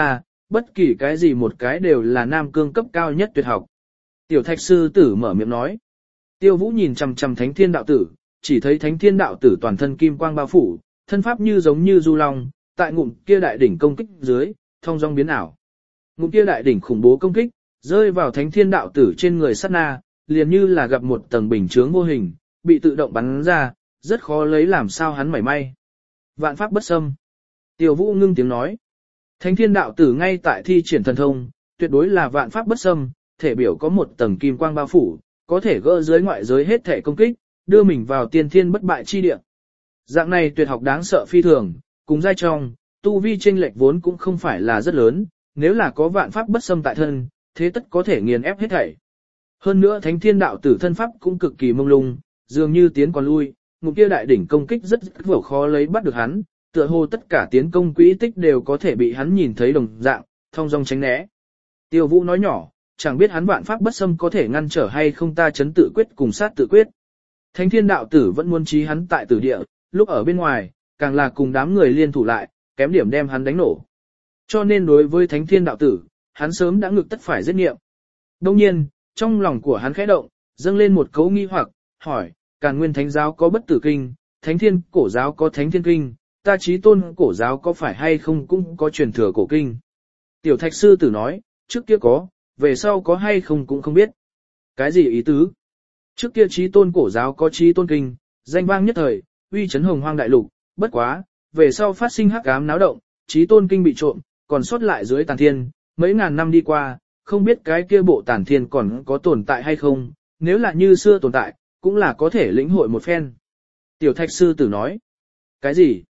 bất kỳ cái gì một cái đều là Nam Cương cấp cao nhất tuyệt học. Tiểu thạch sư tử mở miệng nói. Tiêu Vũ nhìn chằm chằm Thánh Thiên đạo tử, chỉ thấy Thánh Thiên đạo tử toàn thân kim quang bao phủ, thân pháp như giống như du long, tại ngụm kia đại đỉnh công kích dưới, thông dong biến ảo. Ngụm kia đại đỉnh khủng bố công kích, rơi vào Thánh Thiên đạo tử trên người sát na, liền như là gặp một tầng bình chướng vô hình, bị tự động bắn ra, rất khó lấy làm sao hắn mảy may. Vạn pháp bất xâm. Tiêu Vũ ngưng tiếng nói. Thánh Thiên đạo tử ngay tại thi triển thần thông, tuyệt đối là vạn pháp bất xâm, thể biểu có một tầng kim quang bao phủ, có thể gỡ dưới ngoại giới hết thể công kích, đưa mình vào tiên thiên bất bại chi địa. Dạng này tuyệt học đáng sợ phi thường, cùng giai trong, tu vi chênh lệch vốn cũng không phải là rất lớn, nếu là có vạn pháp bất xâm tại thân, thế tất có thể nghiền ép hết thảy. Hơn nữa Thánh Thiên đạo tử thân pháp cũng cực kỳ mông lung, dường như tiến còn lui, ngụm kia đại đỉnh công kích rất rất khó lấy bắt được hắn, tựa hồ tất cả tiến công quỹ tích đều có thể bị hắn nhìn thấy đồng dạng, thông dong tránh né. Tiêu Vũ nói nhỏ, chẳng biết hắn vạn pháp bất xâm có thể ngăn trở hay không ta chấn tự quyết cùng sát tự quyết. Thánh Thiên đạo tử vẫn muốn trí hắn tại tử địa, lúc ở bên ngoài, càng là cùng đám người liên thủ lại, kém điểm đem hắn đánh nổ. Cho nên đối với Thánh Thiên đạo tử, hắn sớm đã ngực tất phải giết nghiệm. Đồng nhiên, trong lòng của hắn khẽ động, dâng lên một cấu nghi hoặc, hỏi, Càn Nguyên Thánh giáo có bất tử kinh, Thánh Thiên cổ giáo có Thánh Thiên kinh, ta Chí Tôn cổ giáo có phải hay không cũng có truyền thừa cổ kinh. Tiểu thạch sư tử nói, trước kia có, về sau có hay không cũng không biết. Cái gì ý tứ? Trước kia Chí Tôn cổ giáo có Chí Tôn kinh, danh vang nhất thời, uy chấn hồng hoang đại lục, bất quá, về sau phát sinh hắc ám náo động, Chí Tôn kinh bị trộm, còn sót lại dưới tàn thiên, mấy ngàn năm đi qua, không biết cái kia bộ tàn thiên còn có tồn tại hay không, nếu là như xưa tồn tại, cũng là có thể lĩnh hội một phen. Tiểu thạch sư tử nói, cái gì?